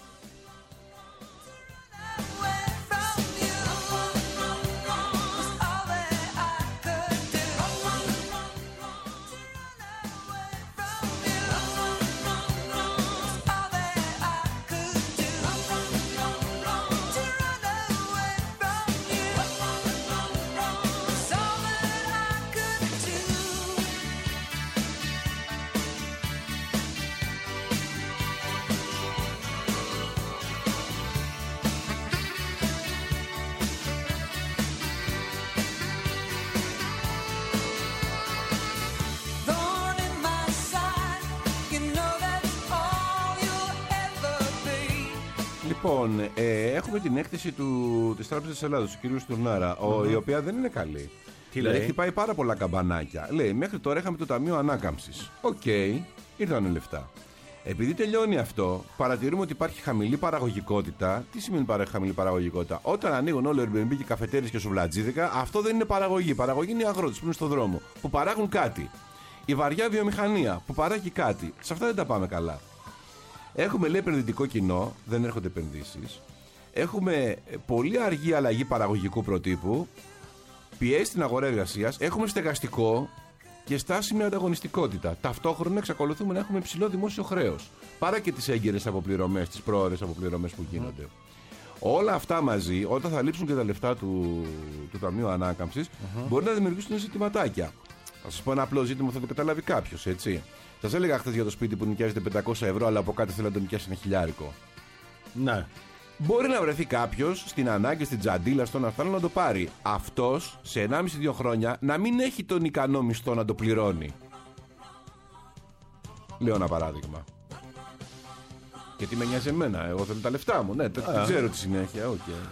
Λοιπόν, ε, έχουμε την έκθεση του, της Τράπεζας της Ελλάδος, του κ. Στουρνάρα, mm-hmm. η οποία δεν είναι καλή. Τι δηλαδή λέει? έχει πάει πάρα πολλά καμπανάκια. Λέει, μέχρι τώρα είχαμε το Ταμείο Ανάκαμψης. Οκ, okay, ήρθαν λεφτά. Επειδή τελειώνει αυτό, παρατηρούμε ότι υπάρχει χαμηλή παραγωγικότητα. Τι σημαίνει χαμηλή παραγωγικότητα? Όταν ανοίγουν όλο Airbnb και καφετέρειες και σουβλατζίδικα, αυτό δεν είναι παραγωγή. Η παραγωγή είναι οι αγρότες που είναι στον δρόμο, που παράγουν κάτι. Η βαριά βιομηχανία που παράγει κάτι. Σε αυτά δεν τα πάμε καλά. Έχουμε, λέει, επενδυτικό κοινό, δεν έρχονται επενδύσεις. Έχουμε πολύ αργή αλλαγή παραγωγικού προτύπου, πιέσει στην αγορά εργασίας. Έχουμε στεγαστικό και στάσιμη ανταγωνιστικότητα. Ταυτόχρονα εξακολουθούμε να έχουμε υψηλό δημόσιο χρέος. Παρά και τις έγκαιρες αποπληρωμές, τις πρόωρες αποπληρωμές που γίνονται. Mm. Όλα αυτά μαζί, όταν θα λείψουν και τα λεφτά του, του Ταμείου Ανάκαμψης, mm-hmm. μπορεί να δημιουργήσουν ζητηματάκια. Θα σας πω ένα απλό ζήτημα που θα το καταλάβει κάποιος, έτσι. Σας έλεγα χθες για το σπίτι που νοικιάζεται πεντακόσια ευρώ, αλλά από κάτω θέλει να το νοικιάσει ένα χιλιάρικο. Ναι. Μπορεί να βρεθεί κάποιος στην ανάγκη, στην τζαντίλα, στον αυτάλο να το πάρει. Αυτός σε ενάμιση με δύο χρόνια να μην έχει τον ικανό μισθό να το πληρώνει. Λέω ένα παράδειγμα. Και τι με νοιάζει εμένα, εγώ θέλω τα λεφτά μου. Ναι, δεν ξέρω τη συνέχεια, οκ. Okay.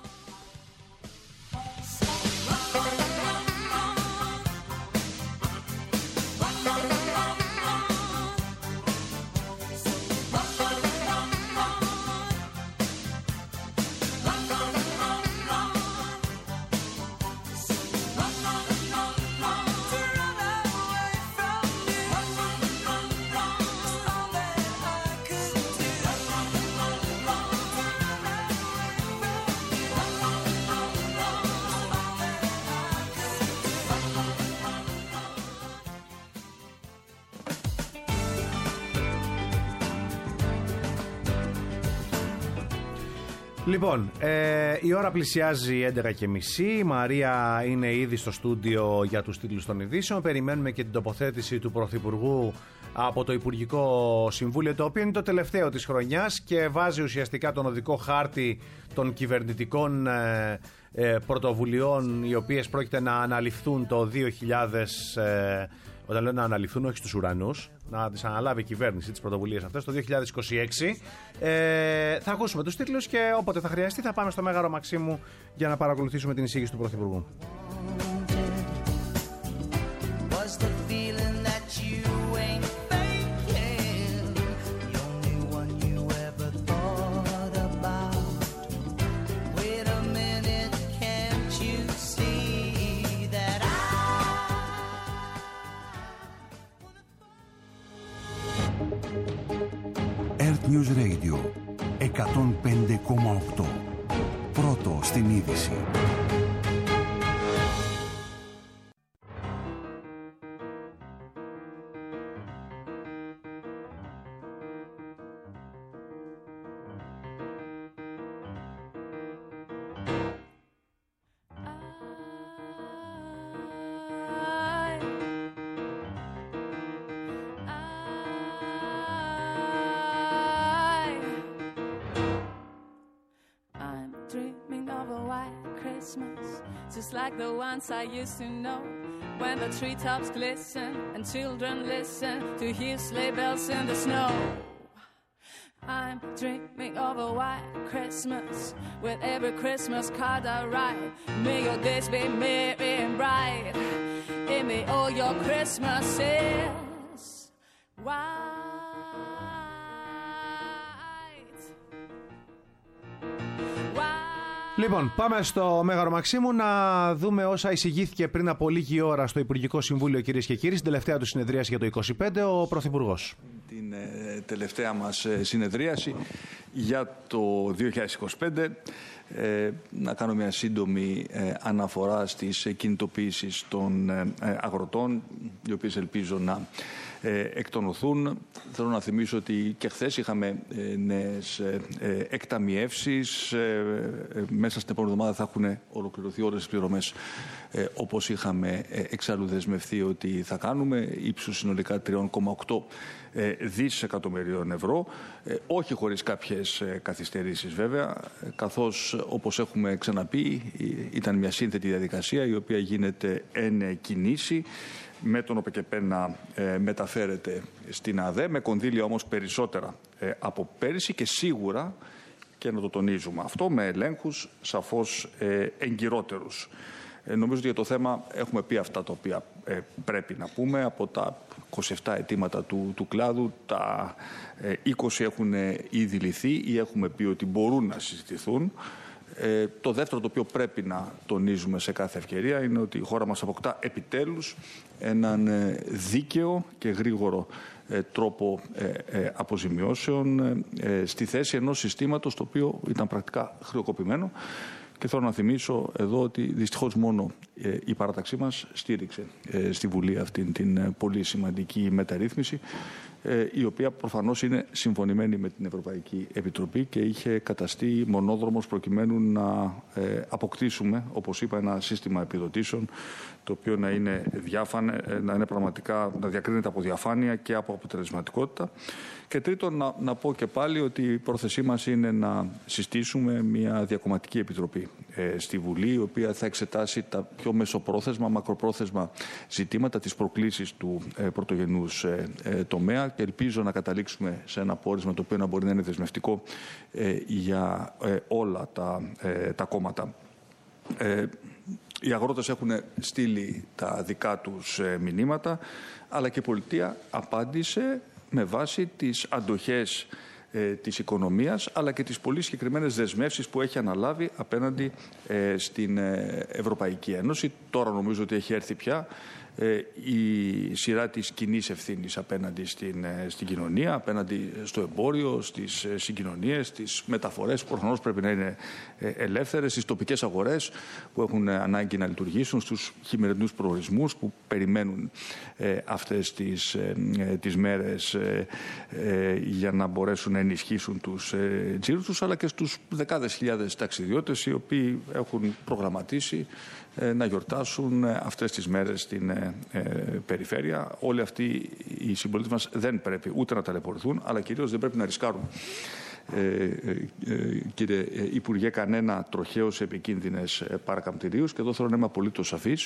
Λοιπόν, ε, η ώρα πλησιάζει έντεκα και μισή. Η Μαρία είναι ήδη στο στούντιο για τους τίτλους των ειδήσεων. Περιμένουμε και την τοποθέτηση του Πρωθυπουργού από το Υπουργικό Συμβούλιο, το οποίο είναι το τελευταίο της χρονιάς και βάζει ουσιαστικά τον οδικό χάρτη των κυβερνητικών ε, ε, πρωτοβουλειών, οι οποίες πρόκειται να αναλυφθούν το δύο χιλιάδες. Ε, όταν λέω να αναλυθούν, όχι στους ουρανούς, να τις αναλάβει η κυβέρνηση τις πρωτοβουλίες αυτές το δύο χιλιάδες είκοσι έξι. Ε, θα ακούσουμε τους τίτλους και όποτε θα χρειαστεί θα πάμε στο Μέγαρο Μαξίμου για να παρακολουθήσουμε την εισήγηση του Πρωθυπουργού. Earth News Radio εκατόν πέντε κόμμα οκτώ. Πρώτο στην είδηση. just like the ones I used to know. When the treetops glisten and children listen to hear sleigh bells in the snow. I'm dreaming of a white Christmas with every Christmas card I write. May your days be merry and bright. Give me all your Christmases white. Λοιπόν, πάμε στο Μέγαρο Μαξίμου να δούμε όσα εισηγήθηκε πριν από λίγη ώρα στο Υπουργικό Συμβούλιο, κυρίες και κύριοι, στην τελευταία του συνεδρίαση για το είκοσι πέντε, ο Πρωθυπουργός. Την ε, τελευταία μας ε, συνεδρίαση για το δύο χιλιάδες είκοσι πέντε. Ε, να κάνω μια σύντομη ε, αναφορά στις ε, κινητοποιήσεις των ε, αγροτών, οι οποίες ελπίζω να ε, εκτονωθούν. Θέλω να θυμίσω ότι και χθες είχαμε ε, νέες ε, ε, εκταμιεύσεις. Ε, ε, μέσα στην επόμενη εβδομάδα θα έχουν ολοκληρωθεί όλες τις πληρωμές, ε, όπως είχαμε ε, εξάλλου δεσμευθεί ότι θα κάνουμε, ύψους συνολικά τρία κόμμα οκτώ δισεκατομμυρίων ευρώ, ε, όχι χωρίς κάποιες ε, καθυστερήσεις βέβαια, ε, καθώς όπως έχουμε ξαναπεί ήταν μια σύνθετη διαδικασία η οποία γίνεται εν κινήσει, με τον ΟΠΕΚΕΠΕ να ε, μεταφέρεται στην ΑΔΕ, με κονδύλια όμως περισσότερα ε, από πέρυσι και σίγουρα, και να το τονίζουμε αυτό, με ελέγχους σαφώς ε, εγκυρότερους. Ε, νομίζω ότι για το θέμα έχουμε πει αυτά τα οποία ε, πρέπει να πούμε. Από τα είκοσι επτά αιτήματα του, του κλάδου, τα ε, είκοσι έχουν ήδη λυθεί ή έχουμε πει ότι μπορούν να συζητηθούν. Ε, το δεύτερο το οποίο πρέπει να τονίζουμε σε κάθε ευκαιρία είναι ότι η χώρα μας αποκτά επιτέλους έναν ε, δίκαιο και γρήγορο ε, τρόπο ε, ε, αποζημιώσεων ε, στη θέση ενός συστήματος το οποίο ήταν πρακτικά χρεοκοπημένο. Και θέλω να θυμίσω εδώ ότι δυστυχώς μόνο ε, η παράταξή μας στήριξε ε, στη Βουλή αυτήν την ε, πολύ σημαντική μεταρρύθμιση, ε, η οποία προφανώς είναι συμφωνημένη με την Ευρωπαϊκή Επιτροπή και είχε καταστεί μονόδρομος προκειμένου να ε, αποκτήσουμε, όπως είπα, ένα σύστημα επιδοτήσεων το οποίο να είναι διάφανε, να είναι πραγματικά, να διακρίνεται από διαφάνεια και από αποτελεσματικότητα. Και τρίτον, να, να πω και πάλι ότι η πρόθεσή μας είναι να συστήσουμε μια διακομματική επιτροπή ε, στη Βουλή, η οποία θα εξετάσει τα πιο μεσοπρόθεσμα, μακροπρόθεσμα ζητήματα, τις προκλήσεις του ε, πρωτογενούς ε, ε, τομέα, και ελπίζω να καταλήξουμε σε ένα πόρισμα το οποίο να μπορεί να είναι δεσμευτικό ε, για ε, όλα τα, ε, τα κόμματα. Ε, Οι αγρότες έχουν στείλει τα δικά τους μηνύματα, αλλά και η πολιτεία απάντησε με βάση τις αντοχές ε, της οικονομίας, αλλά και τις πολύ συγκεκριμένες δεσμεύσεις που έχει αναλάβει απέναντι ε, στην ε, Ευρωπαϊκή Ένωση. Τώρα νομίζω ότι έχει έρθει πια ε, η σειρά της κοινής ευθύνης απέναντι στην, ε, στην κοινωνία, απέναντι στο εμπόριο, στις ε, συγκοινωνίες, στις μεταφορές που προφανώς πρέπει να είναι ε, ελεύθερες, στις τοπικές αγορές που έχουν ε, ανάγκη να λειτουργήσουν, στους χειμερινούς προορισμούς που περιμένουν ε, αυτές τις, ε, ε, τις μέρες ε, ε, για να μπορέσουν να ενισχύσουν τους ε, τζίρους τους, αλλά και στους δεκάδες χιλιάδες ταξιδιώτες οι οποίοι έχουν προγραμματίσει ε, να γιορτάσουν ε, αυτές τις μέρες στην ε, ε, περιφέρεια. Όλοι αυτοί οι συμπολίτες μας δεν πρέπει ούτε να ταλαιπωρηθούν, αλλά κυρίως δεν πρέπει να ρισκάρουν, ε, ε, ε, κύριε Υπουργέ, κανένα τροχαίο σε επικίνδυνες παρακαμπτηρίους. Και εδώ θέλω να είμαι απολύτως σαφής.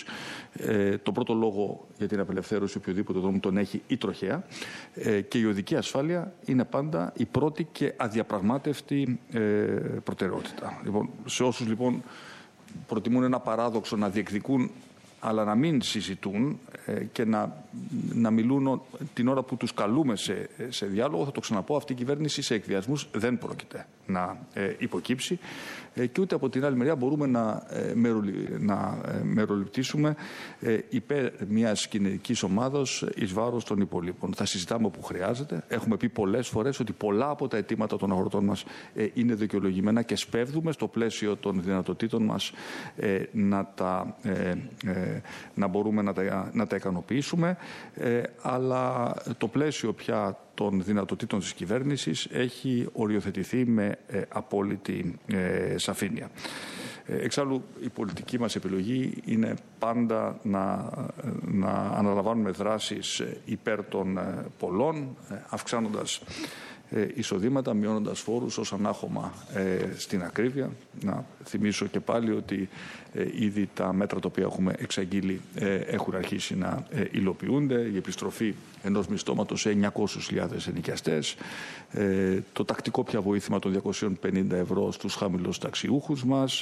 Ε, το πρώτο λόγο για την απελευθέρωση οποιοδήποτε δρόμου τον έχει η τροχαία, ε, και η οδική ασφάλεια είναι πάντα η πρώτη και αδιαπραγμάτευτη ε, προτεραιότητα. Λοιπόν, σε όσους λοιπόν προτιμούν ένα παράδοξο να διεκδικούν αλλά να μην συζητούν ε, και να, να μιλούν την ώρα που τους καλούμε σε, σε διάλογο, θα το ξαναπώ, αυτή η κυβέρνηση σε εκβιασμούς δεν πρόκειται να ε, υποκύψει ε, και ούτε από την άλλη μεριά μπορούμε να, ε, μερολη, να ε, μεροληπτήσουμε ε, υπέρ μιας κοινωνικής ομάδας εις βάρος των υπολείπων. Θα συζητάμε όπου χρειάζεται. Έχουμε πει πολλές φορές ότι πολλά από τα αιτήματα των αγροτών μας ε, είναι δικαιολογημένα και σπέβδουμε στο πλαίσιο των δυνατοτήτων μας ε, να τα ε, ε, να μπορούμε να τα, να τα ικανοποιήσουμε, ε, αλλά το πλαίσιο πια των δυνατοτήτων της κυβέρνησης έχει οριοθετηθεί με ε, απόλυτη ε, σαφήνεια. Ε, εξάλλου η πολιτική μας επιλογή είναι πάντα να, να αναλαμβάνουμε δράσεις υπέρ των ε, πολλών, ε, αυξάνοντας εισοδήματα, μειώνοντας φόρους ως ανάχωμα στην ακρίβεια. Να θυμίσω και πάλι ότι ήδη τα μέτρα τα οποία έχουμε εξαγγείλει έχουν αρχίσει να υλοποιούνται. Η επιστροφή ενός μισθώματος σε εννιακόσιες χιλιάδες ενοικιαστές, το τακτικό πια βοήθημα των διακόσιες πενήντα ευρώ στους χαμηλούς ταξιούχους μας,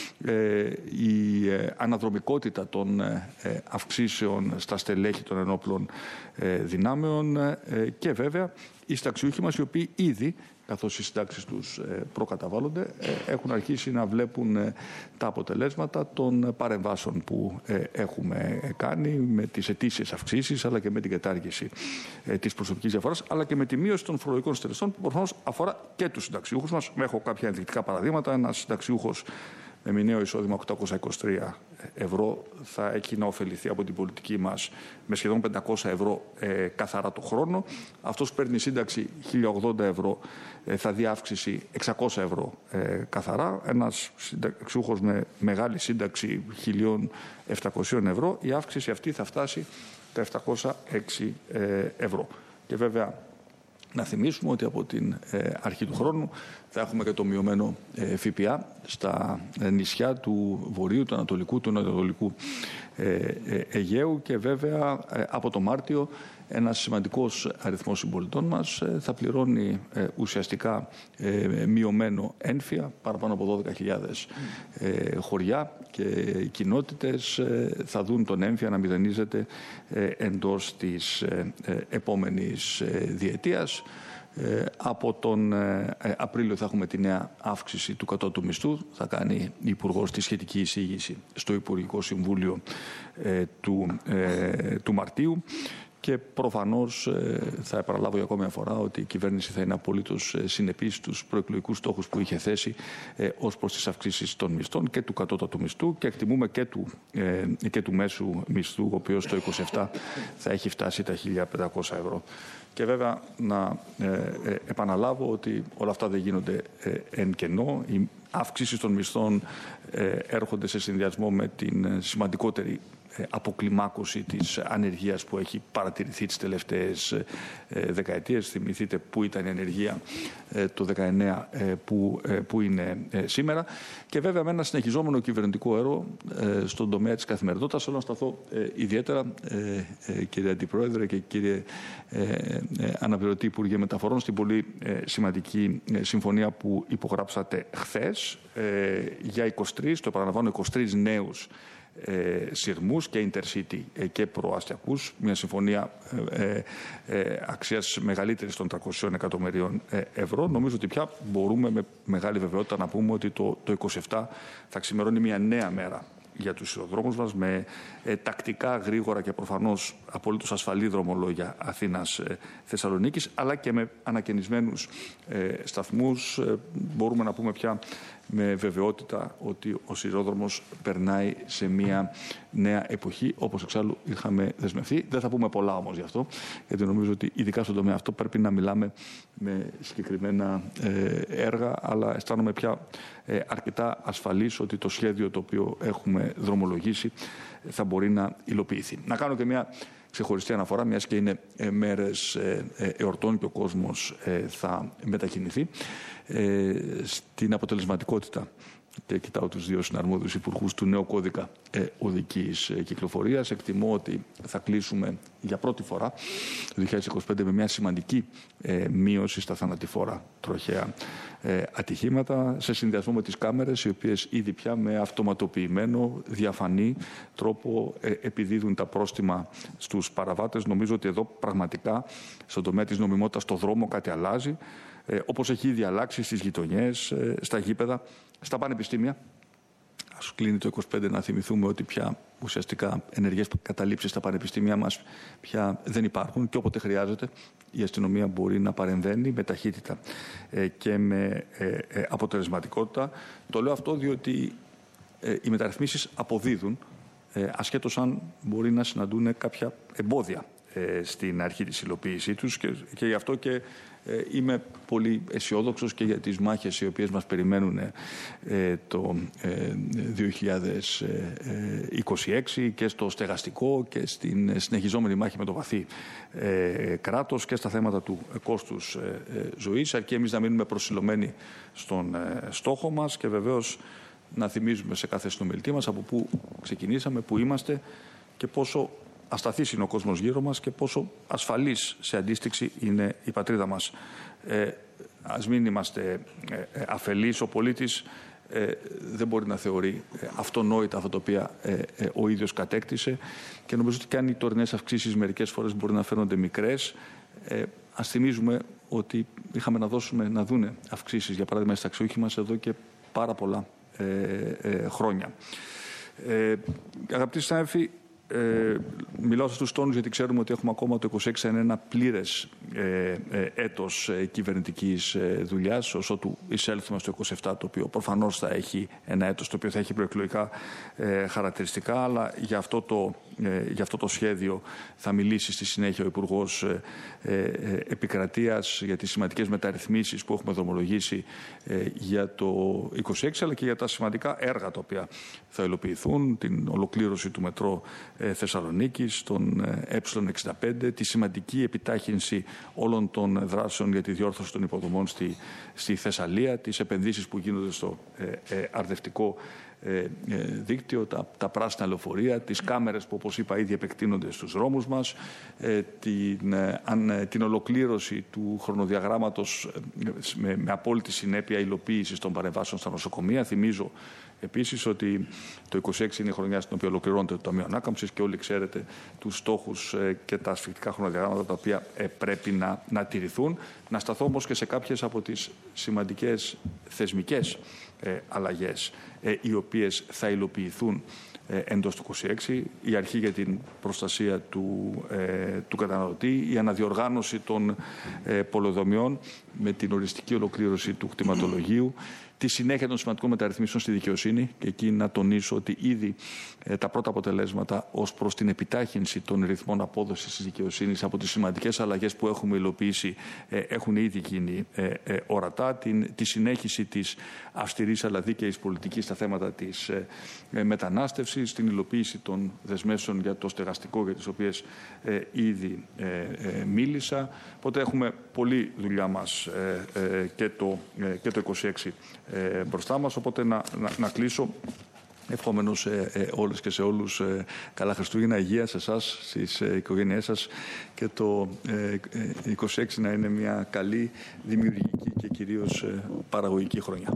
η αναδρομικότητα των αυξήσεων στα στελέχη των ενόπλων δυνάμεων και βέβαια οι συνταξιούχοι μας, οι οποίοι ήδη, καθώς οι συντάξεις τους προκαταβάλλονται, έχουν αρχίσει να βλέπουν τα αποτελέσματα των παρεμβάσεων που έχουμε κάνει με τις ετήσιες αυξήσεις, αλλά και με την κατάργηση της προσωπικής διαφοράς, αλλά και με τη μείωση των φορολογικών στελεστών που προφανώς αφορά και τους συνταξιούχους μας. Έχω κάποια ενδεικτικά παραδείγματα. Ένας συνταξιούχος με μηνιαίο εισόδημα οκτακόσια είκοσι τρία ευρώ θα έχει να ωφεληθεί από την πολιτική μας με σχεδόν πεντακόσια ευρώ ε, καθαρά το χρόνο. Αυτός που παίρνει σύνταξη χίλια ογδόντα ευρώ ε, θα δει αύξηση εξακόσια ευρώ ε, καθαρά. Ένας συνταξιούχος με μεγάλη σύνταξη χίλια επτακόσια ευρώ, η αύξηση αυτή θα φτάσει τα επτακόσια έξι ε, ευρώ. Και βέβαια να θυμίσουμε ότι από την ε, αρχή του χρόνου θα έχουμε και το μειωμένο ε, ΦΠΑ στα ε, νησιά του Βορείου, του Ανατολικού, του Νοτιοανατολικού ε, ε, Αιγαίου και βέβαια ε, από το Μάρτιο ένας σημαντικός αριθμός συμπολιτών μας ε, θα πληρώνει ε, ουσιαστικά ε, μειωμένο ένφια. Παραπάνω από δώδεκα χιλιάδες ε, χωριά και κοινότητες ε, θα δουν τον ένφια να μηδενίζεται ε, εντός της ε, ε, επόμενης ε, διετίας. Ε, από τον ε, Απρίλιο θα έχουμε τη νέα αύξηση του κατώτατου μισθού. Θα κάνει η Υπουργός τη σχετική εισήγηση στο Υπουργικό Συμβούλιο ε, του, ε, του Μαρτίου. Και προφανώς ε, θα επαναλάβω για ακόμη μια φορά ότι η κυβέρνηση θα είναι απολύτως ε, συνεπής στους προεκλογικούς στόχους που είχε θέσει ε, ως προς τις αυξήσεις των μισθών και του κατώτατου μισθού και εκτιμούμε και του, ε, και του μέσου μισθού, ο οποίος το είκοσι επτά θα έχει φτάσει τα χίλια πεντακόσια ευρώ. Και βέβαια να ε, ε, επαναλάβω ότι όλα αυτά δεν γίνονται ε, εν κενό. Οι αύξησεις των μισθών ε, έρχονται σε συνδυασμό με την σημαντικότερη αποκλιμάκωση της ανεργίας που έχει παρατηρηθεί τις τελευταίες δεκαετίες. Θυμηθείτε πού ήταν η ανεργία το δεκαεννέα, που, που είναι σήμερα. Και βέβαια με ένα συνεχιζόμενο κυβερνητικό έργο στον τομέα της καθημερινότητας. Θέλω να σταθώ ιδιαίτερα, κύριε Αντιπρόεδρε και κύριε Αναπληρωτή Υπουργέ Μεταφορών, στην πολύ σημαντική συμφωνία που υπογράψατε χθες για είκοσι τρεις, το επαναλαμβάνω, είκοσι τρεις νέους Ε, σειρμούς και intercity ε, και προαστιακούς, μια συμφωνία ε, ε, αξίας μεγαλύτερης των τριακόσιων εκατομμυρίων ε, ευρώ. Νομίζω ότι πια μπορούμε με μεγάλη βεβαιότητα να πούμε ότι το, το είκοσι επτά θα ξημερώνει μια νέα μέρα για τους σιδηροδρόμους μας με ε, τακτικά, γρήγορα και προφανώς απολύτως ασφαλή δρομολόγια Αθήνας-Θεσσαλονίκης, αλλά και με ανακαινισμένους ε, σταθμούς. Ε, μπορούμε να πούμε πια με βεβαιότητα ότι ο σιδηρόδρομος περνάει σε μια νέα εποχή, όπως εξάλλου είχαμε δεσμευτεί. Δεν θα πούμε πολλά όμως γι' αυτό, γιατί νομίζω ότι ειδικά στον τομέα αυτό πρέπει να μιλάμε με συγκεκριμένα ε, έργα, αλλά αισθάνομαι πια ε, αρκετά ασφαλής ότι το σχέδιο το οποίο έχουμε δρομολογήσει θα μπορεί να υλοποιηθεί. Να κάνω και μια ξεχωριστή αναφορά, μιας και είναι ε, μέρες ε, ε, εορτών και ο κόσμος ε, θα μετακινηθεί, ε, στην αποτελεσματικότητα. Και κοιτάω τους δύο συναρμόδιους υπουργούς του νέου κώδικα ε, οδικής ε, κυκλοφορίας. Εκτιμώ ότι θα κλείσουμε για πρώτη φορά το δύο χιλιάδες είκοσι πέντε με μια σημαντική ε, μείωση στα θανατηφόρα τροχαία ε, ατυχήματα, σε συνδυασμό με τις κάμερες, οι οποίες ήδη πια με αυτοματοποιημένο, διαφανή τρόπο ε, επιδίδουν τα πρόστιμα στους παραβάτες. Νομίζω ότι εδώ πραγματικά στον τομέα της νομιμότητας στο δρόμο κάτι αλλάζει, ε, όπως έχει ήδη αλλάξει στις γειτονιές, ε, στα γήπεδα, στα πανεπιστήμια. Ας κλείνει το είκοσι πέντε να θυμηθούμε ότι πια ουσιαστικά ενεργές καταλήψεις στα πανεπιστήμια μας πια δεν υπάρχουν και όποτε χρειάζεται η αστυνομία μπορεί να παρεμβαίνει με ταχύτητα ε, και με ε, ε, αποτελεσματικότητα. Το λέω αυτό διότι ε, οι μεταρρυθμίσεις αποδίδουν, ε, ασχέτως αν μπορεί να συναντούν κάποια εμπόδια στην αρχή της υλοποίησή τους και, και γι' αυτό και ε, είμαι πολύ αισιόδοξος και για τις μάχες οι οποίες μας περιμένουν ε, το ε, δύο χιλιάδες είκοσι έξι και στο στεγαστικό και στην συνεχιζόμενη μάχη με το βαθύ ε, κράτος και στα θέματα του ε, κόστους ε, ε, ζωής, αρκεί εμείς να μείνουμε προσιλωμένοι στον ε, στόχο μας και βεβαίως να θυμίζουμε σε κάθε συνομιλητή μας από πού ξεκινήσαμε, πού είμαστε και πόσο ασταθής είναι ο κόσμος γύρω μας και πόσο ασφαλής σε αντίστοιξη είναι η πατρίδα μας. Ε, ας μην είμαστε ε, αφελείς. Ο πολίτης ε, δεν μπορεί να θεωρεί ε, αυτονόητα αυτά τα οποία ε, ε, ο ίδιος κατέκτησε και νομίζω ότι και αν οι τωρινές αυξήσεις μερικές φορές μπορεί να φαίνονται μικρές, ε, ας θυμίζουμε ότι είχαμε να δώσουμε να δούνε αυξήσεις, για παράδειγμα, στις ταξιούχοι μας εδώ και πάρα πολλά ε, ε, χρόνια. Ε, αγαπητοί συνάδελφοι, Ε, μιλάω σε αυτούς τους τόνους γιατί ξέρουμε ότι έχουμε ακόμα το είκοσι έξι ένα πλήρες ε, ε, έτος ε, κυβερνητικής ε, δουλειάς, όσο του εισέλθουμε στο είκοσι επτά, το οποίο προφανώς θα έχει ένα έτος το οποίο θα έχει προεκλογικά ε, χαρακτηριστικά, αλλά για αυτό, το, ε, για αυτό το σχέδιο θα μιλήσει στη συνέχεια ο Υπουργός ε, ε, Επικρατείας για τις σημαντικές μεταρρυθμίσεις που έχουμε δρομολογήσει ε, για το είκοσι έξι, αλλά και για τα σημαντικά έργα τα οποία θα υλοποιηθούν, την ολοκλήρωση του μετρό Θεσσαλονίκης, τον ε εξήντα πέντε, τη σημαντική επιτάχυνση όλων των δράσεων για τη διόρθωση των υποδομών στη, στη Θεσσαλία, τις επενδύσεις που γίνονται στο ε, ε, αρδευτικό ε, ε, δίκτυο, τα, τα πράσινα λεωφορεία, τις κάμερες που, όπως είπα, ήδη επεκτείνονται στους δρόμους μας, ε, την, ε, αν, την ολοκλήρωση του χρονοδιαγράμματος ε, με, με απόλυτη συνέπεια υλοποίησης των παρεμβάσεων στα νοσοκομεία. Θυμίζω επίσης ότι το είκοσι έξι είναι η χρονιά στην οποία ολοκληρώνεται το Ταμείο Ανάκαμψης και όλοι ξέρετε τους στόχους και τα ασφικτικά χρονοδιαγράμματα τα οποία πρέπει να, να τηρηθούν. Να σταθώ όμως και σε κάποιες από τις σημαντικές θεσμικές ε, αλλαγές ε, οι οποίες θα υλοποιηθούν ε, εντός του είκοσι έξι. Η αρχή για την προστασία του, ε, του καταναλωτή, η αναδιοργάνωση των ε, πολεοδομιών με την οριστική ολοκλήρωση του κτηματολογίου, τη συνέχεια των σημαντικών μεταρρυθμίσεων στη δικαιοσύνη και εκεί να τονίσω ότι ήδη ε, τα πρώτα αποτελέσματα ως προς την επιτάχυνση των ρυθμών απόδοσης της δικαιοσύνης από τις σημαντικές αλλαγές που έχουμε υλοποιήσει ε, έχουν ήδη γίνει ε, ε, ορατά. Την, τη συνέχιση της αυστηρής αλλά δίκαιης πολιτικής στα θέματα της ε, ε, μετανάστευσης, την υλοποίηση των δεσμεύσεων για το στεγαστικό για τις οποίες ε, ήδη ε, ε, μίλησα. Οπότε έχουμε πολλή δουλειά μας ε, ε, και, το, ε, και το είκοσι έξι Ε, μπροστά μας, οπότε να, να, να κλείσω ευχόμενος σε ε, όλες και σε όλους ε, καλά Χριστούγεννα, υγεία σε εσάς, στις ε, οικογένειές σας και το ε, ε, είκοσι έξι να είναι μια καλή, δημιουργική και κυρίως ε, παραγωγική χρονιά.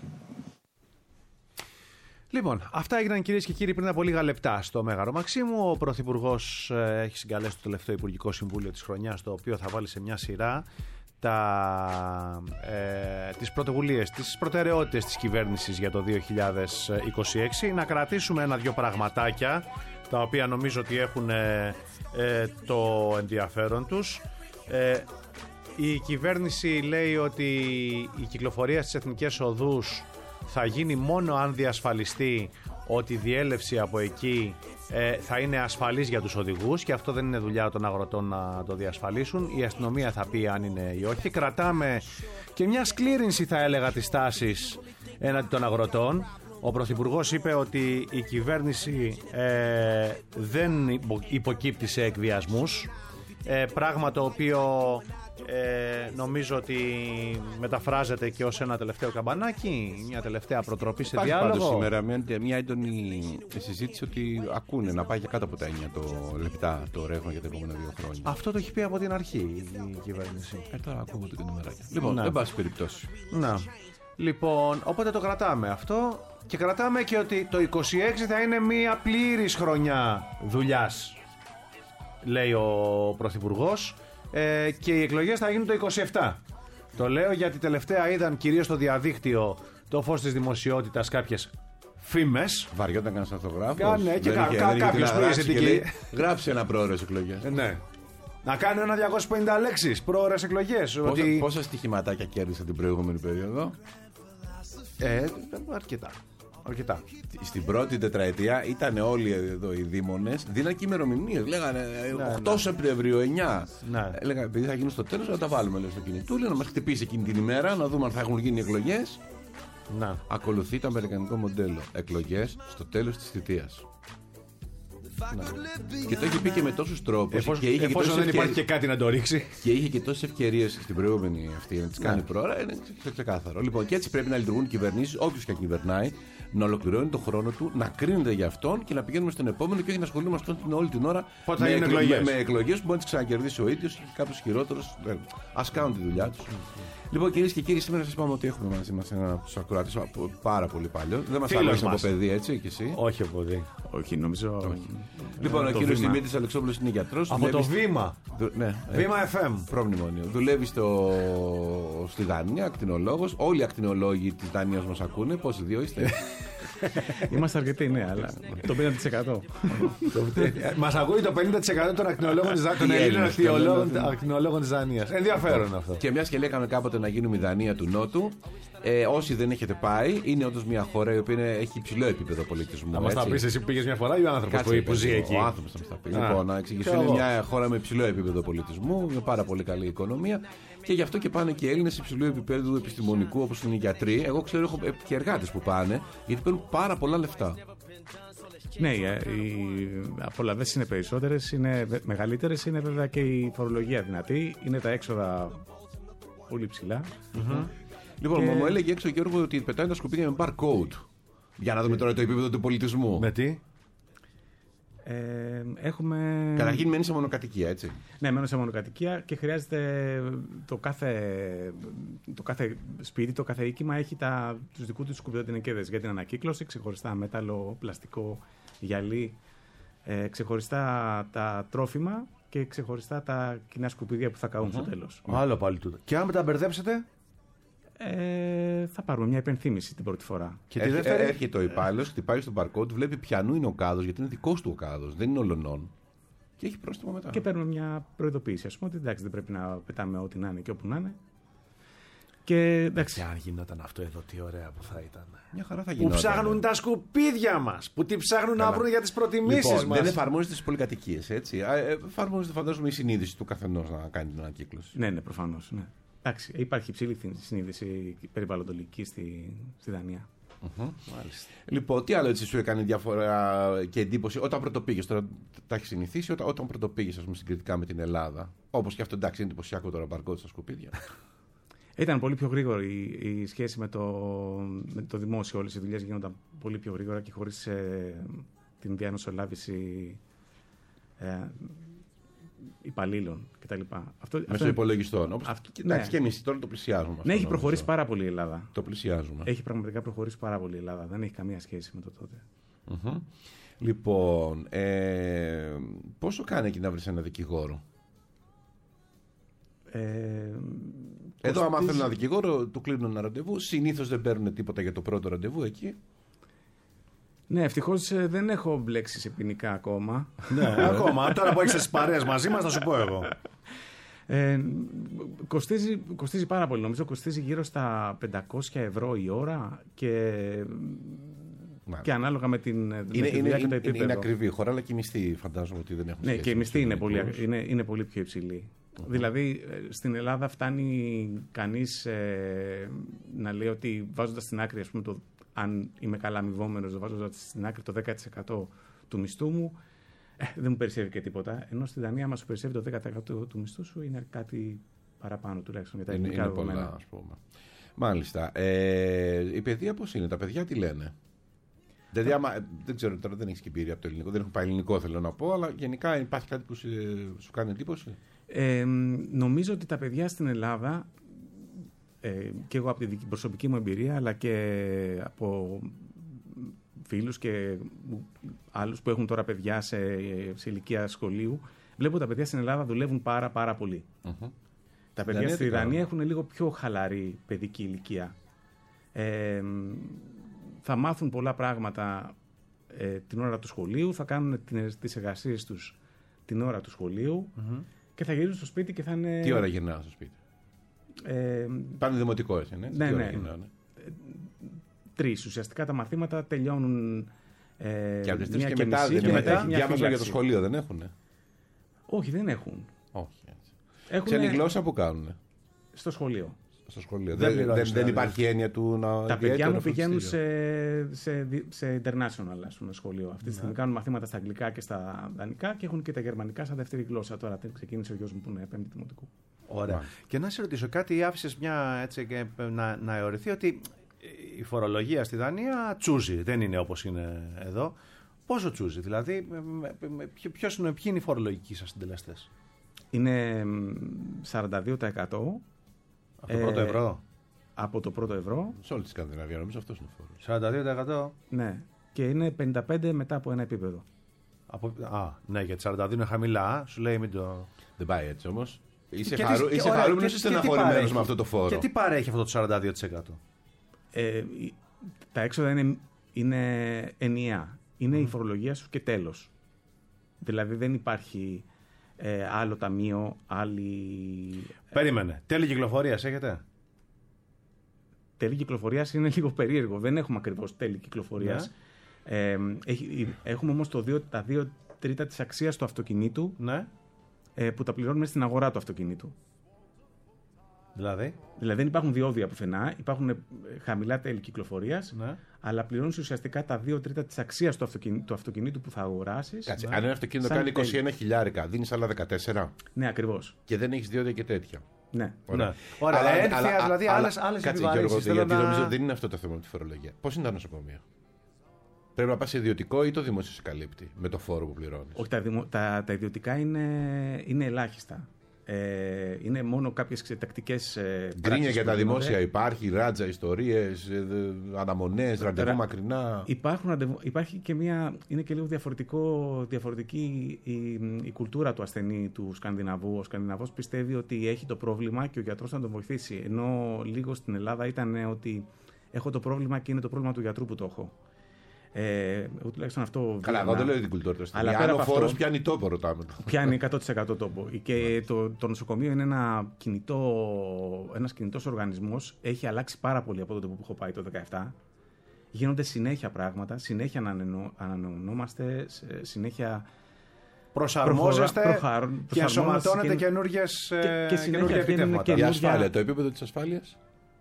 Λοιπόν, αυτά έγιναν κυρίες και κύριοι πριν από λίγα λεπτά στο Μέγαρο Μαξίμου. Ο Πρωθυπουργός ε, έχει συγκαλέσει το τελευταίο Υπουργικό Συμβούλιο της χρονιάς, το οποίο θα βάλει σε μια σειρά τα, ε, τις πρωτοβουλίες, τις προτεραιότητες της κυβέρνησης για το δύο χιλιάδες είκοσι έξι. Να κρατήσουμε ένα-δυο πραγματάκια τα οποία νομίζω ότι έχουν ε, ε, το ενδιαφέρον τους. Ε, η κυβέρνηση λέει ότι η κυκλοφορία στις εθνικές οδούς θα γίνει μόνο αν διασφαλιστεί ότι η διέλευση από εκεί ε, θα είναι ασφαλής για τους οδηγούς και αυτό δεν είναι δουλειά των αγροτών να το διασφαλίσουν. Η αστυνομία θα πει αν είναι ή όχι. Κρατάμε και μια σκλήρινση, θα έλεγα, της τάσης έναντι των αγροτών. Ο Πρωθυπουργός είπε ότι η κυβέρνηση ε, δεν υποκύπτει σε εκβιασμούς, ε, πράγμα το οποίο ε, νομίζω ότι μεταφράζεται και ως ένα τελευταίο καμπανάκι, μια τελευταία προτροπή σε διάλογο. Υπάρχει πάντως σήμερα μια έντονη συζήτηση ότι ακούνε να πάει για κάτω από τα εννιά το λεπτά το ρεύμα για τα επόμενα δύο χρόνια. Αυτό το έχει πει από την αρχή η κυβέρνηση. Ε, τώρα ακούγονται και νομεράκια. Λοιπόν, δεν πάση περιπτώσει. Να. Λοιπόν, οπότε το κρατάμε αυτό και κρατάμε και ότι το είκοσι έξι θα είναι μια πλήρης χρονιά δουλειάς, λέει ο Πρωθυπουργός, ε, και οι εκλογές θα γίνουν το είκοσι επτά. Το λέω γιατί τελευταία είδαν κυρίως στο διαδίκτυο το φως της δημοσιότητας κάποιες φήμες. Βαριόταν κανένας αυτογράφος. Κάνε και κα, κα, κάποιος που είσαι εκεί. Γράψε ένα πρόωρες εκλογές. Ναι. Να κάνει ένα διακόσιες πενήντα λέξεις πρόωρες εκλογές. Πόσα, ότι... πόσα στοιχηματάκια κέρδισα την προηγούμενη περίοδο? Ε, αρκετά. Αρκετά. Στην πρώτη τετραετία ήταν όλοι εδώ οι δήμονες, δίναν και ημερομηνίες. Λέγανε Ναι, οκτώ ναι. Σεπτεμβρίου, εννιά. Ναι. Λέγανε επειδή θα γίνουν στο τέλος, να τα βάλουμε λέει, στο κινητούλιο, να μας χτυπήσει εκείνη την ημέρα, να δούμε αν θα έχουν γίνει εκλογές. Να. Ακολουθεί το αμερικανικό μοντέλο. Εκλογές στο τέλος της θητείας. Ναι. Και το έχει πει και με τόσους τρόπους. Εφόσον, και είχε εφόσον και δεν τόσες υπάρχει ευκαιρίες- και κάτι να το ρίξει. Και είχε και τόσες ευκαιρίες στην προηγούμενη αυτή να τις κάνει Ναι. πρόωρα, είναι ξε- ξεκάθαρο. Λοιπόν, και έτσι πρέπει να λειτουργούν οι κυβερνήσεις, όποιος και αν κυβερνάει, να ολοκληρώνει τον χρόνο του, να κρίνεται για αυτόν και να πηγαίνουμε στον επόμενο και όχι να ασχολούμαστε την όλη την ώρα Πότε θα με, γίνουν εκλο- εκλογές. με, με εκλογές που μπορεί να τις ξανακερδίσει ο ίδιος ή κάποιος χειρότερος. Ας κάνουν τη δουλειά τους. Λοιπόν, κυρίες και κύριοι, σήμερα σας είπαμε ότι έχουμε μαζί μας έναν από τους ακροατές από πάρα πολύ παλιό. Δεν μας Φίλος άλλαξε από μας. παιδί, έτσι κι εσύ. Όχι από παιδί. Όχι, νομίζω. Λοιπόν, ο το κύριος βήμα. Δημήτρης Αλεξόπουλος είναι γιατρός. Από το δουλεύει- βήμα. Δου- ναι, Βήμα εφ εμ. Προμνημόνιο. Δουλεύει στο... στη Δανία, ακτινολόγος. Όλοι οι ακτινολόγοι της Δανίας μας ακούνε. Πόσοι δύο είστε? Είμαστε αρκετοί, ναι, αλλά το πενήντα τοις εκατό. Μας ακούει το πενήντα τοις εκατό των ακτινολόγων της Δα- των Οι Ελλήνων Έλληνες, ακτινολόγων- καλώς. ακτινολόγων της Δανίας. Ενδιαφέρον αυτό. Και μια και λέγαμε κάποτε να γίνουμε η Δανία του Νότου, ε, όσοι δεν έχετε πάει, είναι όντως μια χώρα η οποία είναι- έχει υψηλό επίπεδο πολιτισμού. Να μας τα έτσι. πεις εσύ που πήγες μια φορά ή ο άνθρωπος Κάτσε, που, που ζει παιδί, εκεί. Ο άνθρωπος θα μας τα πει. Α. Λοιπόν, να εξηγήσω. Και Είναι εγώ. μια χώρα με υψηλό επίπεδο πολιτισμού, με πάρα πολύ καλή οικονομία και γι' αυτό και πάνε και οι Έλληνες υψηλού επίπεδου επιστημονικού, όπως είναι οι γιατροί. Εγώ ξέρω έχω και εργάτες που πάνε, γιατί παίρνουν πάρα πολλά λεφτά. Ναι, ε, οι απολαυές είναι περισσότερες, είναι βε- μεγαλύτερες, είναι βέβαια και η φορολογία δυνατή, είναι τα έξοδα πολύ ψηλά. Λοιπόν, Και- μου έλεγε έξω ο Γιώργο ότι πετάνε τα σκουπίδια με barcode. Για να δούμε τώρα το επίπεδο του πολιτισμού. Με τι? Ε, έχουμε... Καταρχήν μένει σε μονοκατοικία, έτσι. Ναι, μένω σε μονοκατοικία και χρειάζεται το κάθε, το κάθε σπίτι, το κάθε οίκημα έχει τα, τους δικούς του σκουπιδοτενεκέδες για την ανακύκλωση, ξεχωριστά μέταλλο, πλαστικό, γυαλί, ε, ξεχωριστά τα τρόφιμα και ξεχωριστά τα κοινά σκουπίδια που θα καούν στο τέλος. Άλλο πάλι τούτο. Και αν τα μπερδέψετε. Ε, θα πάρουμε μια υπενθύμηση την πρώτη φορά. Και τη Έρχε- δεύτερη. Έρχεται ο υπάλληλο, χτυπάει στον barcode, βλέπει ποιανού είναι ο κάδος, γιατί είναι δικός του ο κάδος, δεν είναι ολονών. Και έχει πρόστιμο μετά. Και παίρνουμε μια προειδοποίηση, ας πούμε, ότι εντάξει, δεν πρέπει να πετάμε ό,τι να είναι και όπου να είναι. Και εντάξει. Και αν γινόταν αυτό εδώ, τι ωραία που θα ήταν. Μια χαρά θα Που γινόταν. ψάχνουν τα σκουπίδια μας. Που τι ψάχνουν να Καλά. βρουν για τις προτιμήσεις Λοιπόν, μας. δεν εφαρμόζεται στις πολυκατοικίες, έτσι. Α, ε, Εφαρμόζεται, φαντάζομαι, η συνείδηση του καθενός να κάνει την ανακύκλωση. Ναι, ναι, προφανώς. Ναι. Εντάξει, υπάρχει υψηλή συνείδηση περιβαλλοντολική στη, στη Δανία. Μάλιστα. Λοιπόν, τι άλλο έτσι σου έκανε διαφορά και εντύπωση όταν πρωτοπήγες, τώρα τα έχει συνηθίσει, όταν, όταν πρωτοπήγες, ας πούμε, συγκριτικά με την Ελλάδα. Όπως και αυτό, εντάξει, είναι εντυπωσιακό τώρα μπαρκότ στα σκουπίδια. Ήταν πολύ πιο γρήγορη η, η σχέση με το, με το δημόσιο. Όλες οι δουλειές γίνονταν πολύ πιο γρήγορα και χωρίς ε, την διανοσολάβηση ε, υπαλλήλων κτλ. Αυτό, Μέσω υπολογιστών. Όπως, αυτό- εντάξει, ναι. και εμείς τώρα το πλησιάζουμε. Ναι, αυτό, έχει νομίζω. προχωρήσει πάρα πολύ η Ελλάδα. Το πλησιάζουμε. Έχει πραγματικά προχωρήσει πάρα πολύ η Ελλάδα. Δεν έχει καμία σχέση με το τότε. Μμμ. Λοιπόν, ε, πόσο κάνει εκεί να βρεις ένα δικηγόρο? Ε, Εδώ, άμα κοστίζει- θέλουν ένα δικηγόρο, του κλείνουν ένα ραντεβού. Συνήθως δεν παίρνουν τίποτα για το πρώτο ραντεβού εκεί. Ναι, ευτυχώς δεν έχω μπλέξει σε ποινικά ακόμα. Ναι, ακόμα. Τώρα που έχεις τις παρέες μαζί μας, θα σου πω εγώ. Ε, κοστίζει, κοστίζει πάρα πολύ. Νομίζω κοστίζει γύρω στα πεντακόσια ευρώ η ώρα και, και ανάλογα με την, με Είναι, τη είναι, δουλειά και το είναι, επίπεδο. είναι ακριβή η χώρα, αλλά και οι μισθοί φαντάζομαι ότι δεν έχουν Ναι, σχέση και οι με μισθοί τους είναι πολύ, ελληνικούς. είναι, είναι πολύ πιο υψηλοί. Δηλαδή, ε, στην Ελλάδα φτάνει κανείς ε, να λέει ότι βάζοντας στην άκρη, ας πούμε, το, αν είμαι καλά αμοιβόμενος, βάζοντας στην άκρη το δέκα τοις εκατό του μισθού μου, ε, δεν μου περισσεύει και τίποτα. Ενώ στη Δανία, άμα σου περισσεύει το δέκα τοις εκατό του μισθού σου, είναι κάτι παραπάνω τουλάχιστον για τα Είναι, ελληνικά είναι πολλά, δεδομένα. ας πούμε. Μάλιστα. Ε, η παιδεία πώς είναι, τα παιδιά τι λένε? Δηλαδή, άμα, δεν ξέρω, τώρα δεν έχει και εμπειρία από το ελληνικό, δεν έχω πάει ελληνικό, θέλω να πω, αλλά γενικά υπάρχει κάτι που σου, σου κάνει εντύπωση. Ε, νομίζω ότι τα παιδιά στην Ελλάδα, ε, και εγώ από την δική- προσωπική μου εμπειρία, αλλά και από φίλους και άλλους που έχουν τώρα παιδιά σε, σε ηλικία σχολείου, βλέπω ότι τα παιδιά στην Ελλάδα δουλεύουν πάρα πάρα πολύ. Mm-hmm. Τα παιδιά Δανία στη τι κάνουν? Δανία έχουν λίγο πιο χαλαρή παιδική ηλικία. Ε, θα μάθουν πολλά πράγματα ε, την ώρα του σχολείου, θα κάνουν την- τις εργασίες τους την ώρα του σχολείου και θα γυρίσουν στο σπίτι και θα είναι... Τι ώρα γυρνάω στο σπίτι? Ε, Πάνε δημοτικό, έτσι, ναι. Ναι, Τι ώρα ναι. γυρνάνε? τρεις. Ουσιαστικά τα μαθήματα τελειώνουν. Ε, και από τις τρεις και, και μετά δεν και μετά είναι. Διάβαζα για το σχολείο, δεν έχουνε? Όχι, δεν έχουν. Όχι. Έχουνε... Ξένη γλώσσα που κάνουνε? Στο σχολείο. Στο σχολείο. Δεν, δεν, δεν, δεν υπάρχει έννοια του να. Τα παιδιά μου πηγαίνουν σε, σε, σε international, ας πούμε, σχολείο. Αυτή τη στιγμή κάνουν μαθήματα στα αγγλικά και στα δανεικά και έχουν και τα γερμανικά σαν δεύτερη γλώσσα. Τώρα ξεκίνησε ο γιος μου που είναι πέμπτη δημοτικού. Ωραία. Yeah. Και να σε ρωτήσω κάτι, άφησες μια έτσι και να, να αιωρηθεί ότι η φορολογία στη Δανία τσούζει, δεν είναι όπως είναι εδώ. Πόσο τσούζει, δηλαδή, ποιος είναι, ποιοι είναι οι φορολογικοί σας συντελεστές? Είναι σαράντα δύο τοις εκατό. Από το πρώτο ευρώ. Από το πρώτο ευρώ. Σε όλη τη Σκανδιναβία, νομίζω αυτός είναι ο φόρος. σαράντα δύο τοις εκατό. Ναι. Και είναι πενήντα πέντε τοις εκατό μετά από ένα επίπεδο. Από... Α, ναι, γιατί σαράντα δύο είναι χαμηλά. Σου λέει μην το. Δεν πάει έτσι όμως. Είσαι, χαρού... Είσαι χαρούμενος ή στεναχωρημένος με αυτό το φόρο? Και τι παρέχει αυτό το σαράντα δύο τοις εκατό? Ε, τα έξοδα είναι, είναι ενιαία. Είναι mm. η φορολογία σου και τέλος. Δηλαδή δεν υπάρχει ε, άλλο ταμείο, άλλη... Περίμενε. Τέλη κυκλοφορίας έχετε? Τέλη κυκλοφορίας είναι λίγο περίεργο. Δεν έχουμε ακριβώς τέλη κυκλοφορίας. Ναι. Ε, έχει, έχουμε όμως το δύο, τα δύο τρίτα της αξίας του αυτοκινήτου, ναι, ε, που τα πληρώνουμε στην αγορά του αυτοκινήτου. Δηλαδή? Δηλαδή δεν υπάρχουν διόδια πουθενά, υπάρχουν χαμηλά τέλη κυκλοφορίας, ναι, αλλά πληρώνεις ουσιαστικά τα δύο τρίτα της αξίας του αυτοκινήτου, του αυτοκινήτου που θα αγοράσεις. Κάτσε, ναι, αν ένα αυτοκίνητο κάνει είκοσι ένα χιλιάρικα, δίνεις άλλα δεκατέσσερα. Ναι, ακριβώς. Και δεν έχεις διόδια και τέτοια. Ναι. Ωραία. Ναι. Ωραία. Αλλά, ένθια, αλλά, δηλαδή αλλά, άλλες, άλλες κάτσε, Γιώργο, γιατί να... νομίζω δεν είναι αυτό το θέμα με τη φορολογία. Πώς είναι τα νοσοκομεία? Πρέπει να πας σε ιδιωτικό ή το δημόσιο σε καλύπτει με το φόρο που πληρώνεις? Όχι, τα, δημο, τα, τα ιδιωτικά είναι, είναι ελάχιστα. Ε, είναι μόνο κάποιες τακτικές ε, γκρίνια για τα δημόσια υπάρχει, ράτζα, ιστορίες, ε, αναμονές, ραντεβού μακρινά. Υπάρχουν, υπάρχει και μια, είναι και λίγο διαφορετικό, διαφορετική η, η κουλτούρα του ασθενή του Σκανδιναβού. Ο Σκανδιναβός πιστεύει ότι έχει το πρόβλημα και ο γιατρός θα τον βοηθήσει. Ενώ λίγο στην Ελλάδα ήταν ότι έχω το πρόβλημα και είναι το πρόβλημα του γιατρού που το έχω. Ε, εγώ τουλάχιστον αυτό. Καλά, εγώ δεν λέω την κουλτούρα του ασθενή. Αλλά ο φόρος πιάνει τόπο, ρωτάμε. Πιάνει εκατό τοις εκατό τόπο. Και το, το νοσοκομείο είναι ένα κινητό, ένας κινητός οργανισμός. Έχει αλλάξει πάρα πολύ από τότε που έχω πάει το δύο χιλιάδες δεκαεπτά. Γίνονται συνέχεια πράγματα, συνέχεια ανανεωνόμαστε, συνέχεια. Προσαρμόζεστε προχα... και ενσωματώνετε και... καινούργιες επιτεύγματα. Η ασφάλεια, το επίπεδο της ασφάλειας.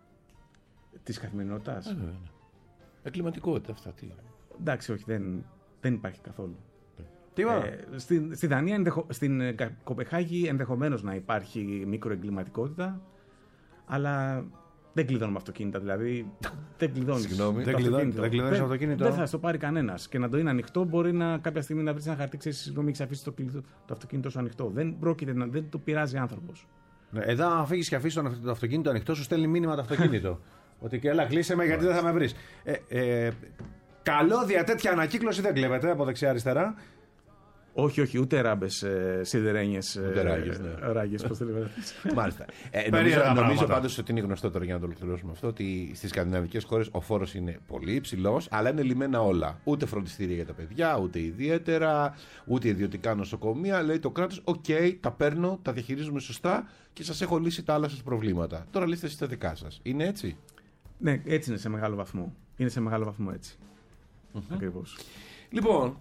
Της καθημερινότητας. Ε, ναι. Εγκληματικότητα αυτά. Τι... Εντάξει, όχι, δεν, δεν υπάρχει καθόλου. Τι ε, στη, στη Δανία, ενδεχο, στην Κοπεχάγη ενδεχομένως να υπάρχει μικροεγκληματικότητα, αλλά δεν κλειδώνουμε αυτοκίνητα. Δηλαδή, δεν κλειδώνεις. Συγγνώμη, δεν κλειδώνεις αυτοκίνητο. Δεν θα στο πάρει κανένας. Και να το είναι ανοιχτό, μπορεί να, κάποια στιγμή να βρει ένα χαρτί, ξέρεις, συγγνώμη, έχεις αφήσει το, το αυτοκίνητο σου ανοιχτό. Δεν πρόκειται να, δεν το πειράζει άνθρωπος. Ναι, εδώ, αν φύγει και αφήσει το αυτοκίνητο ανοιχτό, σου στέλνει μήνυμα το αυτοκίνητο. Ότι και έλα, κλείσε με γιατί δεν θα με βρεις. Ε, ε, καλώδια τέτοια ανακύκλωση δεν κλέβετε από δεξιά-αριστερά. Όχι, όχι, ούτε ράμπες ε, σιδερένιες. Ούτε ράγες, ναι. Ράγες, πώς το λέμε. Μάλιστα. Ε, νομίζω νομίζω πάντως ότι είναι γνωστό τώρα, για να το ολοκληρώσουμε αυτό, ότι στις σκανδιναβικές χώρες ο φόρος είναι πολύ υψηλός, αλλά είναι λυμμένα όλα. Ούτε φροντιστήρια για τα παιδιά, ούτε ιδιαίτερα, ούτε ιδιωτικά νοσοκομεία. Λέει το κράτος, οκ, okay, τα παίρνω, τα διαχειρίζουμε σωστά και σας έχω λύσει τα άλλα σας προβλήματα. Τώρα λύστε εσείς τα δικά σας. Είναι έτσι? Ναι, έτσι είναι σε μεγάλο βαθμό. Είναι σε μεγάλο βαθμό έτσι. Mm-hmm. Ακριβώς. Λοιπόν,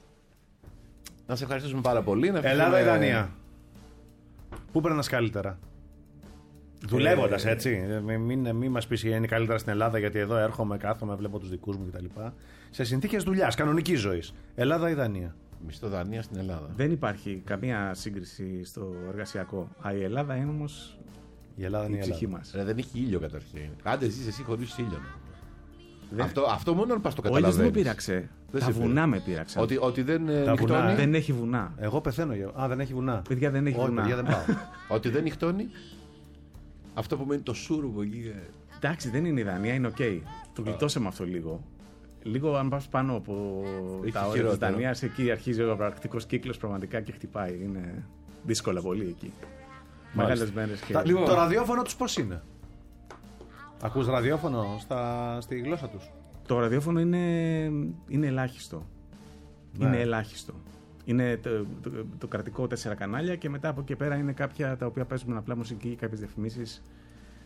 να σε ευχαριστήσουμε πάρα πολύ. Να Ελλάδα ή Δανία? Πού περνάς καλύτερα? Ε, Δουλεύοντας, έτσι. Μην, μην, μην μας πεις είναι καλύτερα στην Ελλάδα, γιατί εδώ έρχομαι, κάθομαι, βλέπω τους δικούς μου κτλ. Σε συνθήκες δουλειάς, κανονικής ζωής. Ελλάδα ή Δανία? Μισθό Δανία στην Ελλάδα. Δεν υπάρχει καμία σύγκριση στο εργασιακό. Α, η Ελλάδα είναι όμως. Η Ελλάδα είναι η, η ψυχή μας. Ρε, δεν έχει ήλιο καταρχήν. Άντε ζεις εσύ χωρίς ήλιο. Δεν... Αυτό, αυτό μόνο αν πας το καταλαβαίνεις. Ο ήλιος δεν με πείραξε. Δεν τα βουνά με πείραξαν. Ότι, ότι δεν νυχτώνει. Δεν έχει βουνά. Εγώ πεθαίνω. Α, δεν έχει βουνά. Παιδιά, δεν έχει Όχι, βουνά. Παιδιά, δεν πάω. Ότι δεν νυχτώνει. Αυτό που μένει το σούρουπο εκεί. Εντάξει, δεν είναι η Δανία, είναι οκ. Okay. Το γλιτώσαμε αυτό λίγο. Λίγο αν πας πάνω από έχει τα όρια της Δανίας, εκεί αρχίζει ο πρακτικός κύκλος πραγματικά και χτυπάει. Είναι δύσκολα πολύ εκεί. Μεγάλες μέρες και... Τα, λοιπόν, το ραδιόφωνο τους πώς είναι? Ακούς ραδιόφωνο στα, στη γλώσσα τους? Το ραδιόφωνο είναι, είναι ελάχιστο. Ναι. Είναι ελάχιστο. Είναι το, το, το, το κρατικό τέσσερα κανάλια και μετά από εκεί πέρα είναι κάποια τα οποία παίζουν απλά μουσική, κάποιες διαφημίσεις.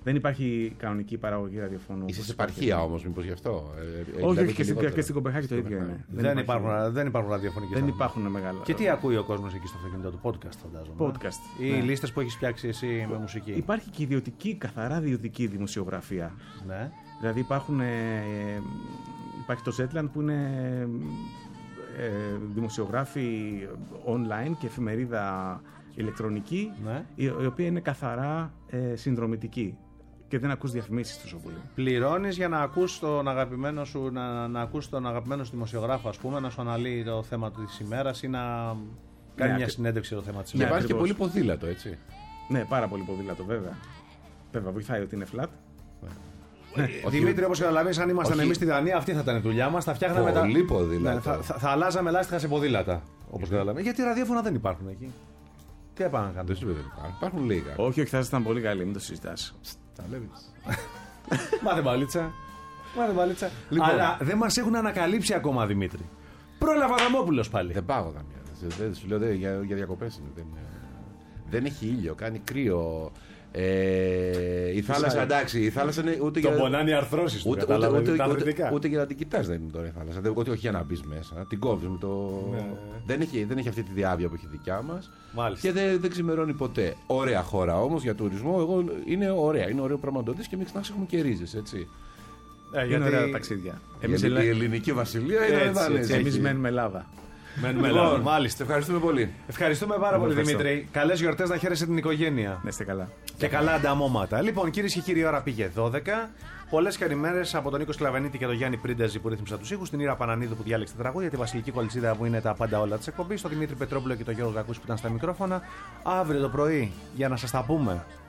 Δεν υπάρχει κανονική παραγωγή ραδιοφώνου. Είσαι σε επαρχία όμως, μήπως γι' αυτό. Ε, όχι, όχι, και, και, και στην Κοπεχάγη το ίδιο είναι. Δεν, δεν, υπάρχουν, δεν υπάρχουν ραδιοφωνικές. Δεν υπάρχουν μεγάλα. Και τι ακούει ο κόσμος εκεί στο αυτοκίνητο του, podcast φαντάζομαι. Podcast. Ή ναι. λίστες που έχεις φτιάξει εσύ με μουσική. Υπάρχει και ιδιωτική, καθαρά ιδιωτική δημοσιογραφία. Ναι. Δηλαδή υπάρχουν, ε, υπάρχει το Zetland που είναι ε, δημοσιογράφοι online και εφημερίδα ηλεκτρονική, ναι. η, η οποία είναι καθαρά ε, συνδρομητική και δεν ακούς διαφημίσεις τόσο πολύ. Πληρώνεις για να ακούς τον αγαπημένο σου, να, να ακούς τον αγαπημένο σου δημοσιογράφο, ας πούμε, να σου αναλύει το θέμα της ημέρας ή να κάνει ναι, μια συνέντευξη το θέμα της ημέρας. Και υπάρχει και πολύ ποδήλατο, έτσι. Ναι, πάρα πολύ ποδήλατο, βέβαια. Βέβαια, βοηθάει ότι είναι flat. Ναι. Δημήτρη, όπως καταλαβαίνεις, αν ήμασταν εμείς στη Δανία, αυτή θα ήταν η δουλειά μας. Θα φτιάχναμε τα. Πολύ ποδήλατο. Ναι, θα, θα, θα αλλάζαμε λάστιχα σε ποδήλατα. Όπως καταλαβαίνεις. Γιατί ραδιόφωνα δεν υπάρχουν εκεί. Τι έπανε να κάνουμε. Δεν υπάρχουν. Υπάρχουν λίγα. Όχι, όχι, θα ήταν πολύ καλή, μην το συζητάς. Τα λέμε. Μάθε μπαλίτσα. Μάθε μπαλίτσα. Λοιπόν. Αλλά δεν μας έχουν ανακαλύψει ακόμα, Δημήτρη. Πρόλαβα Αδαμόπουλος πάλι. Δεν πάω καμία. Δεν σου λέω για, για διακοπές είναι. Δεν, δεν έχει ήλιο, κάνει κρύο. Ε, η θάλασσα, εντάξει, η θάλασσα είναι ούτε το για. Το πονάνε οι αρθρώσεις του. Ούτε, ούτε, ούτε, ούτε, ούτε, ούτε για να την κοιτάς δεν είναι τώρα η θάλασσα. Δεν, όχι για να μπει μέσα. Την κόβεις με το. Ναι. Δεν, έχει, δεν έχει αυτή τη διάβια που έχει δικιά μας. Και δεν, δεν ξημερώνει ποτέ. Ωραία χώρα όμως για τουρισμό. Εγώ, είναι ωραία. Είναι ωραίο πραγματοδότης και μην ξεχνάς έχουμε και ρίζες, έτσι. Ε, είναι γιατί... ωραία τα ταξίδια. Εμείς η ελληνική βασιλεία είναι έτσι. Εμείς μένουμε Ελλάδα. Μένουμε Ελλάδα. Μάλιστα, ευχαριστούμε πολύ. Ευχαριστούμε πάρα πολύ, Δημήτρη. Καλές γιορτές, να χαίρεσαι την οικογένεια. Να είστε καλά. Και καλά ανταμώματα. Λοιπόν, κυρίες και κύριοι, η ώρα πήγε δώδεκα. Πολλές καλημέρες από τον Νίκο Σκλαβενίτη και τον Γιάννη Πρίντεζη που ρύθμισα τους ήχους, την Ήρα Πανανίδου που διάλεξε τα τραγούδια, τη Βασιλική Κολτσίδα που είναι τα πάντα όλα της εκπομπής, τον Δημήτρη Πετρόπουλο και τον Γιώργο Κακούς που ήταν στα μικρόφωνα. Αύριο το πρωί, για να σας τα πούμε